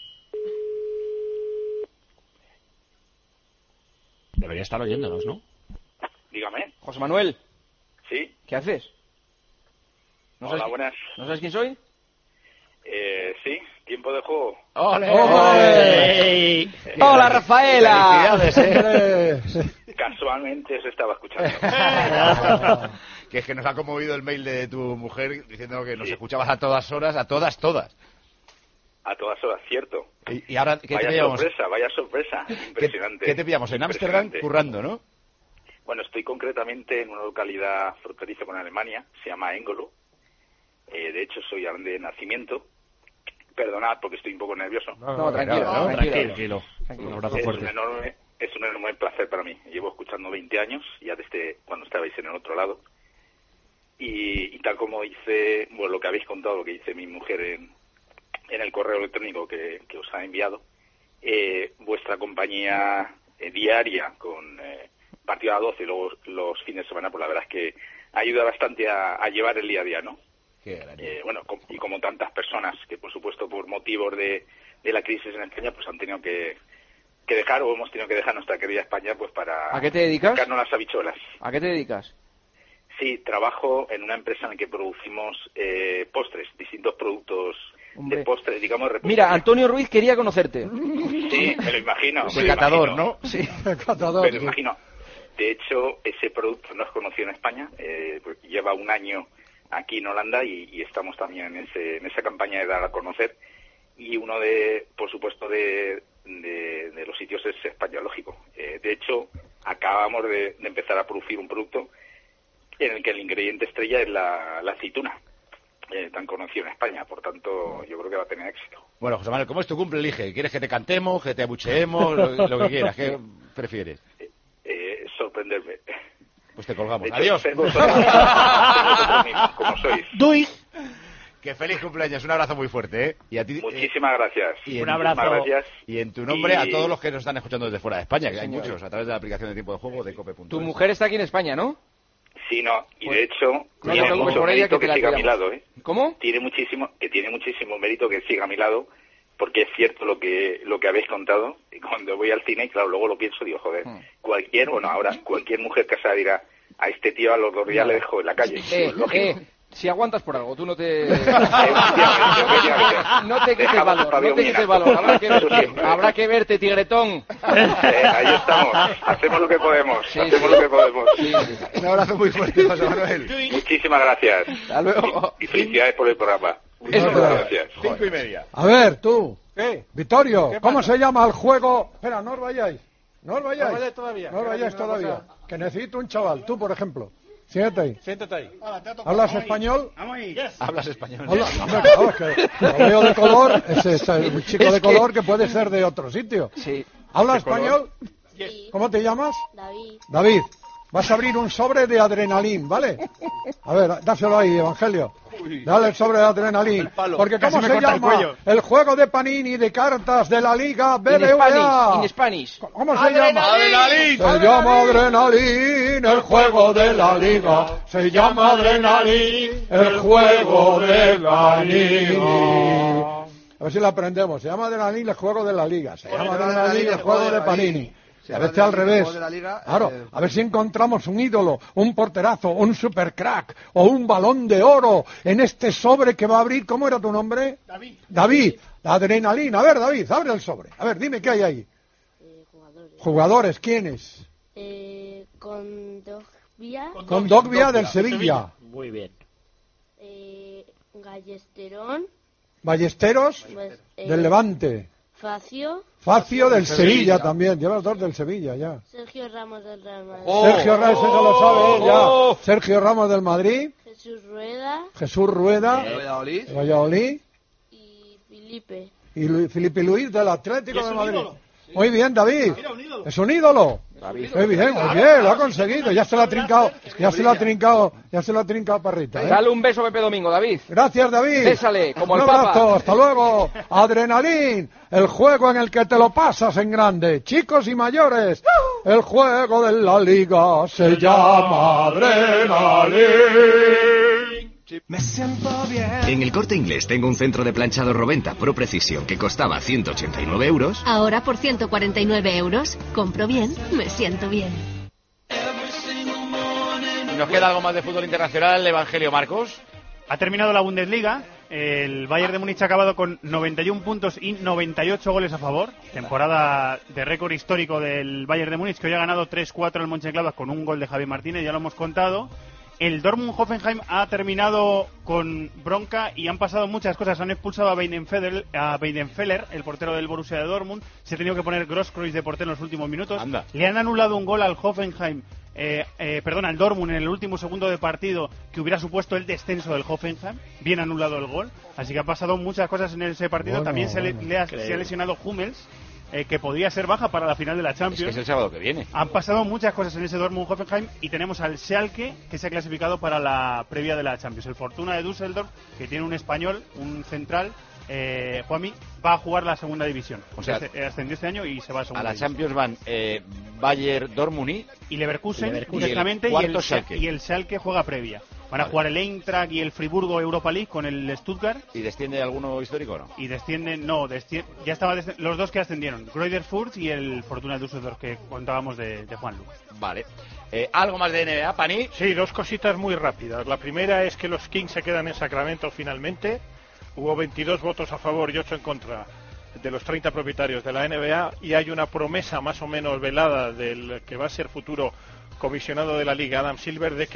Debería estar oyéndonos, ¿no? Dígame. José Manuel. Sí. ¿Qué haces? ¿No Hola, sabes, buenas. ¿No sabes quién soy? Eh, sí, tiempo de juego. ¡Ole! ¡Ole! Eh, ¡Hola, Rafaela! Felicidades, eh. Casualmente os estaba escuchando. Que es que nos ha conmovido el mail de tu mujer diciendo que nos sí. escuchabas a todas horas, a todas, todas. A todas horas, cierto. Y, y ahora, ¿qué vaya te pillamos? sorpresa, vaya sorpresa. Impresionante. ¿Qué, qué te pillamos? En Ámsterdam, currando, ¿no? Bueno, estoy concretamente en una localidad fronteriza con Alemania, se llama Engolo. Eh, de hecho, soy de nacimiento. Perdonad porque estoy un poco nervioso. No, no, tranquilo, no, tranquilo, tranquilo. tranquilo. Un abrazo fuerte. Es un, enorme, es un enorme placer para mí. Llevo escuchando veinte años, ya desde cuando estabais en el otro lado. Y, y tal como hice, bueno, lo que habéis contado, lo que dice mi mujer en... en el correo electrónico que, que os ha enviado, eh, vuestra compañía eh, diaria con eh, partido a doce y luego los fines de semana, pues la verdad es que ayuda bastante a, a llevar el día a día, ¿no? Eh, bueno, com, y como tantas personas que, por supuesto, por motivos de, de la crisis en España, pues han tenido que, que dejar, o hemos tenido que dejar nuestra querida España, pues para... ¿A qué te dedicas? Sacarnos las habichuelas. ¿A qué te dedicas? Sí, trabajo en una empresa en la que producimos eh, postres, distintos productos... Hombre. De postres, digamos, mira, Antonio Ruiz quería conocerte. Sí, me lo imagino. El catador, ¿no? Sí, el catador. Me lo imagino. De hecho, ese producto no es conocido en España. Eh, lleva un año aquí en Holanda y, y estamos también en, ese, en esa campaña de dar a conocer. Y uno de, por supuesto, de, de, de los sitios es España, lógico. Eh, de hecho, acabamos de, de empezar a producir un producto en el que el ingrediente estrella es la, la aceituna, eh, tan conocido en España. Por tanto, yo creo que va a tener éxito. Bueno, José Manuel, ¿cómo es tu cumple? Elige. ¿Quieres que te cantemos, que te abucheemos, lo, lo que quieras? ¿Qué prefieres? Eh, sorprenderme. Pues te colgamos. De hecho, Adiós. tengo todo- tengo todo como sois. Duy. Que feliz cumpleaños, un abrazo muy fuerte, ¿eh? Y a ti, Muchísimas gracias. y en- Un abrazo. Muchísimas gracias. Y en tu nombre Y- a todos los que nos están escuchando desde fuera de España, que hay señor. muchos, a través de la aplicación de tiempo de juego de cope punto es. Tu mujer está aquí en España, ¿no? Sí, no, y de hecho, no te tiene preocupes mucho por ella, mérito que te que, la siga a mi cuidamos. lado, ¿eh? ¿Cómo? Tiene muchísimo, que tiene muchísimo mérito que siga a mi lado, porque es cierto lo que lo que habéis contado, y cuando voy al cine, claro, luego lo pienso, digo, joder, Hmm. cualquier, bueno, ahora, cualquier mujer casada dirá, a este tío a los dos días le dejo en la calle. Eh, Lógico. eh, si aguantas por algo, tú no te... Efectivamente, efectivamente. No te quites Dejamos valor, a Fabio no te bien quites alto. valor. Habrá que Eso verte, siempre. habrá que verte, tigretón. Eh, ahí estamos, hacemos lo que podemos, Sí, hacemos sí. lo que podemos. Un abrazo muy fuerte, José Manuel. Muchísimas gracias. Hasta luego. Y, y felicidades por el programa. Eso Muchas es. gracias. Cinco y media. A ver, tú. ¿Qué? Vittorio, ¿Qué ¿cómo pasa? se llama el juego? Espera, no os vayáis. No os vayáis. No vayáis todavía. No os Que vayáis ahora viene una todavía. Que necesito un chaval. Tú, por ejemplo. Siéntate ahí. Siéntate ahí. ¿Hablas español? Hablas español. Habla, hombre, claro, es que lo veo de color. Ese es un chico Es de que- color que puede ser de otro sitio. Sí. ¿Hablas ¿De color? español? ¿Cómo te llamas? David. David, vas a abrir un sobre de adrenalín, ¿vale? A ver, dáselo ahí, Evangelio. Dale el sobre de adrenalín. Porque Casi ¿cómo me se corta el llama cuello. el juego de Panini de cartas de la Liga B In B V A? Spanish, in Spanish. ¿Cómo se llama? Adrenalín. Se llama Adrenalín, el juego de la Liga. Se llama Adrenalín, el juego de la Liga. A ver si lo aprendemos. Se llama Adrenalín, el juego de la Liga. Se llama Adrenalín, el juego de Panini. A veces al revés. Claro, a ver si encontramos un ídolo, un porterazo, un supercrack o un balón de oro en este sobre que va a abrir. ¿Cómo era tu nombre? David. David, adrenalina. A ver, David, abre el sobre. A ver, dime qué hay ahí. Jugadores, ¿quiénes? Eh, con Dogbia. Con Dogbia del Sevilla. Muy bien. Eh, Gallesterón. Ballesteros Pues, eh, del Levante. Facio. Facio del Sevilla también. Lleva los dos del Sevilla ya. Sergio Ramos del Real Madrid. Sergio Ramos, eso lo sabe él ya. Sergio Ramos del Madrid. Jesús Rueda. Jesús Rueda. De Valladolid. de Valladolid. Y Felipe. Y Lu- Felipe Luis del Atlético Y es de un Madrid. ídolo. Muy bien, David. Es un ídolo. David. Muy bien, muy bien, lo ha conseguido. Ya se lo ha trincado, ya se lo ha trincado, ya se lo ha trincado Parrita. ¿eh? Dale un beso a Pepe Domingo, David. Gracias, David. Bésale, como Un el Papa. abrazo, hasta luego. Adrenalín, el juego en el que te lo pasas en grande. Chicos y mayores, el juego de la liga se llama Adrenalín. Me siento bien. En el Corte Inglés tengo un centro de planchado Roventa Pro Precisión que costaba ciento ochenta y nueve euros. Ahora por ciento cuarenta y nueve euros. Compro bien, me siento bien. ¿Y nos queda algo más de fútbol internacional, Evangelio Marcos? Ha terminado la Bundesliga. El Bayern de Múnich ha acabado con noventa y uno puntos y noventa y ocho goles a favor. Temporada de récord histórico del Bayern de Múnich, que hoy ha ganado tres cuatro al Mönchengladbach con un gol de Javi Martínez, ya lo hemos contado. El Dortmund-Hoffenheim ha terminado con bronca y han pasado muchas cosas. Han expulsado a Weidenfeller, a Weidenfeller, el portero del Borussia de Dortmund. Se ha tenido que poner Grosskreutz de portero en los últimos minutos. Anda. Le han anulado un gol al Hoffenheim, eh, eh, perdón, al Dortmund en el último segundo de partido, que hubiera supuesto el descenso del Hoffenheim. Bien anulado el gol. Así que ha pasado muchas cosas en ese partido. Bueno, También se, le, bueno. le ha, Increíble. se ha lesionado Hummels, eh, que podría ser baja para la final de la Es Champions. que es el sábado que viene. Han pasado muchas cosas en ese Dortmund-Hoffenheim y tenemos al Schalke, que se ha clasificado para la previa de la Champions. El Fortuna de Düsseldorf, que tiene un español, un central, eh, Juanmi, va a jugar la segunda división. O sea, Este- ascendió este año y se va a A segunda la división. Champions van eh, Bayern, Dortmund y... Y Leverkusen, Leverkusen. directamente, Y y el el, cuarto Schalke. Schalke. y el Schalke juega previa. Van a Vale. jugar el Eintracht y el Friburgo Europa League con el Stuttgart. ¿Y desciende alguno histórico o no? Y descienden, no, descien- ya estaban los dos que ascendieron, Greuther Fürth y el Fortuna Düsseldorf que contábamos de, de Juan Lu. Vale. Eh, ¿Algo más de N B A, Pani? Sí, dos cositas muy rápidas. La primera es que los Kings se quedan en Sacramento finalmente. Hubo veintidós votos a favor y ocho en contra de los treinta propietarios de la N B A y hay una promesa más o menos velada del que va a ser futuro comisionado de la Liga, Adam Silver, de que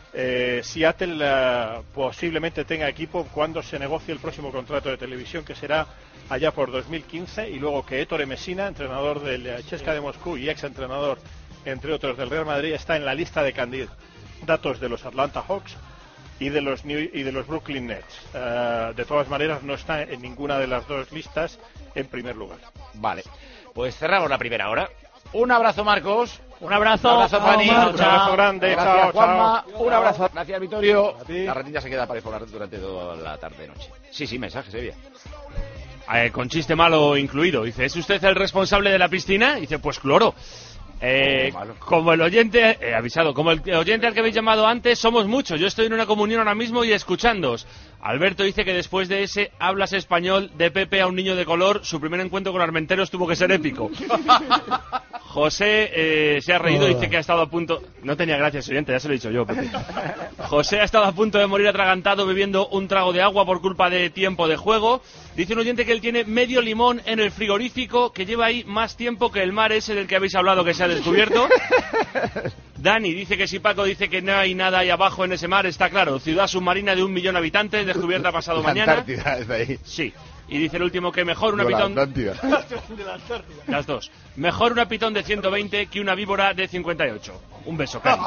eh, Seattle eh, posiblemente tenga equipo cuando se negocie el próximo contrato de televisión, que será allá por dos mil quince, y luego que Ettore Messina, entrenador del C S K A de Moscú y ex entrenador, entre otros, del Real Madrid, está en la lista de candidatos de los Atlanta Hawks y de los New y de los Brooklyn Nets. Uh, de todas maneras, no está en ninguna de las dos listas en primer lugar. Vale, pues cerramos la primera hora. Un abrazo, Marcos. Un abrazo. Un abrazo, Pani. Un abrazo grande. Gracias, Chao, Juanma. chao. Un abrazo. Gracias, Vittorio. La ratilla se queda para informar durante toda la tarde-noche. Sí, sí, mensajes, Evia. Eh, con chiste malo incluido. Dice, ¿es usted el responsable de la piscina? Dice, pues claro. Eh, como el oyente, eh, avisado, como el oyente al que habéis llamado antes, somos muchos. Yo estoy en una comunión ahora mismo y escuchándoos. Alberto dice que después de ese hablas español de Pepe a un niño de color, su primer encuentro con Armenteros tuvo que ser épico. José eh, se ha reído y dice que ha estado a punto... No tenía gracia ese oyente, ya se lo he dicho yo, Pepe. José ha estado a punto de morir atragantado bebiendo un trago de agua por culpa de tiempo de juego. Dice un oyente que él tiene medio limón en el frigorífico, que lleva ahí más tiempo que el mar ese del que habéis hablado que se ha descubierto. Dani dice que si Paco dice que no hay nada ahí abajo en ese mar, está claro. Ciudad submarina de un millón de habitantes, descubierta pasado La mañana. Antártida es de ahí. Sí. Y dice el último que mejor una No, la pitón... Atlántida. Las dos. Mejor una pitón de ciento veinte que una víbora de cincuenta y ocho. Un beso, Cari.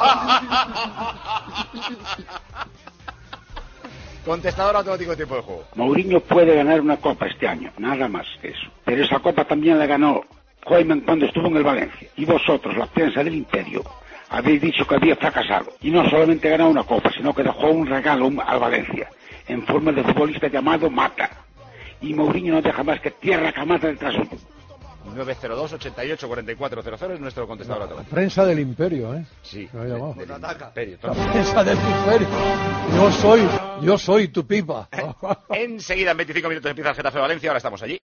Contestador automático de tiempo de juego. Mourinho puede ganar una copa este año, nada más que eso. Pero esa copa también la ganó Koeman cuando estuvo en el Valencia. Y vosotros, la prensa del Imperio, habéis dicho que había fracasado. Y no solamente ganó una copa, sino que dejó un regalo al Valencia, en forma de futbolista llamado Mata. Y Mourinho no deja más que tierra camata detrás suyo. nueve cero dos, ochenta y ocho, cuarenta y cuatro cero cero es nuestro contestador automático. Prensa del Imperio, ¿eh? Sí. Me ha llamado. Del Imperio, La prensa del Imperio. Yo soy, yo soy tu pipa. Enseguida, en veinticinco minutos, empieza el Getafe Valencia. Ahora estamos allí.